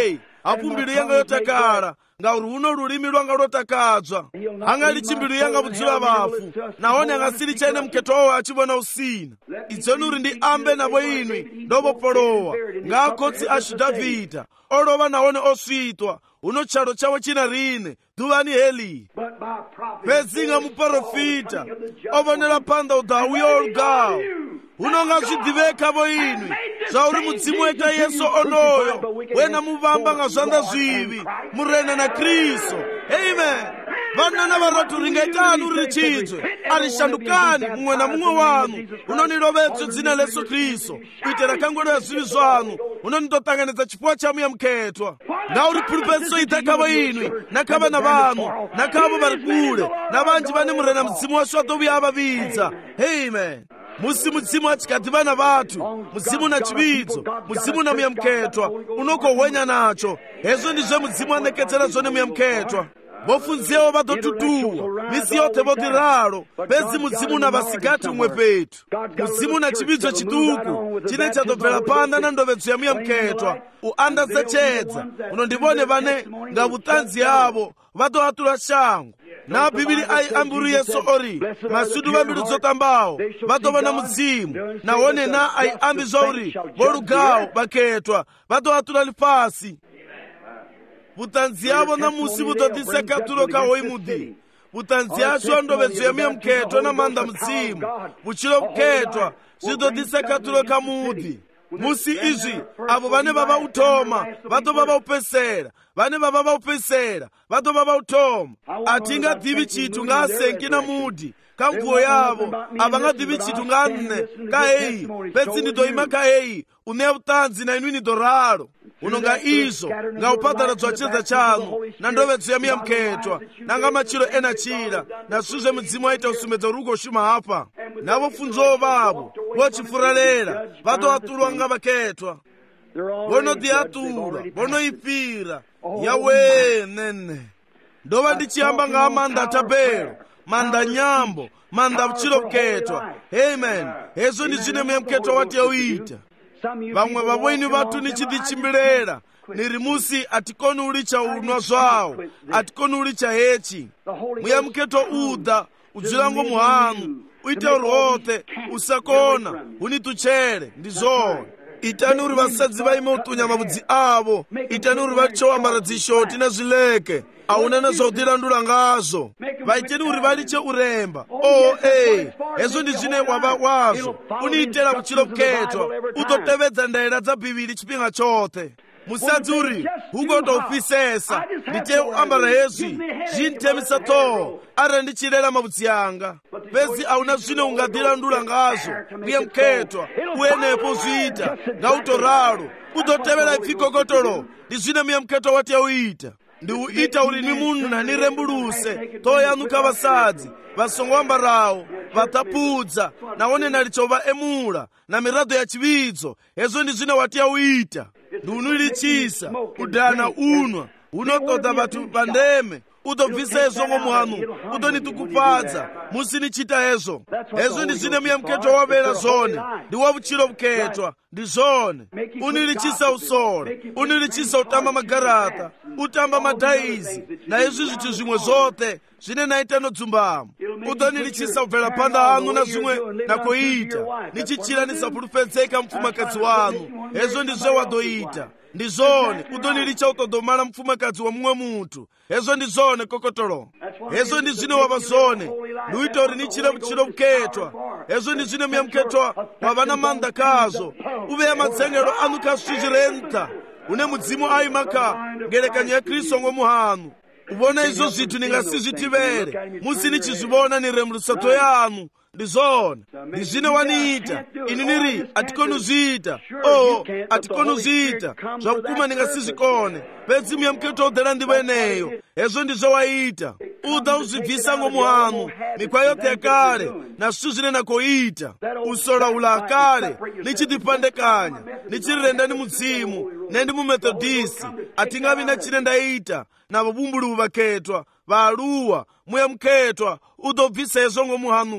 apo mbilu yanga yotakala ngauri uno lulimi lwanga lotakadzwa angalichi mbilu yanga budzula bafu naone angasili chene mketo wawo achibona usina idzoni uri ndi ambe nabo inwi ndobopolowa ngakotsi ashu davida olova naone oswitwa uno tchalo chawo china rine duvani heli pezinga muprofita ovonera panda udhawu yolgawo uno ngazvidivekavo inwi zvauri mudzimu weta yesu onoyo wena muvamba ngazvanda zvivi murena na kristu amen vanana varatu ringaitani uri chidzwe arishandukani mumwe na mumwe wanu unonilovedzwe dzina lesu kristu kuitira kangwero ya zvivi zvanu unonitotanganidza chipfuwa chamu ya muketwa ngauri pulupetso itakavo inwi nakava na vanhu nakavo vari kule na vanji vane murena mudzimu wasu atovuya avavidza amen musi mudzimu achikati vana vathu mudzimu na chividzo mudzimu na muyamuketwa unokohwenya nacho hezvo ndizvo mudzimu anekedzera zvone muyamuketwa vofunzewo vatotutuwa misi yote votiralo pezi mudzimu na vasigati umwe petu mudzimu na chividzo chituku chine chatobvera panda na ndovedzo ya muyamuketwa uandazechedza unondivone vane nga vutanzi avo vatoatula shango na bhibili ai amburu yesu ori masudu vambilu dzotambawo vatovana mudzimu naone na ai ambi zvauri volugawo vaketwa vatoatula lifasi vutanzi yavo na musi vutodiseka tulo kahoyi mudi vutanzi yacho ndovedzo ya muyamuketwa na manda mudzimu vuchilo vuketwa zvitodiseka tulo kamudi musi izvi avo vane vava utoma vatova vaupesera vane vava vaupesera vatova vautoma atingadivi chitu ngaasenki na mudi kamvuwo yavo avangadivi chitu nganne kaheyi petsi nidoima kaheyi une vutanzi na inwi nidoralo unonga izvo ngaupadaradzwa chedza chanu na ndovedzo ya muyamuketwa nanga machiro ena chira na suzve mudzimu aita usumedza uri ugoshuma hapa navo funzowo vavo vochifuralera vatoatulwa nga vaketwa vonodiatula vonoipira yawe nene ndova ndichiyamba nga manda tabelo manda nyambo manda vuchilo vuketwa amen hezvo ndi zvine muyamuketwa wati yauita vamwe vavoini vatu nichidichimbilera niri musi atikoni ulicha unwa zvawo atikoni ulicha hechi muyamuketwa uda udzilango muhanu uite urwote usakona unituchere ndizvo itani uri vasadzi vaime utunya mavudzi avo itani uri vachowambara dzishoti na zvileke auna nezvautirandura ngazvo vaiteni uri valiche uremba oh ei hezvo ndi zvine wava wazvo uniitera vuchilo vuketwa utotevedza ndaira dzabhiviri chipinga chote musadzi uri hugotoufisesa ndite uambara hezvi zvintemisa toho ari ndichirera mavudzi yanga pezi auna zvine ungadirandura ngazvo muyamuketwa uenepo zviita ngautoralo utotevera ipfikokotolo ndi zvine muyamuketwa wati yauita ndiuita uri ni munhu nirembuluse toyanuka vasadzi vasongowambarawo vatapudza naone nalichova emula na mirado ya chividzo hezvo ndi zvine wati yauita ndiunilichisa udana unwa unotoda vatu vandeme utobvisa hezvo ngomuhanu utonitukupadza musinichita hezvo hezvo ndi zvine muyamuketwa wavera zvone ndi wavuchilo vuketwa ndi zvone unilichisa usola unilichisa utamba magarata utamba madhaizi na izvi zvithu zvimwe zvote zvine naita nodzumbamo utonilichisa ubvera panda hanu na zvimwe nakoita nichichira nisapulupedzeka mupfumakadzi wanu hezvo ndizvo wadoita ndi zvone utonilicha utodomala mupfumakadzi wa mumwe munthu hezvo ndi zvone kokotolo hezvo ndi zvine wava zvone ndiuita uri nichire vuchilo vuketwa hezvo ndi zvine muyamuketwa wava na manda kazvo uveya madzengero anu kasvizvirenta une mudzimu aimaka ngerekanyo ya kristu ngomuhanu uvona izvo zvithu ningasizvitivere musi nichizvivona niremburisato yanu ndi zvone ndi zvine waniita ini niri atikonuzviita oh atikonuzviita zvakukuma ningasizvikone pedzi muyamuketwa udhera ndivo eneyo hezvo ndizvo waita uda uzvibvisa ngomuhanu mikwa yote yakale na zvithu zvine nakoita usola ula akale nichitipandekanya nichirirenda ni mudzimu nendi mumethodisi atingavi na chine ndaita na vabumbuli vaketwa vaaluwa muyamuketwa udobvisa hezvo ngomuhanu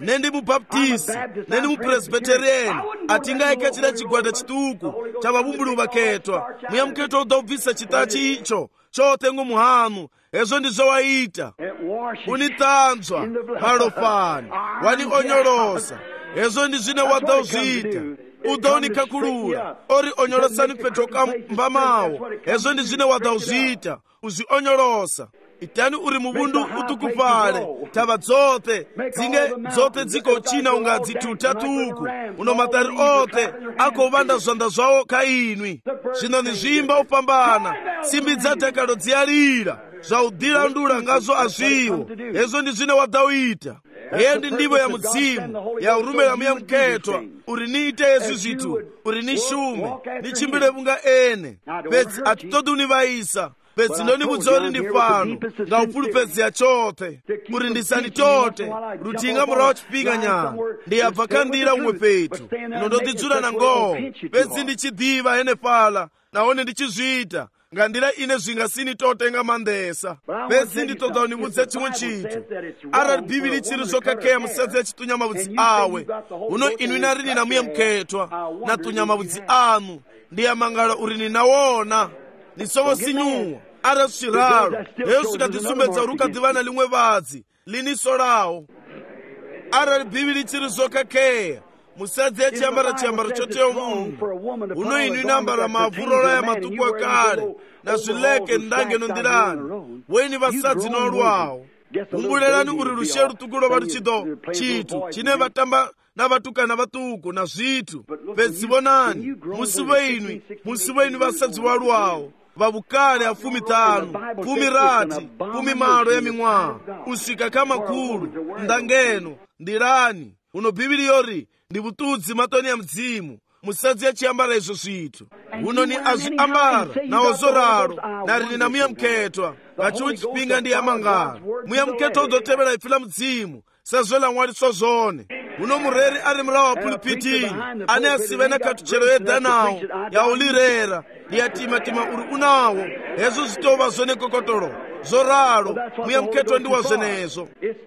ne ndi mubaptisi ne ndi mupresbiteriani atingayike chira chigwada chituku cha mabumbulu maketwa muyamketwa udobvisa chitachi icho chotengo muhanu ezo ndizo waita unitanzwa malofani wani onyolosa ezo ndi zine wadauzita udonikakulula ori onyolosani petro kambamawo ezo ndi zine wadauzita uzi onyolosa itani uri mubundu utukupale taba zote zinge zote ziko china unga zitutatuku uno matari ote ako ubanda zonda zwawo kainwi zino ni zimba upambana simbi zatekalo ziyalira zaudira ndula ngazo aziwo ezo ndi zine wadawita yendi ndivo ya mudzimu ya urumela muya mketwa uri niite yesu zitu uri nishume nichimbile bunga ene pezi atutodi univaisa pezi ndoni kudzori ndi fano nga ufulu pezi ya chote uri ndisani tote rutinga murawa chipinga nyana ndiyabva kandira umwe petu inondotidzula na ngoho pezi ndichidiva ene fala naone ndichizvita ngandira ine zvingasini totenga mandesa pezi nditoda unimudze chimwe chitu arali bhibhili chiri zvokakeya musadzi achitunya mavudzi awe uno inwi narini namuye mketwa natunya mavudzi anu ndiyamangala uri ninawona nisovosinyuwa ara swiralo heyo svikatisumbedza uri ukadhivana limwe vadzi liniso rawo arali bhibhili chiri zvokakeya musadzi achiyambara chiyambaro choteyo munhu uno inwi nambara mavhurora ya matuku akale na zvileke ndange nondirani weni vasadzi norwawo umbulelani uri rushe rutuku rova ruchido chitu chine vatamba navatukana vatuku na zvitu pedzivonani musivo inwi musivo inwi vasadzi varwawo vavukale afumi tanu fumi rati fumi malo ya mimwaha usvika kamakulu ndangeno ndirani uno bhibhili yori ndi vutudzi matoni ya mdzimu musadzi achiyambara izvo zvitu uno ni azviambara nawo zoraro narini na muya mketwa vachiwe chipinga ndi yamangala muya mketwa udotevera ifila mdzimu sezvela mwaliswa zvone uno mureri ari murawo wa pulipitini ane asive nakatuchero yedhanawo yaulirera ndiyatimatima uri unawo hezvo zvitova zvone kokotoro zoraro muya mketwa ndiwa zvenezo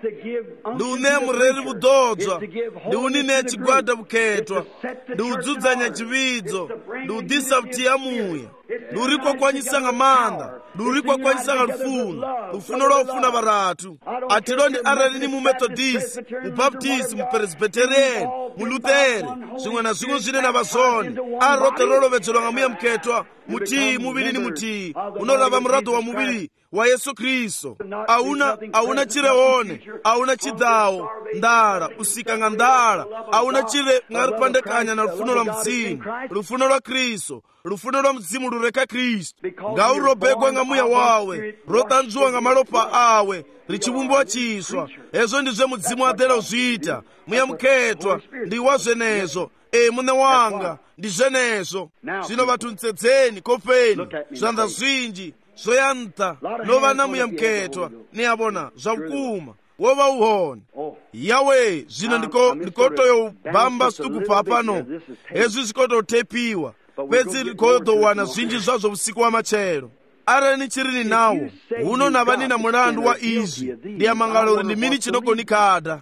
ndi une mureri vudodzwa ndi unine chigwada vuketwa ndi udzudzanya chividzo ndi udisa vutiya muya ndi uri kwakwanyisanga manda ndi uri kwakwanyisanga lufuno lufuno lwaufuna varatu atilondi arali ni mumethodisi mubaptisi mupresbiteriani mulutheri zvimwe na zvimwe zvine na vazoni ari rote rolovedzerwa nga muya mketwa mutii muvili ni mutii unorava murado wa muvili wa Yesu Kristo auna auna chirewone auna chidawo ndala usika nga ndala auna chire ngaripandekanya na lufuno lwa mzimu lufuno lwa Kristo lufuno lwa mzimu lureka Kristo ngaurobegwa nga muya wawe rotanzhuwa nga malopa awe richivumbuwa chiswa ezo ndizve mudzimu adela uzvita muya mketwa ndi wa zvenezo e mune wanga ndi zvenezo zvino vathu ntsedzeni kopeni zvanza zvinji zoyanta novana muya mketwa niyabona zvavukuma wova uhona yawe zvino ndiko ndikotoyo bamba situkupa pano ezvi zvikototepiwa pedzi rikotowana zvinji zvazvo usiku wa machero arali nichirini nawo uno navani na mulandu wa izvi ndiyamangala uri ndi mini chinogonikada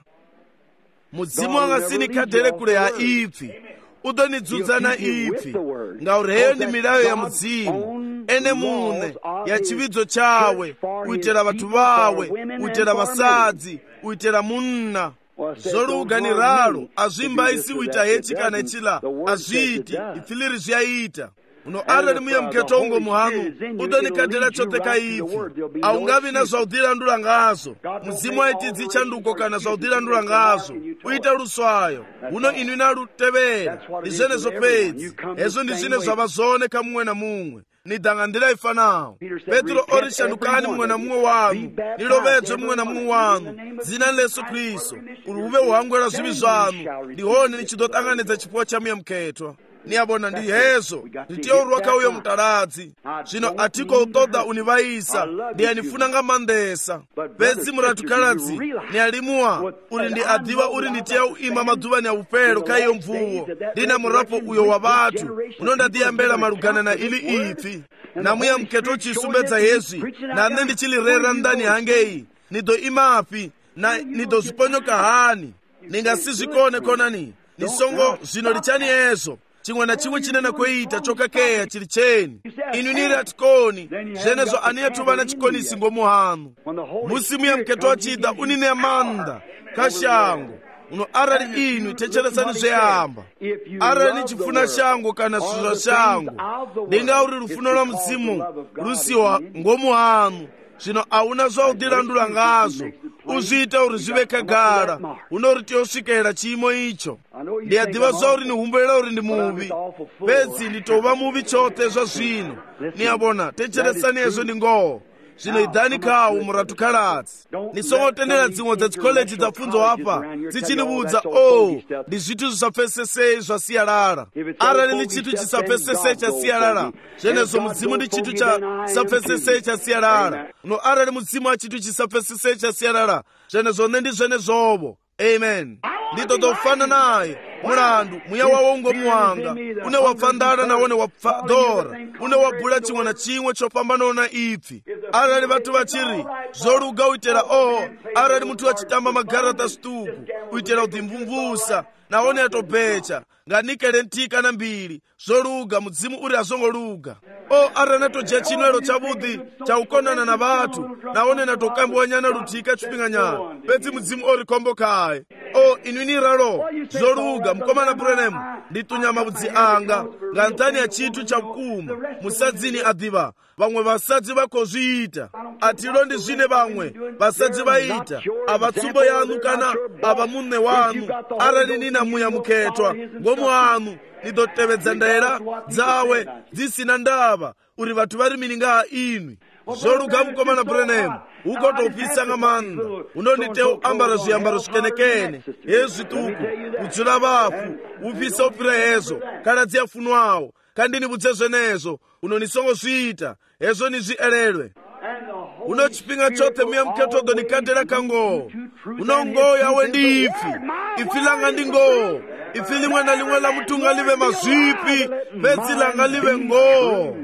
mudzimu angasinikadhere kule ya ipfi udonidzudzana ipfi ngauri heyo ndi milayo ya mudzimu ene mune ya chividzo chawe uitera vathu vawe uitera vasadzi uitera munna zoluganiralo azvimbaisi uita hechi kana ichila azviti ipfiliri zviyaita uno arali muya mketwa ungo muhanu udonikadhera chote kaipfi aungavi na zvaudilandula ngazo mudzimu waitidzi chanduko kana zvaudilandula ngazo uita ruswayo uno inwi nalutevera ndi zvenezo pedzi hezvo ndi zvine zvava zooneka mumwe na mumwe nidanga ndila ifanawo petro orishandukani mumwe na mumwe wanu nilovedzwe mumwe na mumwe wanu dzina la Yesu Kristo uri uve uhangwera zvivi zvanu ndihone nichidotanganidza chipuwa cha muya mketwa niyabona ndi hezo nditiyo urwakauyo mutaradzi zvino atiko utoda univaisa ndiyanifuna nga mandesa pedzi muratukaladzi niyalimuwa uri ndi adhiva uri nditiya uima madhuvani ya upelo kaiyo mvuwo ndina murapo uyo wa vathu unondadiyambela malugana na ili ipfi na muya mketwa uchisumbedza hezvi nane ndichilirera ndani hangeyi nido imapi na nido ziponyoka hani ningasizvikone konani nisongo zvino lichani ezo chimwe na chimwe chinena kuita chokakeya chili cheni inu niri atikoni zvenezo aniyetu vana chikonisi ngomuhanu musimu ya mketo wachida unine amanda kashango uno arali inu techeresani zveyamba arali nichifuna shango kana suzva shango ndingauri rufuno lwa muzimu lusiwa ngomuhanu zvino auna zvaudirandula ngazvo uzviita uri zvive kagara unori tiosvikira chiimo icho ndiyadiva zvauri nihumbulela uri ndi muvi bedzi nditova muvi chote zvazvino niyabona techeresani ezvo ndingoho zvino idhani kawu muratukhaladzi nisongotendera dzimwe dzachikoleji dzapfunzwa apa dzichinivudza o ndi zvithu zvisapfesesei zvasiyalala arali ni chithu chisapfesesei chasiyalala zvenezo mudzimu ndi chithu chisapfesesei chasiyalala no arali mudzimu a chithu chisapfesesei chasiyalala zvenezo ne ndi zvenezovo amen nditotofanana naye mulandu mwiya wawo ungomuwanga une wapfandana nawone wapfadora une wabhula chimwe na chimwe chopambanawo na ipfi arali vathu vachiri zoluga uitera oho arali munthu achitamba magarata stuku uitera kudzimvumvusa nawone atobhecha nganikele nthika na mbiri zoluga mudzimu uri azongoluga o arali natojea chinwelo chavudhi chaukonana na vathu nawone natokambiwa nyana luthika chipinganyana pedzi mudzimu ori kombo khaye o inwiniralo zoluga mkomana Branham nditunyama budzi anga nga nthani ya chithu chakuma musadzini adiva vamwe vasadzi vakozviita atilo ndi zvine vamwe vasadzi vaita ava tsumbo yanu kana ava munne wanu arali nina muya mukhetwa ngomuhanu nitotevedza ndera dzawe dzisina ndava uri vathu vari mininga inwi zoluga mkomana Branham ukotopisa nga manda unonite ambara zviambaro zvikenekene hezvituku kudzula vafu upisa upira hezo kana dziyafunwawo kandini budze zvenezo unonisongozviita hezo nizvielelwe uno chipinga chote miya mketodo nikatera kangoho uno ngoo yawe ndi ifi ifi langa ndi ngoo ifi limwe na limwe la mutunga live mazvipi pedzi langa live ngoo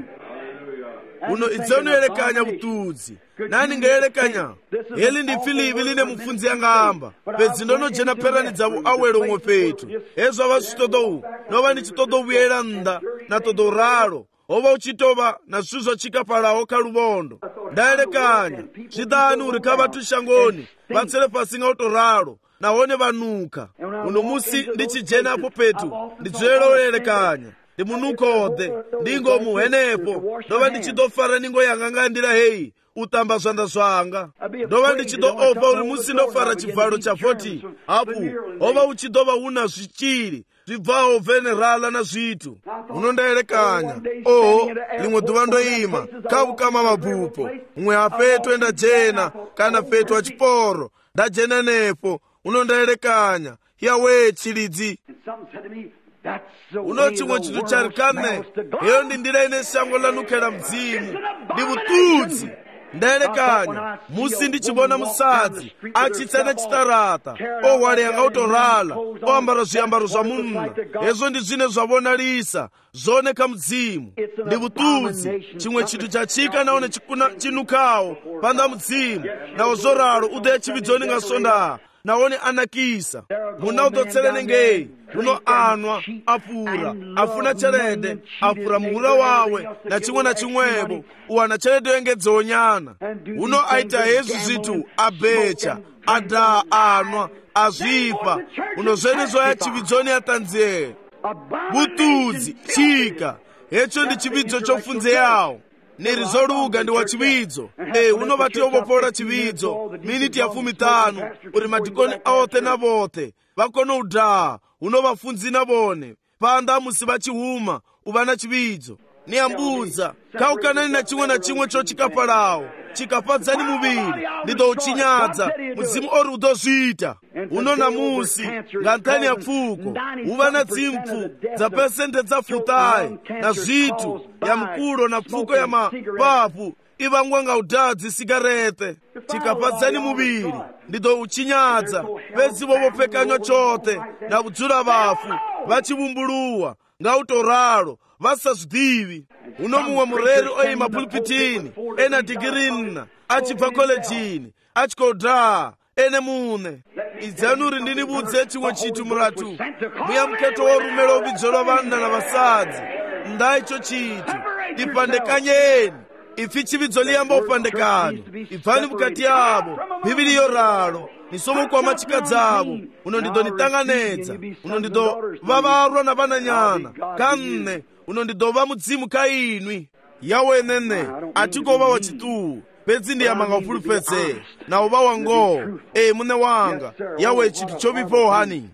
uno idzonoyerekanya butudzi nani ngayerekanya heli ndi filivi line mufunzi yanga amba pedzi ndonojena pherani dzavu awelo umwe petu hezvo ava zvitodowu nova ni chitodo vuyela nda na todo ralo ova uchitova na zvizvo chikapalawo kaluvondo ndayerekanya zvidani uri kavathu shangoni vatsere pasi nga utoralo nahone vanuka uno musi ndichijenapo petu ndidziweloyerekanya ndi munukode ndingomu henepo ndova ndichidofara ningo yanga ngandira heyi utamba zvanda zvanga ndova ndichido-ofa uri musi ndofara chivhalo cha forty apu ova uchidova una zvichiri zvibvawo venerala na zvithu unondayerekanya oho limwe dhuva ndoima kavukama mabhupo umwe afetu endajena kana fetu achiporo ndajena nepo unondayerekanya yawe chilidzi uno chimwe chinthu charikane iyo ndi ndira ine shango lanukera mdzimu ndi butudzi ndayerekanya musi ndichibona musadzi achitsana chitarata owale yanga utorala oambara zviambaro zva munna hezvo ndi zvine zvavonalisa zooneka mdzimu ndi butudzi chimwe chinthu chachika naone chinukawo panda mdzimu nawo zoralo ude chividzoni nga sonda naone anakisa muna udotserene ngeyi uno anwa apura afuna cherede apura muhula wawe na chimwe na chimwebo uwana cherede yengedzonyana uno aita hezvi zvithu abhecha ada anwa azvipa uno zvene zoya chividzoni yatanzeye butudzi chika hecho ndi chividzo chofunze yawo neri zoluga ndi wa chividzo e unovati ovopola chividzo miniti ya fumi tano uri madikoni aote na vote vakono udaa unovafunzi na vone panda musi vachihuma uva na chividzo niyambudza kaukanani na chimwe na chimwe chochikapalawo chikapadzani muviri ndidouchinyadza mudzimu ori udozviita uno na musi nga nthani ya pfuko uva na dzimpfu dza pesente dza futayi na zvithu ya mkulo na pfuko ya mapapu ivangwa nga udadzi sigarete chikapadzani muviri ndidouchinyadza pedzi vovopekanywa chote na kudzula vafu vachivumbuluwa nga utoralo vasazvidivi uno mumwe mureri oima pulpitini ena digirinna achibva kolejini achikodhaa ene mune idzani uri ndinibudze chimwe chinthu muratu mwiya mkheto worumela uvidzolwa vana na vasadzi ndaicho chinthu tipandekanyeni ifi chividzo liyamba upandekano ibvani mukati yavo bhibili yoralo nisomukwa chika dzavo uno ndidonitanganedza uno ndidovava na vananyana kamne uno ndidova mudzimu kainwi yawenene atikova wachituwu pedzi ndiyamanga ufulufetse na uva wango e mune wanga yawe chinthu chovipo hani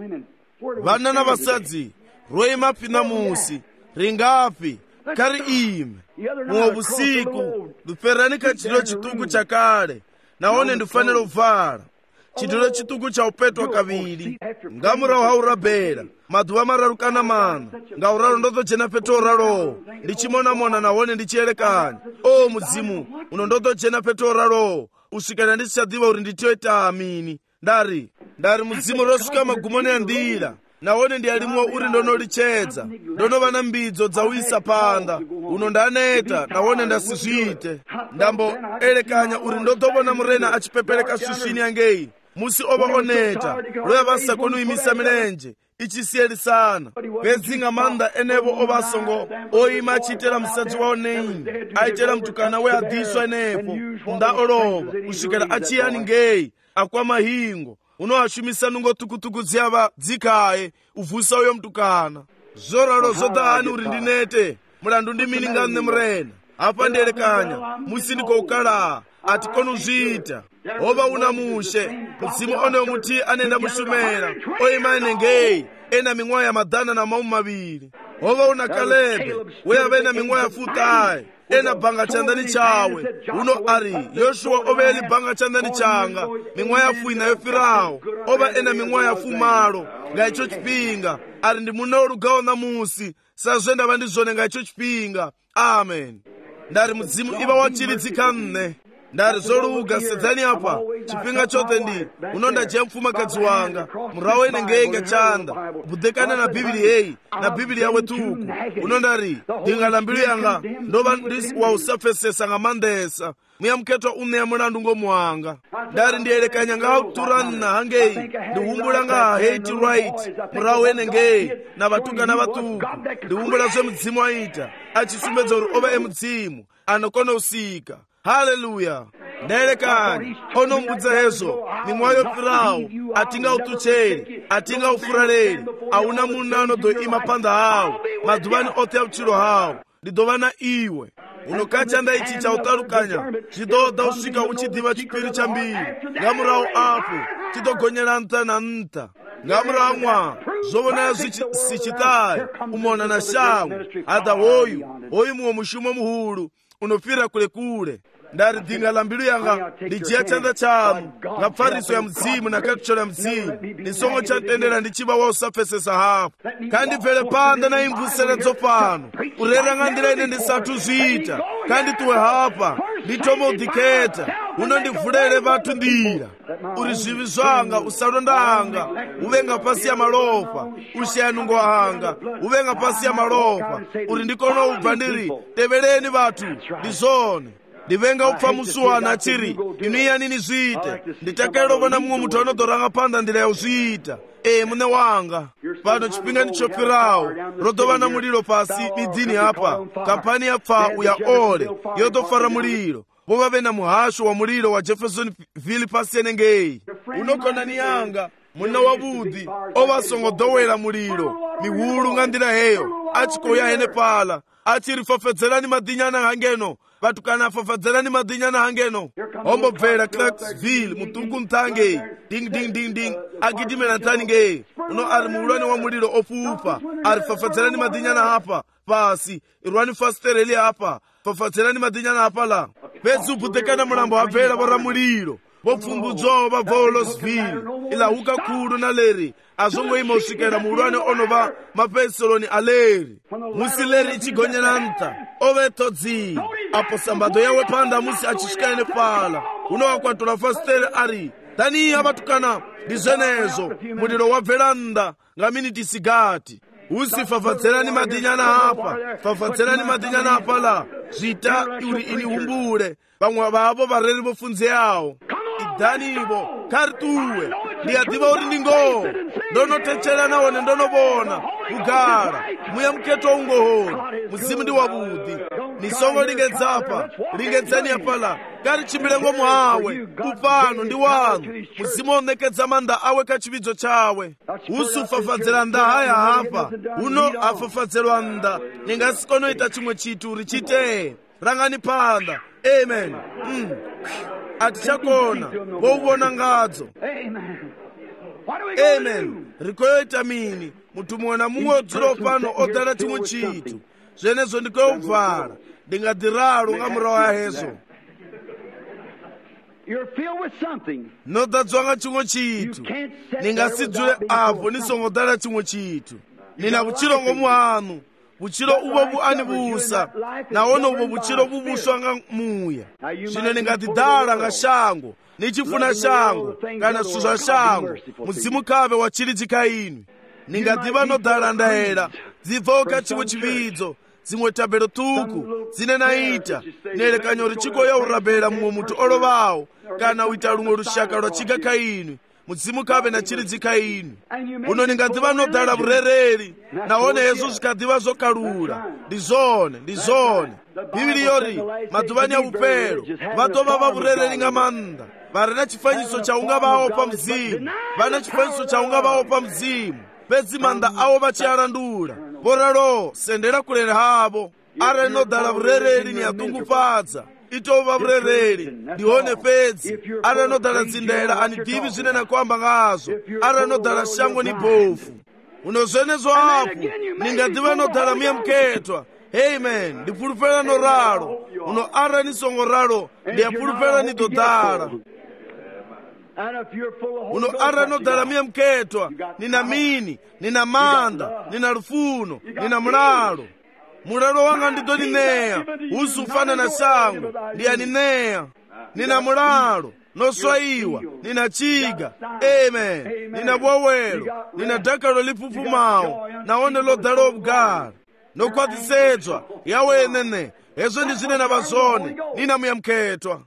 vana na vasadzi roima pina musi ringapi kari ime mumwe vusiku luferani kachitiro chituku chakale naone ndifanira uvhara chitiro chituku chaupetwa kaviri ngamurawo haurabhera madhuva mararukana mana ngauraro ndotochena peto ralowo ndichimonamona naone ndichielekanya o mudzimu uno ndotochena peto ralowo usvikana ndisichadhiva uri nditoita amini ndari ndari mudzimu rosvika magumoni andira naone ndialimwo uri ndonolichedza ndonova na mbidzo dzauisa panda uno ndaneta naone ndasizviite ndamboelekanya uri ndotovona murena achipepereka svisvini yangei musi ova oneta roya vasakonuimisa milenje ichisielisana pedzinga manda enevo ovasongo oima achiitela musadzi wao neini aitela mtukana weadhiswa enepo ndaolova kusvikira achiyani ngei akwa mahingo unoashumisa nungo tukutuku dziava dzikaye uvusa uyo mtukana zoralo zodahani uri ndinete mulandu ndiminingane murena apa ndielekanya musi ndikoukala atikonuzviita ova una mushe mudzimu onewo muti anenda mushumera oima enengei ena ming'oya ya madhana na maumi maviri ova una kalebe weyava ena ming'oya ya futayi ena bhanga chandani chawe uno ari yoshua ova eli bhanga chandani changa ming'oya ya fu inayo firawo ova ena ming'oya ya fu malo ngaicho chipinga ari ndimunewo lugawo namusi sazve ndava ndizvone ngaicho chipinga amen ndari mudzimu iva wachiridzika mne ndari zoluga sedzani apa chipinga chote ndi unondajiya mfumakadzi wanga murawo enengeinga chanda budhekana na bhibili yeyi na bhibili yawe tuku unondari ndingala mbilu yanga ndova wausafesesa nga mandesa mwiya mketwa uneya mulandu ngomuwanga ndari ndielekanya ngauturanna hangeyi ndihumbula nga hate right murawo enengeyi na vatuka na vatuku ndihumbula zve mudzimu aita achisumbedza uri ova emudzimu anokona usika haleluya ndaelekanya onombudza hezvo mimwayo firawo atinga utucheri atinga ufuraleli auna munhu anodoima panda hawo madhuvani ose auchiro hawo ndidova na iwe unokachanda ichi chautarukanya chidoda usvika uchidhiva chipiri chambiri ngamurawo apo chitogonyera nta na nta ngamurawo mwa zvovonayo zvichitayi umona na shamwe hadha hoyu hoyu mumwe mushumo muhulu unofira kule kule ndari dhinga la mbilu yanga ndijiya chanda chanu ngapfariso ya mudzimu nakatuchona mudzimu nisongo chatendera ndichiva wausafesesa hapo kandibvere panda naimvusere dzopano urera ngandira ine ndisatu zviita kandituwe hapa nditomodhiketa unondivhurere vatu ndira uri zvivi zvanga usalondahanga uvenga pasi ya malofa ushiyanungo hanga uvenga pasi ya malofa uri ndikono ubva ndiri tevereni vatu ndizvone ndivenga upfa musuwana chiri inuyani nizviite nditakerero vona mumwe mutu anodoranga panda ndira yauzviita e mune wanga pano chipinga ndichopfirawo rodova na muliro pasi midzini apa kampani yapfa uya ole yotofara muliro vovave na muhasho wa muliro wa jeffersonville pasi yenengei unokonani yanga muna wavudhi ovasongodowera muliro mihulu nga ndira heyo achikoya hene pala achirifafedzerani madinyana hangeno vatu kana afafadzerani madinyana hangeno ombobvera clarksville mutungu ntange ding ding ding ding agidimena tange uno ari muulwani wa muliro ofupa ari fafadzerani madinyana hapa pasi irwani fastereli hapa fafadzerani madinyana hapa la pedzi ubudhekana mulambo wabvera vora muliro vopfumbudzwawo vabva olosville ilahuka khulu na leri azongoima usvikira muulwane onova mapensoloni aleri musi leri ichigonyera nta ovetodzii apo sambado yawe panda musi achisvikaine pala unowakwatula fastere ari taniyi avatukana ndizvenezo muliro wabvera nda ngaminiti sigati usi fafadzerani madinyana apa fafadzerani madinyana apa la zvita uri ini humbule vamwe vavo vareri vofunze yawo idhanivo karituwe ndiyadziva kuti ndingoho ndonotechera nawone ndonobona kugara muya mketwa ungohoni muzimu ndi wabudhi nisongo lingedzapa lingedzani yapala kali chimbilengo mwawe upano ndi wanu muzimu onekedza manda awe kachividzo chawe usufafadzera nda haya hapa uno afafadzerwa nda ningasikonoita chimwe chitu richite rangani panda amen mm. atichakona woubona ngadzo amen rikoyoita mini mutumwana mumwe dzulo pano odala chimwe chitu zvenezo ndikoubvara ndingadiralo nga murawo yahezo nodadzwa nga chimwe chitu ningasidzule apo nisongodala chimwe chitu nina vuchilongo mwanu vuchilo uvo vuanivusa nawono uvo vuchilo vuvuswa nga muya zvino ningatidala nga shango nichifuna shango kana suzwa shango muzimu kave wachilidzika inu ningadziva nodala ndahera dzibvoka chimwe chividzo zimwe tabelo tuku zine naita nelekanyo richikoya urabela mumwe mutu olovawo kana uita lumwe lushaka lwachigaka inu muzimu kave na chilidzika inu uno ningadziva nodala vurereri naone yesu zikadiva zokalula ndizone ndizone bibili yori maduvani ya upelo vatova va vurereri nga manda vari na chifanyiso chaunga vawo pa mzimu vana chifanyiso chaunga vawo pa mzimu pedzi manda awo vachiarandula voralo sendera kulere havo arali nodala vurereri ni yatungufadza itova vurereri ndihone pedzi arali nodala dzindela anidivi zvine nakwamba ngazo arali nodala shango ni bofu uno zvenezo apo ningadziva nodala miya mketwa amen ndipulupela noralo uno arali nisongo ralo ndiyapulupela nidodala uno arali nodala miya mketwa nina mini nina manda nina lufuno nina mulalo mulalo wanga ndidonineya usufana na shango ndiyanineya nina mulalo noswayiwa nina chiga amen nina bwowelo nina dakalo lipupumawo naone lodala obugala nokwatitsedzwa yawenene ezo ndi zine na vazone nina muya mketwa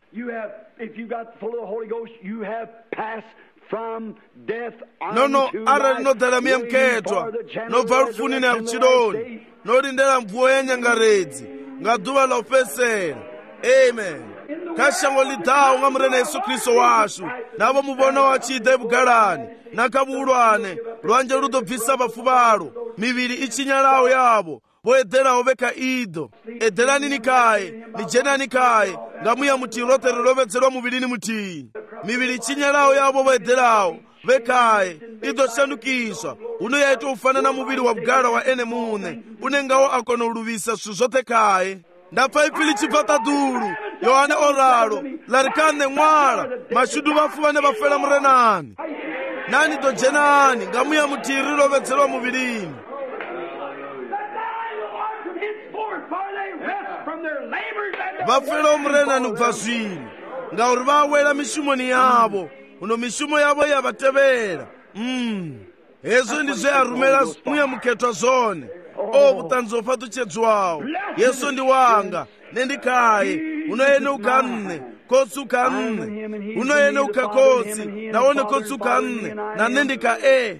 nono arali nodala miya mketwa nobva lufunini ya kuchiloni nolindela mvuwo ya nyangaredzi nga duva la upesera amen kashango lidawu nga murena yesu kristo washu navo muvona wachida ebugalani nakavulwane lwanje ludobvisa vafuvalo mivili ichinyalawo yavo voedelawo veka ido edelani nikaye nijenani kaye nga muya mutiyi lotere lovetselwa muvilini mutiyi mivili ichinyalawo yavo voedelawo vekaye idoshandukiswa uno yaita ufanana muvili wa bugala wa ene mune unengawo akono uluvisa swi zote kaye ndapfa ipfili chipata dulu yohane oralo larikane mwala mashudu vafuvane vafela murenani nani dojenani nga muya mutiyi lovetselwa muvilini vafela omurenani kubva zvino ngauri vawela mishumoni yavo uno mishumo yavo yavatevera mm. Yesu ndi zvearumela muya muketwa zone o vutanzofa tuchedzwawo yesu ndi wanga nendikaye unoyene ukanne kotsi ukanne unoyene ukakotsi naone kotsi ukanne na nendika e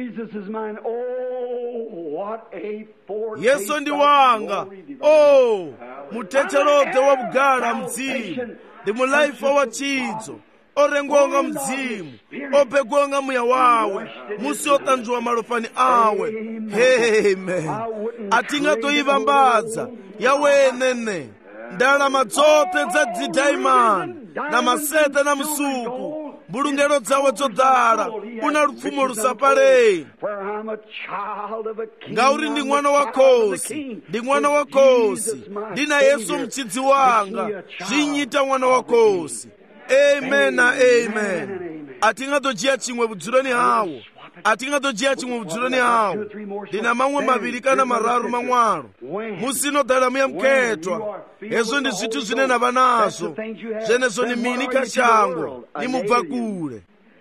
yesu ndi wanga o mutecherode wa bugala mzimu ndi mulaifa wa chidzo orengonga mzimu opegonga muya wawe musi otanzwa malofani awe amen atingatoyivambadza yawenene ndalama dzote dza dzidaimani na masete na msuku mbulungelo dzawe dzodala una lupfumo lusapale ngauri ndi mwana wa khosi ndi mwana wa khosi ndina yesu mchidzi wanga zvinyita mwana wa khosi amen na amen atingatojiya chimwe budzuloni hawo atingatojiya chimwe budzuloni hawo ndina mamwe maviri kana mararu mamwalo musinodala muya mketwa ezo ndi zithu zine nava nazo zenezo ni mini kashango nimubva kule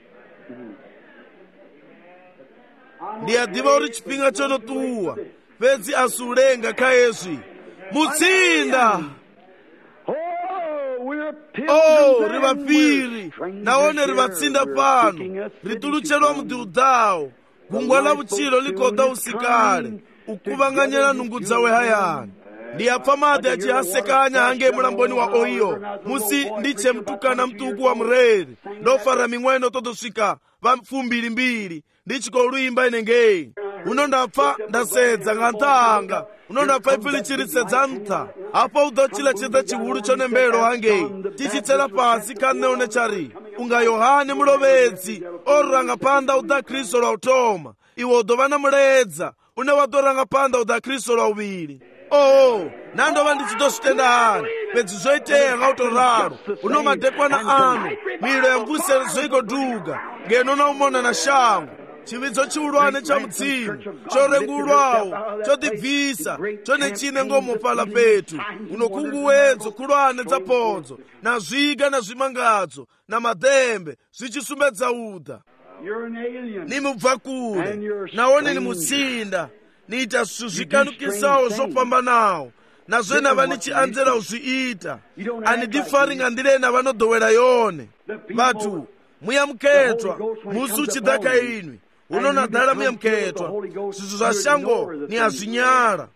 ndiyadiva uri chipinga chonotuwa pedzi asulenga kha yesu mutsinda o rivapfiri naone rivatsinda pano ritulutshedwa mudiudawo gungwa la vutshilo likoda usikale ukuvanganyela nungu dzawe hayani ndiyapfa mati achihasekanya hange mulamboni wa ohiyo musi nditche mtukana mtuku wa mureri ndofara ming'weno totosvika vapfumbilimbili ndichikoluimba inengei uno ndapfa ndasedza nga ntanga uno ndapfa ipfi lichirisedza ntha apo udochilechedza chihulu chonembelo hangei tichitsela pasi kaneone chari unga yohane mulovedzi oranga panda uda kristo lwa utoma iwe udovana muledza une wadoranga panda uda kristo lwa uvili oh nandova ndichitosvitenda hani pedzi zoiteya nga utoraro uno madekwana anu milo ya mvusere zoikoduga ngeno naumona na shango chividzo chiulwane cha mudzimu chorengulwawo chodibvisa chone chine ngomupala petu uno kunguwedzo kulwane dza podzo na zviga na zvimangadzo na madembe zvichisumbedza uda ni mubva kule naone ni mutsinda niita zvinhu zvikanukisawo zvopambanawo nazve nava nichianzela uzviita anidifari nga ndirena vanodhowera yone vatu muyamuketwa musi uchidhaka inwi unonadhala muyamuketwa zvinhu zva shango ni hazvinyara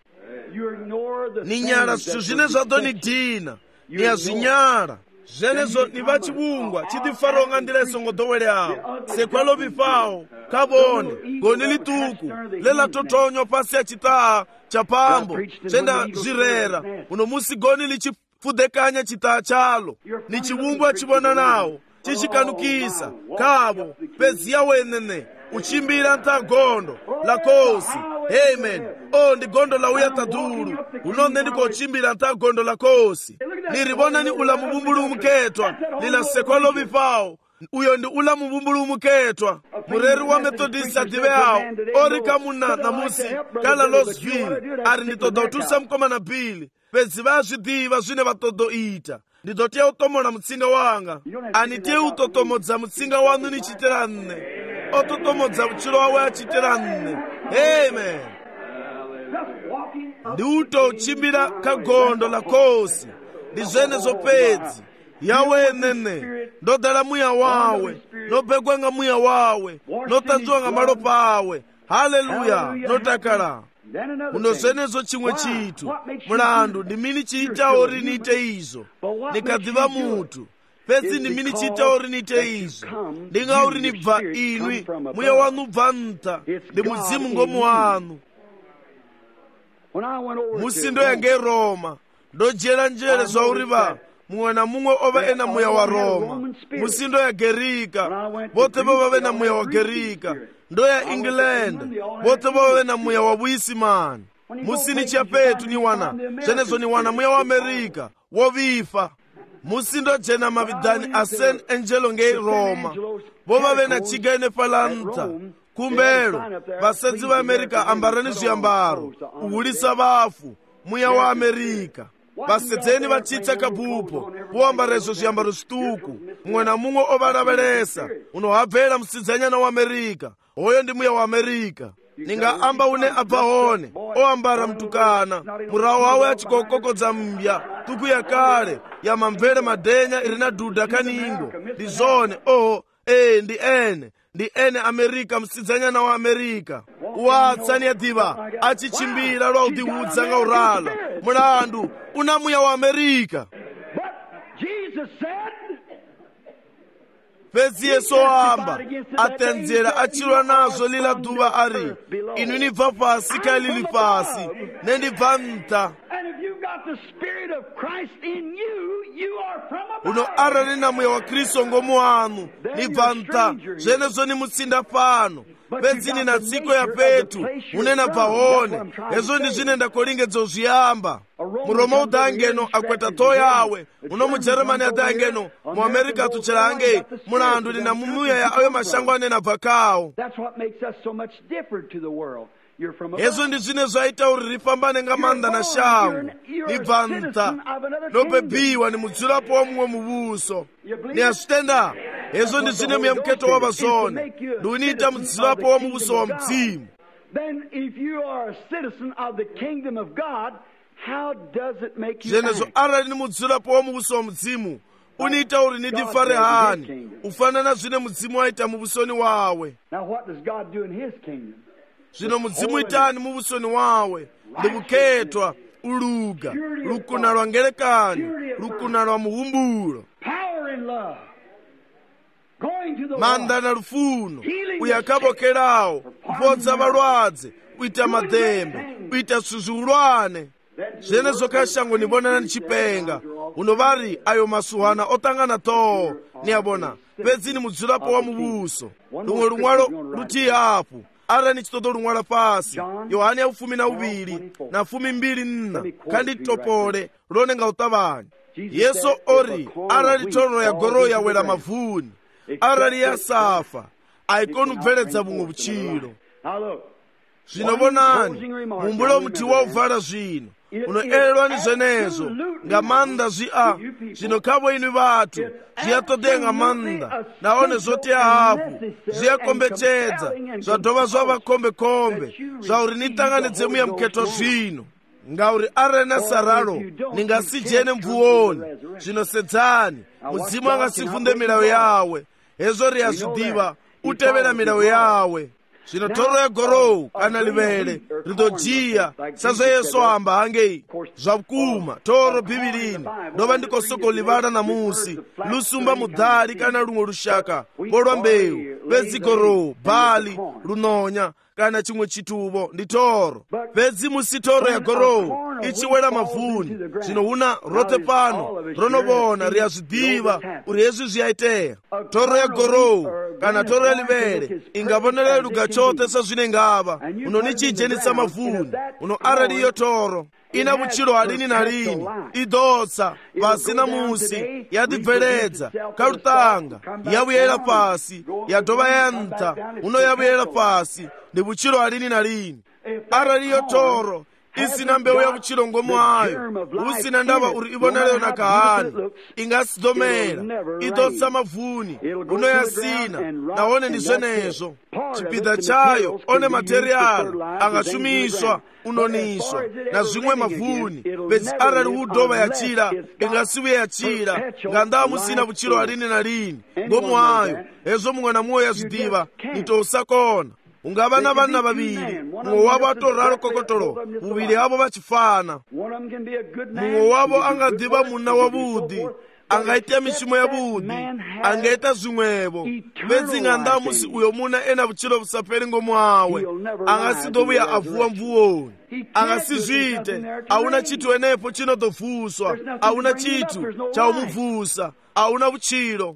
ni nyara zvinhu zvine zvadonidhina ni hazvinyara zvenezvo ni vachivungwa chidifaronga ndira isongodhoweleawo sekwalovifawo kabone goni lituku lelatotonywa pasi ya chitaa cha pambo chenda zvirera uno musi goni lichipfudhekanya chitaa chalo ni chivungwa chivona nawo chichikanukisa kavo peziya wenene uchimbira nta gondo la kosi amen o ndi gondo la uya tadulu unonde ndikochimbira nta gondo la kosi niribona ni ula mubumbulu umuketwa lila sekwalo vifawo uyo ndi ula mubumbulu umuketwa mureri wa methodist adiveawo orika muna namusi kala losville ari nditoda utusa mkoma na bili pedzi vazvidiva zvine vatodo ita ndidotiya utomola mutsinga wanga anitiye utotomodza mutsinga wanu nichitira nne ototomodza mutshilo wawe achitira nne amen ndi uto uchimbira kagondo la kosi ndi zvenezvo pedzi yawe nene ndodala muya wawe nopegwa nga muya wawe notanzwa nga malopa awe haleluya notakala uno zvenezvo chimwe chitu mulandu ndimini chiitawo rinite izvo nikadziva mutu pedzi ndimini chiitawo rinite izvo ndingauri nibva inwi muya wanu bva nta ndi mudzimu ngomu wanu musi ndoyange roma ndojela njere zvauri va mumwe na mumwe ova ena muya wa roma musi ndoya gerika vote vovave na muya wa gerika ndoya england vote vovave na muya wa vuisimani musi ni chapetu ni wana zvenezvo ni wana muya wa amerika wovifa musi ndojena mavidhani a san angelo ngei roma vovave na chiga ine falanta kumbelo vasedzi va amerika ambarani zviambaro uhulisa vafu muya wa amerika vasedzeni vachitsa kabhupo voambara izvo zviambaro zvituku mumwe na mumwe ovalavelesa unohabvera musidzanyana wa amerika hoyo ndi muya wa amerika ningaamba une abva hone oambara mtukana murawo wawe achikokokodza mbya tuku yakale ya mamvere madhenya iri na dhudha kaningo ndi zone oho ee ndi ene ndi ene amerika musidzanyana wa amerika watsani yadiva achichimbira lwa udiudza nga urala mulandu una muya wa amerika pedzi yesu oamba atenzera achilwa nazvo lila dhuva ari inu nibva pasi kai lili pasi nendibva nta uno arali na muya wa kristu ngomu wanu nibva nta zvenezvo ni mutsinda pano pedzi nina tsiko ya petu unena bva hone hezvo ndi zvine ndakolingedza uzviyamba muroma udangeno akweta to yawe uno mujeremani adangeno muamerika atuchera hange mulandu nina mumuya ya ayo mashango anena bva kawo hezvo ndi zvine zvaita uri rifambane nga manda na shango nibva nta nobebiwa ni mudzulapo wa mumwe muvuso ni asvitenda hezvo ndi zvine muyamuketo wava zvone ndiuniita mudzulapo wa muvuso wa mudzimu zvenezvo arali ni mudzulapo wa muvuso wa mudzimu uniita uri nidifare hani ufanana zvine mudzimu aita muvusoni wawe. Zvino mudzimu itani muvusoni wawe? Ndikukhetwa, uluga, lukuna lwa ngelekanyo, lukuna lwa muhumbulo, manda na lufuno, uyakabokerawo, kupodza balwadze, kuita madembe, kuita suzulwane. Zvene zokha shango nibonana nchipenga unovari ayo masuhana otangana toho niyabona pedzini mudzulapo wa mubuso lumwe lumwalo luti apu ara ni chitoto lumwala pasi Yohani ya fumi na uviri na fumi mbili nna kandi topole lone nga utabani. Yesu ori ara litono ya goro ya wela mavuni ara liya safa aikonu bveledza bumwe buchiro. Zvino bonani mumbulo muti wa uvala zvino unoelelwa ni zvenezo nga manda zia zvino kavo inu vatu ziyatodenga manda naone zote hafu ziyakombechedza zvadova zvavakombekombe zvauri nitanganidze muya muketwa zvino ngauri arena saralo ningasijene mvuoni zvino sedzani mudzimu angasivunde milayo yawe hezvo riyazvidiva utevera milayo yawe. Zvino toro ya gorou kana livele ridojiya sazvo Yesu amba hangei zvakuma toro bhibilini ndova ndikosoko livara namusi lusumba mudhari kana lumwe lushaka bolwa mbeu pedzi gorou bhali lunonya kana chimwe chituvo ndi toro pedzi musi toro ya gorou ichiwela mavuni. Zvino una rote pano ronovona riyazvidiva uri hezvi zviyaiteya. Toro ya gorou kana toro ya livele ingavonele luga chote sazvine ngava unonichijenisa mavuni uno araliyo toro ina vuchiro halini na lini idotsa pasina musi yadibveledza kalutanga yavuyela pasi yadova yanta uno yavuyela pasi ndi vuchiro halini na lini. Araliyo toro isina mbeu ya vuchiro ngomo ayo usina ndava uri ivoneleyo na kahani ingasidomera idotsa mavuni uno yasina naone ndi zvenezo chipida chayo one material angashumiswa unoniswa na zvimwe mavuni pedzi arali udova yachira ingasiwe yachira nganda musina vuchiro halini na lini ngomo ayo hezvo mumwe na mumwe yazvidiva nitousakona. Ungava na vana vaviri mumwe wavo atoralo kokotolo muviri avo vachifana. Mumwe wavo angadiva muna wavudi angaita mishumo yavudi angaita zvimwevo pedzi nganda musi uyo muna ena vuchiro vusaperi ngomo awe angasidovuya avuwa mvuoni angasizvite auna chitu enepo chinotobvuswa auna chitu chaumubvusa auna vuchiro.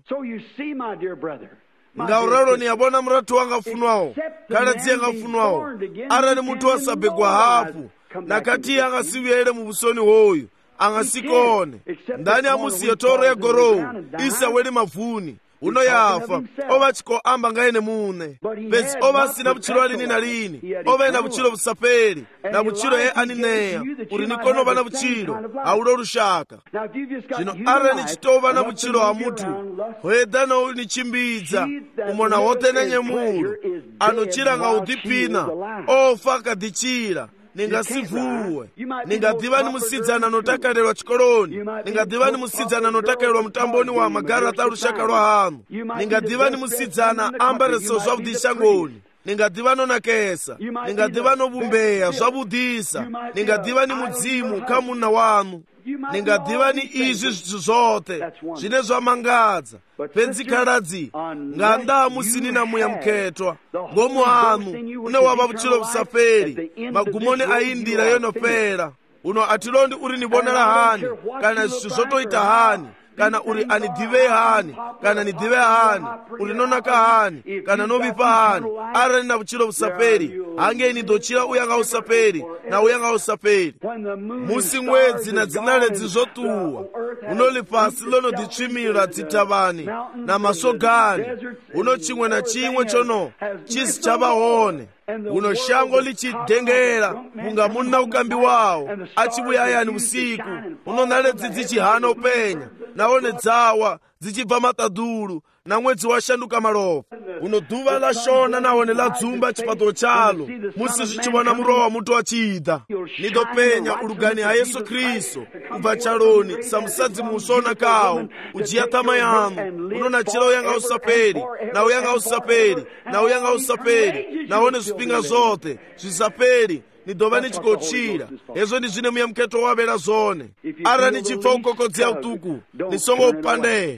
Ngauralo ni yabona mratu wanga funwawo kana dziye ngafunwawo arali mutu wasabegwa hafu nakati angasivyele mu busoni hoyo angasikone ndani amusiye toro ya gorou isa weli mavuni uno yafa ova chiko amba ngaene mune pedzi ova sina vuchiro halini na lini ova ena vuchiro vusaperi na vuchiro ye anineya uri nikonova na vuchiro aulo lushaka. Zvino ara nichitova na vuchiro ha mutu hoeda no nichimbidza umona hote na nyemulo anochira nga udipina ofa akadichira ningasivuwe ningadiva ni musidzana notakalelwa chikoloni ningadiva ni musidzana notakalelwa mutamboni wa magarata lushaka lwa hanu ningadiva ni musidzana ambareso zvavudi shangoni ningadiva nonakesa ningadiva novumbeya zvavudisa ningadiva ni mudzimu kamuna wanu ningadiva ni izvi zvithu zvote zvine zvamangadza pedzi khaladzi nganda musini na muya mukhetwa ngomo anu une wava vuchiro vusaperi magumoni aindira yonopera uno atilondi uri nibonela hani kana zvithu zvotoita hani kana uri anidive hani kana nidive hani uri nonaka hani kana novipa hani arali na vuchiro vusaperi hange nidochira uyanga usaperi na uyanga usaperi. Musi mwedzi na dzinaledzi zvotuwa unoli pasi lono ditsvimira dzitavani na masogani uno chimwe na chimwe chono chisi chavahone uno shango lichidengera kunga muna ukambi wawo achivuyayani usiku uno naledzi dzichihana upenya naone dzawa dzichibva matadulu na mwedzi washanduka malofu uno duva lashona naone ladzumba chipato chalo musizichibona murowa mutu wachida nidopenya ulugani ha Yesu Kristo kubva chaloni samusadzi musona kawo ujiya tama yanu unona chilo yanga usaperi na uyanga usaperi na uyanga usaperi naone zipinga zote zisaperi nidova nichikochira ezo ndi zine muyamketo wabera zone ara nichipfa ukokodzera utuku nisongo upandera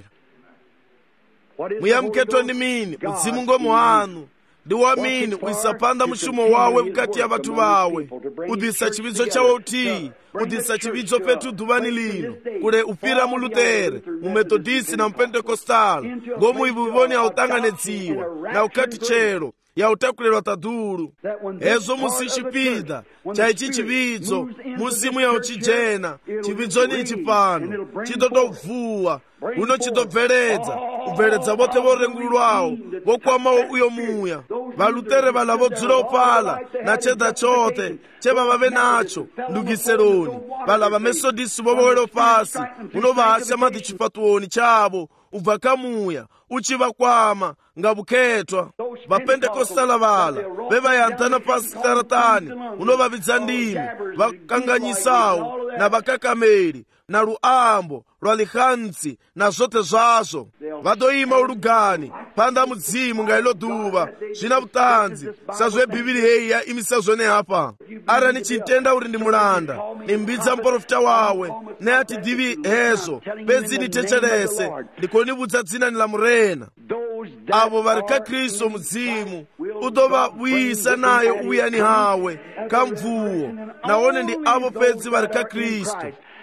muyamketo ndi mini mzimu ngomo wanu ndi wamini uisapanda mushumo wawe mkati ya vatu vawe udisa chividzo chawe uti udisa chividzo petu duvani lino kule upira mu Lutere mu Methodisi na Pentekostala ngomu ivuvoni autanganedziwa na ukati chero yautakulelwa tadulu ezo musishipida chaichi chividzo musimu ya uchijena chividzo ni chipano chidodovuwa uno chidobveledza ubveledza vote vorengulwawo vokwamawo uyo muya valutere vala vodzula upala na cheda chote cheva vave nacho ndugiseloni vala vamethodisi vovowelo pasi uno vasha mati chipatuoni chavo ubva kamuya uchivakwama nga vukhetwa vapentekostala vala vevayantana pasi taratani uno vavidza ndimi vakanganyisawo na vakakameli na luambo lwa lihansi na zote zvazo vadoima ulugani panda mudzimu nga ilo duva zvina vutanzi sazve bhibhili heyi ya imisa zvone hapa ara nichintenda uri ndi mulanda nimbidza mprofita wawe ne ati divi hezo pedzi nitecherese ndikonivudza dzina ni la murena avo vari ka Kristo mudzimu udova vuyisa nayo uyani hawe kamvuwo naone ndi avo pedzi vari ka Kristo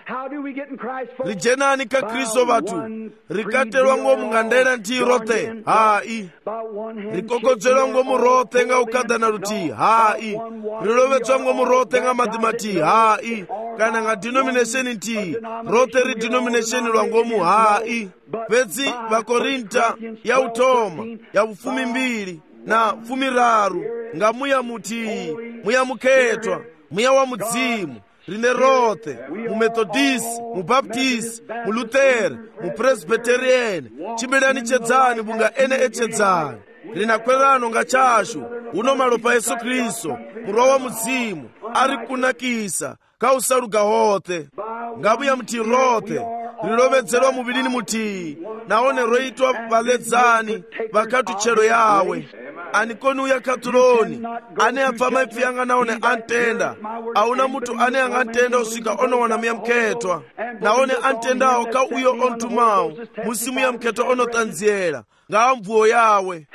rijenani ka Kristo vatu rikatelwa ngomu nga ndera nti rote hai rikokodzerwa ngomu rote nga ukadana luti hai rilovetswa ngomu rote nga madimati hai kana nga denomination nti rote ri denomination lwa ngomu hai pedzi vakorinta ya utoma ya ufumi mbili na fumi raru nga muya muti muya mukhetwa muya wa mudzimu rine rote mu Methodisi mu Baptisi mu Lutere mu Presbyterian chimbelani chedzani bunga ene echedzani rinakwerano nga chashu uno malopa Yesu Kristo murwa wa mudzimu ari kunakisa kausaluga hote ngabuya muti rote rilovedzerwa muvili muti naone roitwa valedzani vakati chero yawe anikoni uya katuloni ane apfa maipfi yanga naone antenda auna mutu ane anga antenda usika onowana muyamkhetwa naone antendawo ka uyo ontumawo musimu yamkhetwa onotanziyela nga mvuwo yawe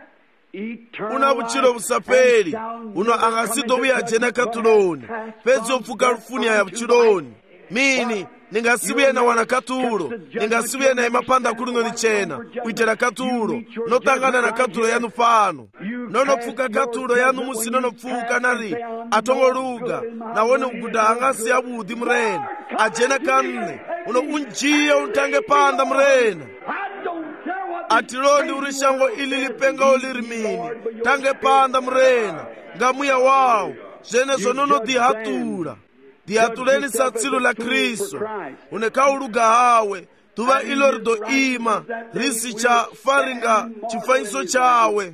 una vuchilo vusapeli uno angasidovuya jena katuloni pedzi opfuka lufuniya ya vuchiloni mini ningasibuye na wana katulo ningasibuye na imapanda kulungo ni chena kuitera katulo notangana na katulo yanu fano nono pfuka katulo yanu musi nono pfuka nari atongo luga na wone uguda angasi ya budi mrena ajena kanne uno unjia untange panda mrena atilondi urishango ili lipenga olirimini tange panda mrena ngamuya wao zene zonono dihatula dihatuleni satsilu la Kristo uneka uluga hawe tuva ilo rido ima risi cha faringa chifanyiso chawe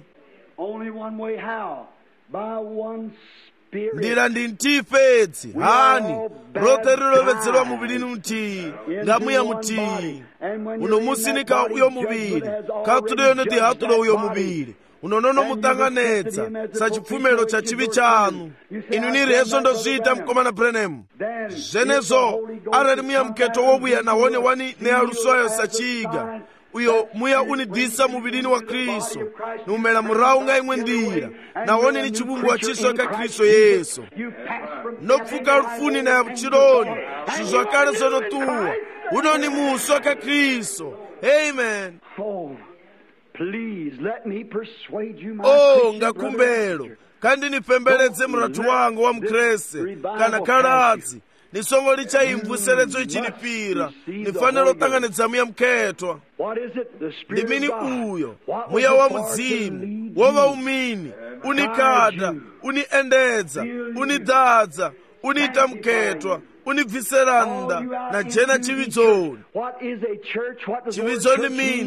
ndila ndi ntifedzi hani rote rilovedzerwa muvili mti ngamuya mti uno musinika uyo muvili katuleyone dihatulo uyo muvili unonono mutanganedza sachipfumelo cha chivi chanu inu niri hezo ndozvita mkomana Branham zvenezo arali muya mketo wobuya nawone wani nealusoyo sachiga uyo muya unidisa muvilini wa Kristo numela murawu nga imwe ndira nawone ni chivumbuwa chiso ka Kristo Yesu nopfuka lufuni na ya vuchiloni zizwakale zonotuwa uno ni muso ka Kristo. Amen. Please let me persuade you, my oh ngakumbelo kandi nipembeleze muratu wangu wa mkrese kana kaladzi nisongo licha imvuserezo ichinipira nifanelo tanganedza muya mkhetwa ndimini uyo muya wa mudzimu wova umini unikada uniendedza unidadza unita mkhetwa unibviseranda na jena chividzoni chividzoni mini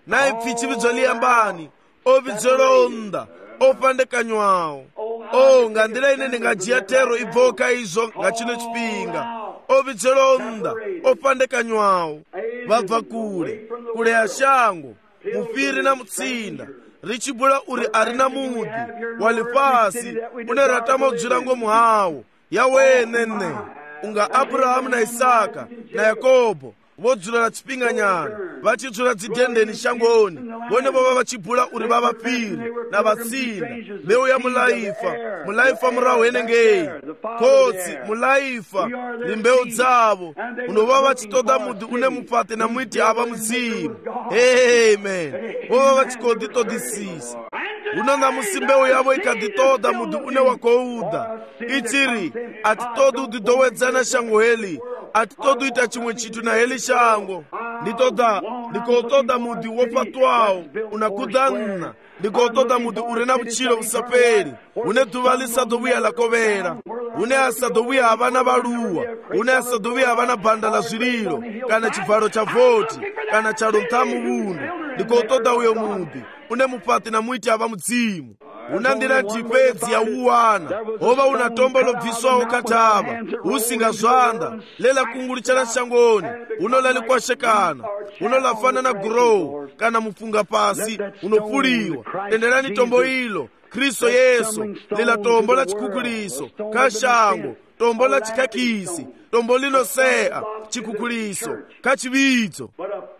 naye pfi chividzo liyambani ovidzo londa opandekanywawo. o nga ndila ine ndingadziya tero ibvoka izo nga chino chipinga ovidzo londa opandekanywawo vabva kule kule ya shango mufiri na mutsinda richibula uri arina mudzi walifasi une ratama udzira ngomu hawo yawenene unga Abrahamu na Isaka na Yakobo vodzula chipinganyana vachidzula dzidhendeni shangoni vone vova vachibhula uri vavapiri na vatsinda mbeu ya mulaifa mulaifa murahu henengei kotsi mulaifa ni mbeu dzavo unova vachitoda mudzi une mupfati na mwiti ava mudzimu. Amen. vova vachikoditodisisa unonga musi mbeu yavo ikaditoda mudzi une wakouda ichiri atitodi udidowedzana shango heli atitodi uita chimwe chitu na heli shango nditoda ndikotoda mudzi wopatwawo unakudanna ndikotoda mudzi uri na vuchilo vusaperi une dhuva lisadovuya lakovera une asadovuya havana valuwa une asadovuya havana bhanda la zvililo kana chivharo cha vhoti kana cha runtamu vuno ndikotoda uyo mudzi une mupati na mwiti ava mudzimu una ndira ntipedzi ya uwana hova una tombo lobviswawo katava usinga zvanda lela kungulichana shangoni unolalikwashekana unolafana na gurowu kana mufunga pasi unopuliwa tenderani tombo ilo Kristo Yesu lila tombo la chikukuliso kashango tombo la chikakisi tombo linoseha chikukuliso kachividzo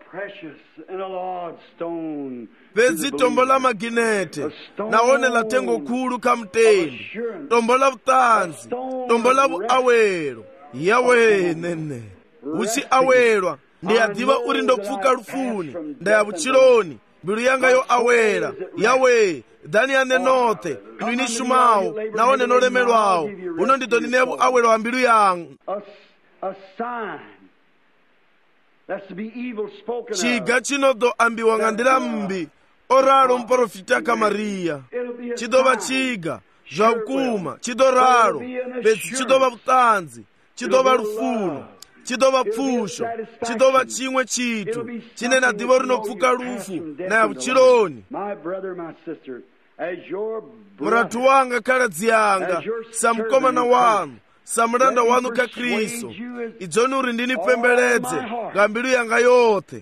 pedzi tombo la maginete naone la tengo khulu kamtendi tombo la vutanzi tombo la vuawelo yawenene uchi awelwa ndiyadiva uri ndopfuka lufuni ndaya vuchiloni mbilu yanga yo awela yawe dhani yane note inwini shumawo naone nolemelwawo uno ndito ninevu awelwa mbilu yangu chiga chinodo ambiwa nga ndila mbi oralo mprofita ka Mariya chidova chiga zvakuma chidoralo bedzi chidova vutanzi chidova lufuno chidova pfusho chidova chimwe chitu chine na divo rinopfuka lufu na ya vuchiloni. Muratu wanga kaladzi yanga samukomana wanu samulanda wanu ka Kristo idzoni uri ndinipembeledze nga mbilu yanga yote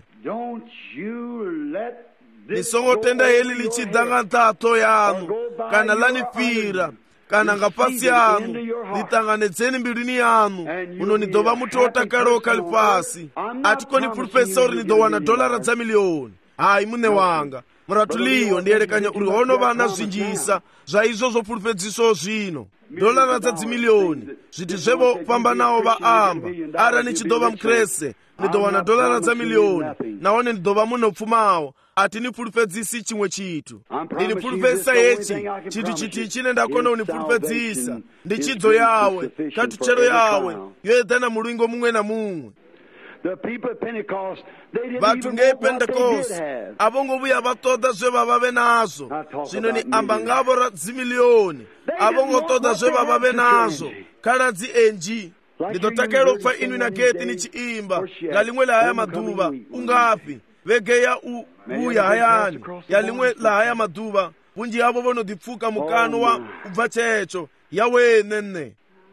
nisongotenda heli lichidanga ntato yanu kana lanifira kana nga pasi yanu litanganedzeni mbiluni yanu uno nidova muti wotakaroka lipasi atikoni pulupesa uri nidowana dolara dza miliyoni. hayi mune wanga muratu liyo ndiyelekanya uri hono vana zvinjisa zva izvo zopulupedziso zvino dolara dza dzimiliyoni zviti zvevo pambanawo vaamba ara nichidova mukrese nidowana dolara dza miliyoni naone nidova munopfumawo ati nipulupedzisi chimwe chitu ndinipulupedzisa yechi chitu chiti chine ndakona unipulupedzisa ndi chidzo yawe katuchero yawe yoyedzana mulingo mumwe na mumwe. Vatu nge Pentecost avongovuya vatoda zve vavave nazvo zvino ni amba ngavo ra dzimiliyoni avongotoda zve vavave nazvo kaladzi enji nditotakela upfa inwi na geti ni chiimba nga limwe lahaya madhuva ungapi vegeya u uya hayani ya limwe lahaya madhuva vunji yavo vonodipfuka mukano wa ubva checho yawenene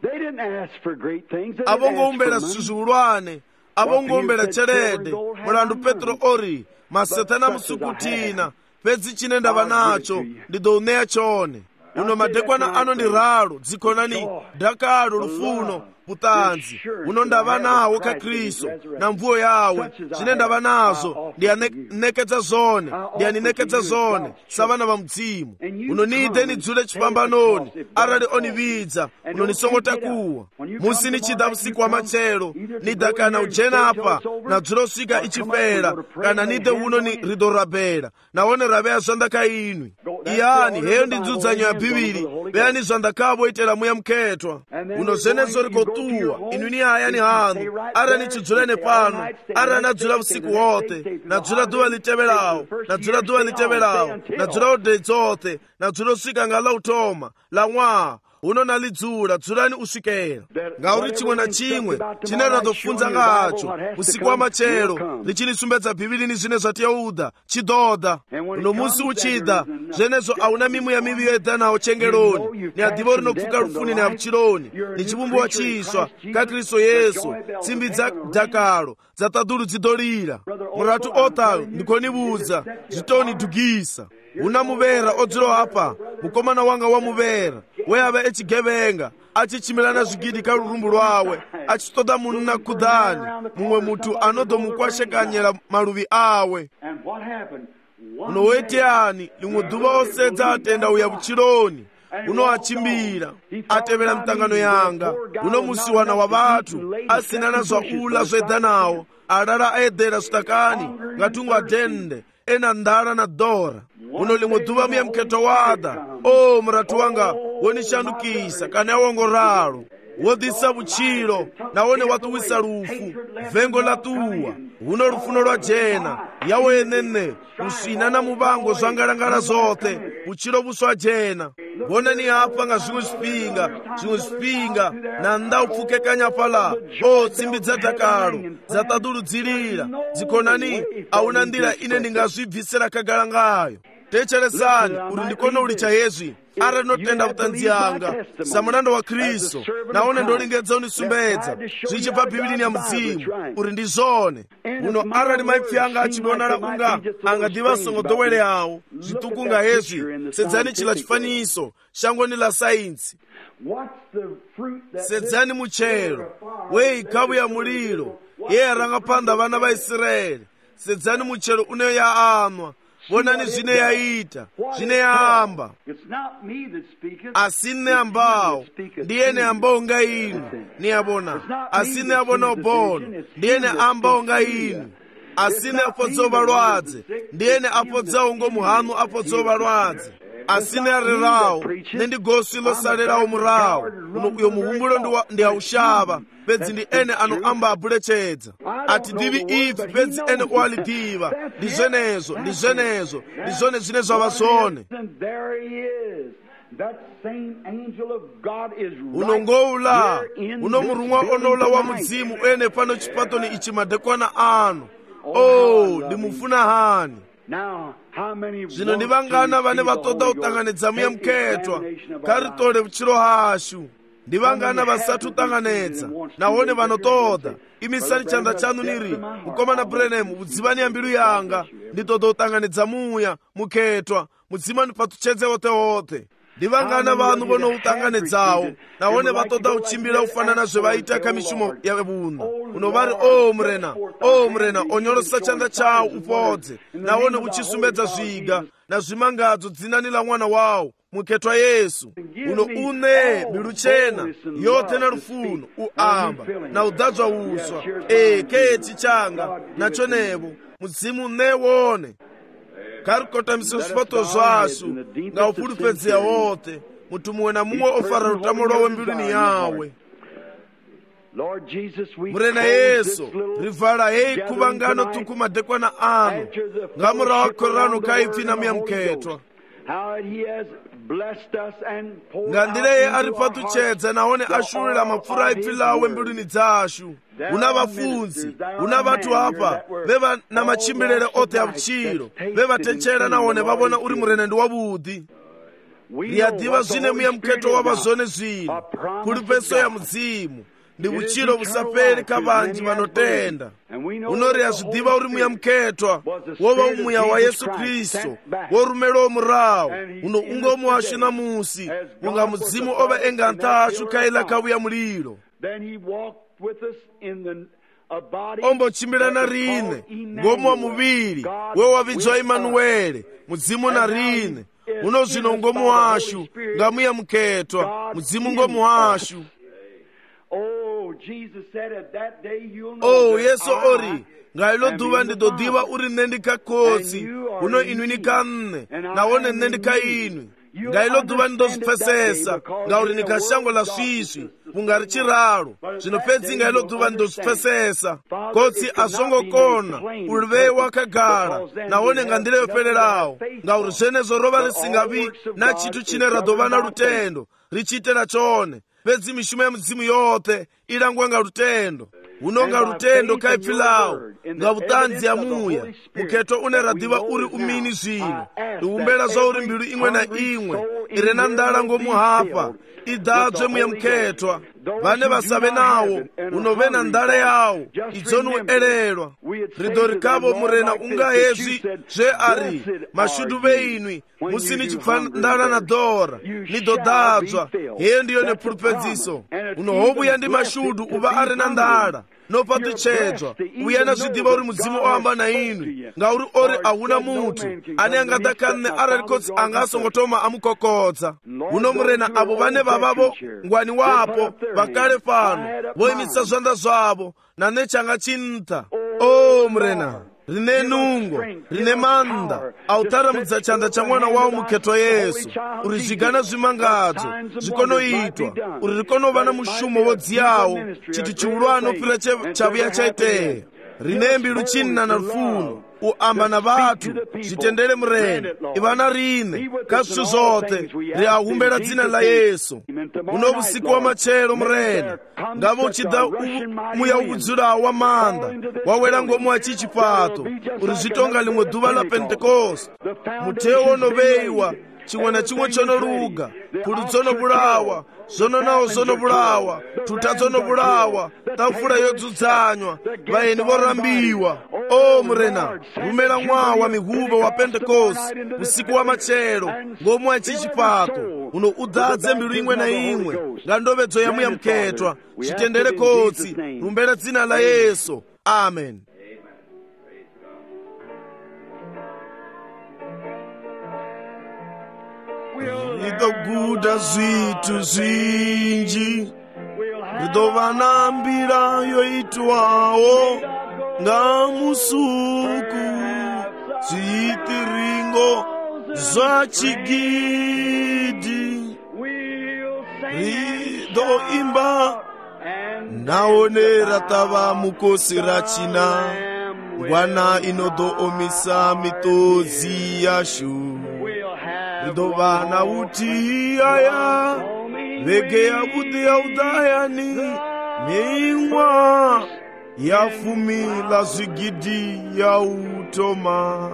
avongoumbela sizulwane avongoumbela cherede mulandu Petro ori masetana musukutina pedzi chine ndava nacho ndidouneya chone uno madekwana ano ndi ralo dzikonani dakalo lufuno putanzi uno ndava nawo ka Kristo na mvuo yawe zvine ndava nazo ndiyanekedza zone ndiyaninekedza zone savana va mudzimu uno niite nidzule chipambanoni arali onividza uno nisongota kuwa musi nichida usiku wa machero nida kana ujenapa na dzula usika ichifera kana nide uno ni ridorabera naone raveya zvandaka inwi iyani heyo ndidzudzanyo ya bhiviri veyani zvandakavo itela muya mukhetwa uno zvenezo riko tuwa inwini hayani hanu ara nichidzulene pano ara nadzula usiku wote nadzula duva litevelawo nadzula duva litevelawo nadzula ode dzote nadzula usika nga lautoma la mwaha uno nalidzula dzulani uswikera ngauri chimwe na chimwe chine ratofunza ngacho usiku wa machero lichilisumbedza bhibilini zvine zvatiyaudha chidoda uno musi uchida zvenezo auna mimuya mivi yoedhanawo chengeroni ni adhivo rinopfuka rufuni ni avuchironi ni chivumbiwa chiswa kakristu yesu tsimbi dzakalo dzataduru dzidolira muratu otayo ndikonibuza zvitonidhugisa una muvera odziro apa mukomana wanga wa muvera weyava echigevenga achichimilana zvigidi karurumbu rwawe achitoda munhu nakudhani mumwe mutu anodomukwashekanyera maluvi awe unowetiyani limwe dhuva osedza atenda uya vuchironi uno achimbira atevera mitangano yanga uno musiwana wa vathu asinana zva ula zvedhanawo arara aedhera svitakani ngatungu adhende ena ndara na dora uno limwe dhuva muya muketo wada o muratu wanga wonishandukisa kana yawongo ralo wodhisa vuchiro nawone watuwisa lufu vengo latuwa uno rufuno lwa jena yawenene usina na muvango zvangalangala zote vuchiro vuswa jena vona ni apa nga zvimwe zvipinga zvimwe zvipinga na ndau pfukekanya pala o tsimbi dzadakalo dzataduludzilira dzikonani auna ndira ine ndingazvibvisira kagala ngayo techeresani uri ndikone ulicha hezvi ara rinotenda vutanzi yanga samurando wa kristu naone ndolingedza unisumbedza zvichibva bhibilini ya mudzimu uri ndizvone uno ara rimaipfi anga achibonala unga angadhiva songodowele yawo zvituku nga hezvi sedzani chila chifaniso shangoni la sainsi sedzani muchero weikavu ya mulilo yeye arangapanda vana vaisraeri sedzani muchero uneyo yaanwa vonani zvine yaita zvine yaamba asi neambawo ndiye neambawo nga inu niyabona asi neabona obono ndiye neambawo nga inu asi neapodza valwadze ndiye neapodzawo ngo muhanu apodza valwadze asi nearerawo nendigosi losalerawo murawo uno uyo muhumbulo ndi aushava pedzi ndi ene anoamba abulechedza ati ndivi ifi pedzi ene oalidiva ndi zvenezo ndi zvenezo ndi zvone zvine zvava zvone unongoula uno murumwa onoula wa mudzimu ene pano chipatoni ichi madekwana ano o ndimufuna hani zvino ndi vangana vane vatoda utanganidza muya muketwa karitole vuchiro hashu ndi vangana vasati utanganedza nawone vanotoda imisani chanda chanu niri mukomana Branham vudzivani ya mbilu yanga nditoda utanganidza muya muketwa mudzimani patuchedze wote wote ndi vangana vanhu vono utanganedzawo nawone vatoda uchimbira ufanana zvevaita kamishumo ya vunda uno vari o murena o murena onyolosa chanda chawo upodze nawone uchisumbedza zviga na zvimangadzo dzinani la mwana wawo muketwa Yesu uno une mbilu chena yote na rufuno uamba na udadzwa uswa e keti changa nacho nevo mudzimu newone karikotamiso zvipato zvasu nga ufulufedzea wote mutu mumwe na mumwe ofara rutamo rwawe mbiluni yawe murena Yesu rivala hei kuvangano tuku madekwana ano ngamura wakorano kaipfi na muya muketwa ngandileye ari patuchedza nawone ashurira mapfura aipfi lawe mbiluni dzashu una vafunzi una vatu apa veva na machimbirere ote ya vuchiro vevatechera nawone vavona uri murena ndi wavudi riyadhiva zvine muya muketwa wava zvone zvino kuli peso ya mudzimu ndi vuchiro vusaperi ka vanji vanotenda unoriya zvidhiva uri muya muketwa wova umuya wa Yesu Kristu worumelwa murawo uno ungomu washu na musi unga mudzimu ova enganta ashu kaila kavuya mulilo ombochimbira na rine ngomu wa muviri wewavidzwa Imanuele mudzimu na rine uno zvino ngomu washu nga muya muketwa mudzimu ngomu washu o Yesu ori ngailo dhuva ndidodhiva uri nendikakotsi uno inwi nikanne nawone nendika inwi ngailo dhuva ndozvipfesesa ngauri nikashango la swiswi kungari chiralo zvino fedzi nga ilo dzuva ndozvipesesa kotsi azongokona ulive wakagara naone nga ndile yopererawo ngauri zvenezvo rova risingavi na chitu chine radova na lutendo richitera chone fedzi mishumo ya mudzimu yothe ilangwa nga lutendo unonga lutendo kaipfilawo nga vutanzi ya muya muketo une radiva uri umini zvino iumbela zva uri mbilu imwe na imwe ire na ndala ngomuhapa idadzwe muya muketwa vane vasave nawo unove na ndala yawo idzonuelelwa rido rikavo murena unga hezvi zve ari mashudu veinwi musini chipfa ndala na dora nidodadzwa heyo ndiyo nepulupedziso unohovuya ndi mashudu uva ari na ndala nopatichedzwa uya na zvidiva uri mudzimu oamba na inwi ngauri ori ahuna mutu ane angadakanne arali kotsi angasongotoma amukokodza uno murena avo vane vavavo ngwani wapo vakale pano voimisa zvanda zvavo nane changa chinta o murena rine nungo rine manda autaramudza chanda cha mwana wawo muketo Yesu uri zvigana zvimangadzo zvikonoitwa uri rikonova na mushumo wodziyawo chitu chiulwano pira chavuya chaiteya rine mbilu china na rufuno uamba na vatu zvitendere murena ivana rine kasvitu zvote riahumbela dzina la Yesu uno vusiku wa machero murena ngava uchida muya ukudzulawo wa manda wawela ngomu wa chichipato uri zvitonga limwe dhuva la Pentekoste muteo unoveiwa chimwe na chimwe chonoluga kuli dzonobulawa zononawo zonobulawa tuta dzonobulawa tafula yodzudzanywa vaeni vorambiwa o murena rumela mwawa mihuva wa Pentekoste usiku wa machero ngomu wa chichipako uno udzadze mbilu imwe na imwe nga ndovedzo ya muya muketwa zvitendere kotsi rumbela dzina la Yesu amen. Ridoguda zvitu zvinji ridova na mbira yoitwawo nga musuku zvitiringo zva chigidi ridoimba naonera tava mukosi rachina ngwana inodoomisa mitodzi yashu ridovana uti aya vege ya budi ya udayani mingwa ya fumila zigidi ya utoma.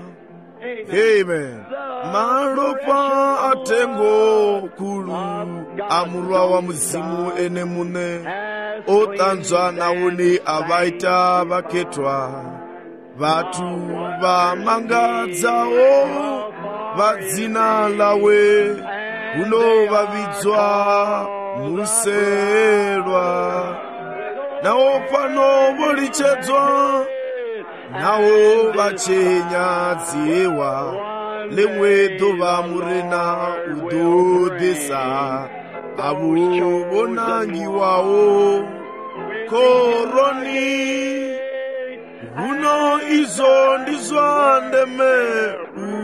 Amen. Maropa atengo kulu amurwa wa muzimu ene mune otanzwa naone abaita baketwa vatu vamangadzao vadzina lawe uno vavidzwa muselwa nawo pano volichedzwa nawo vachenyadziwa lemwe dova murena udodesa avo vonangiwawo koroni uno izo ndizwa ndeme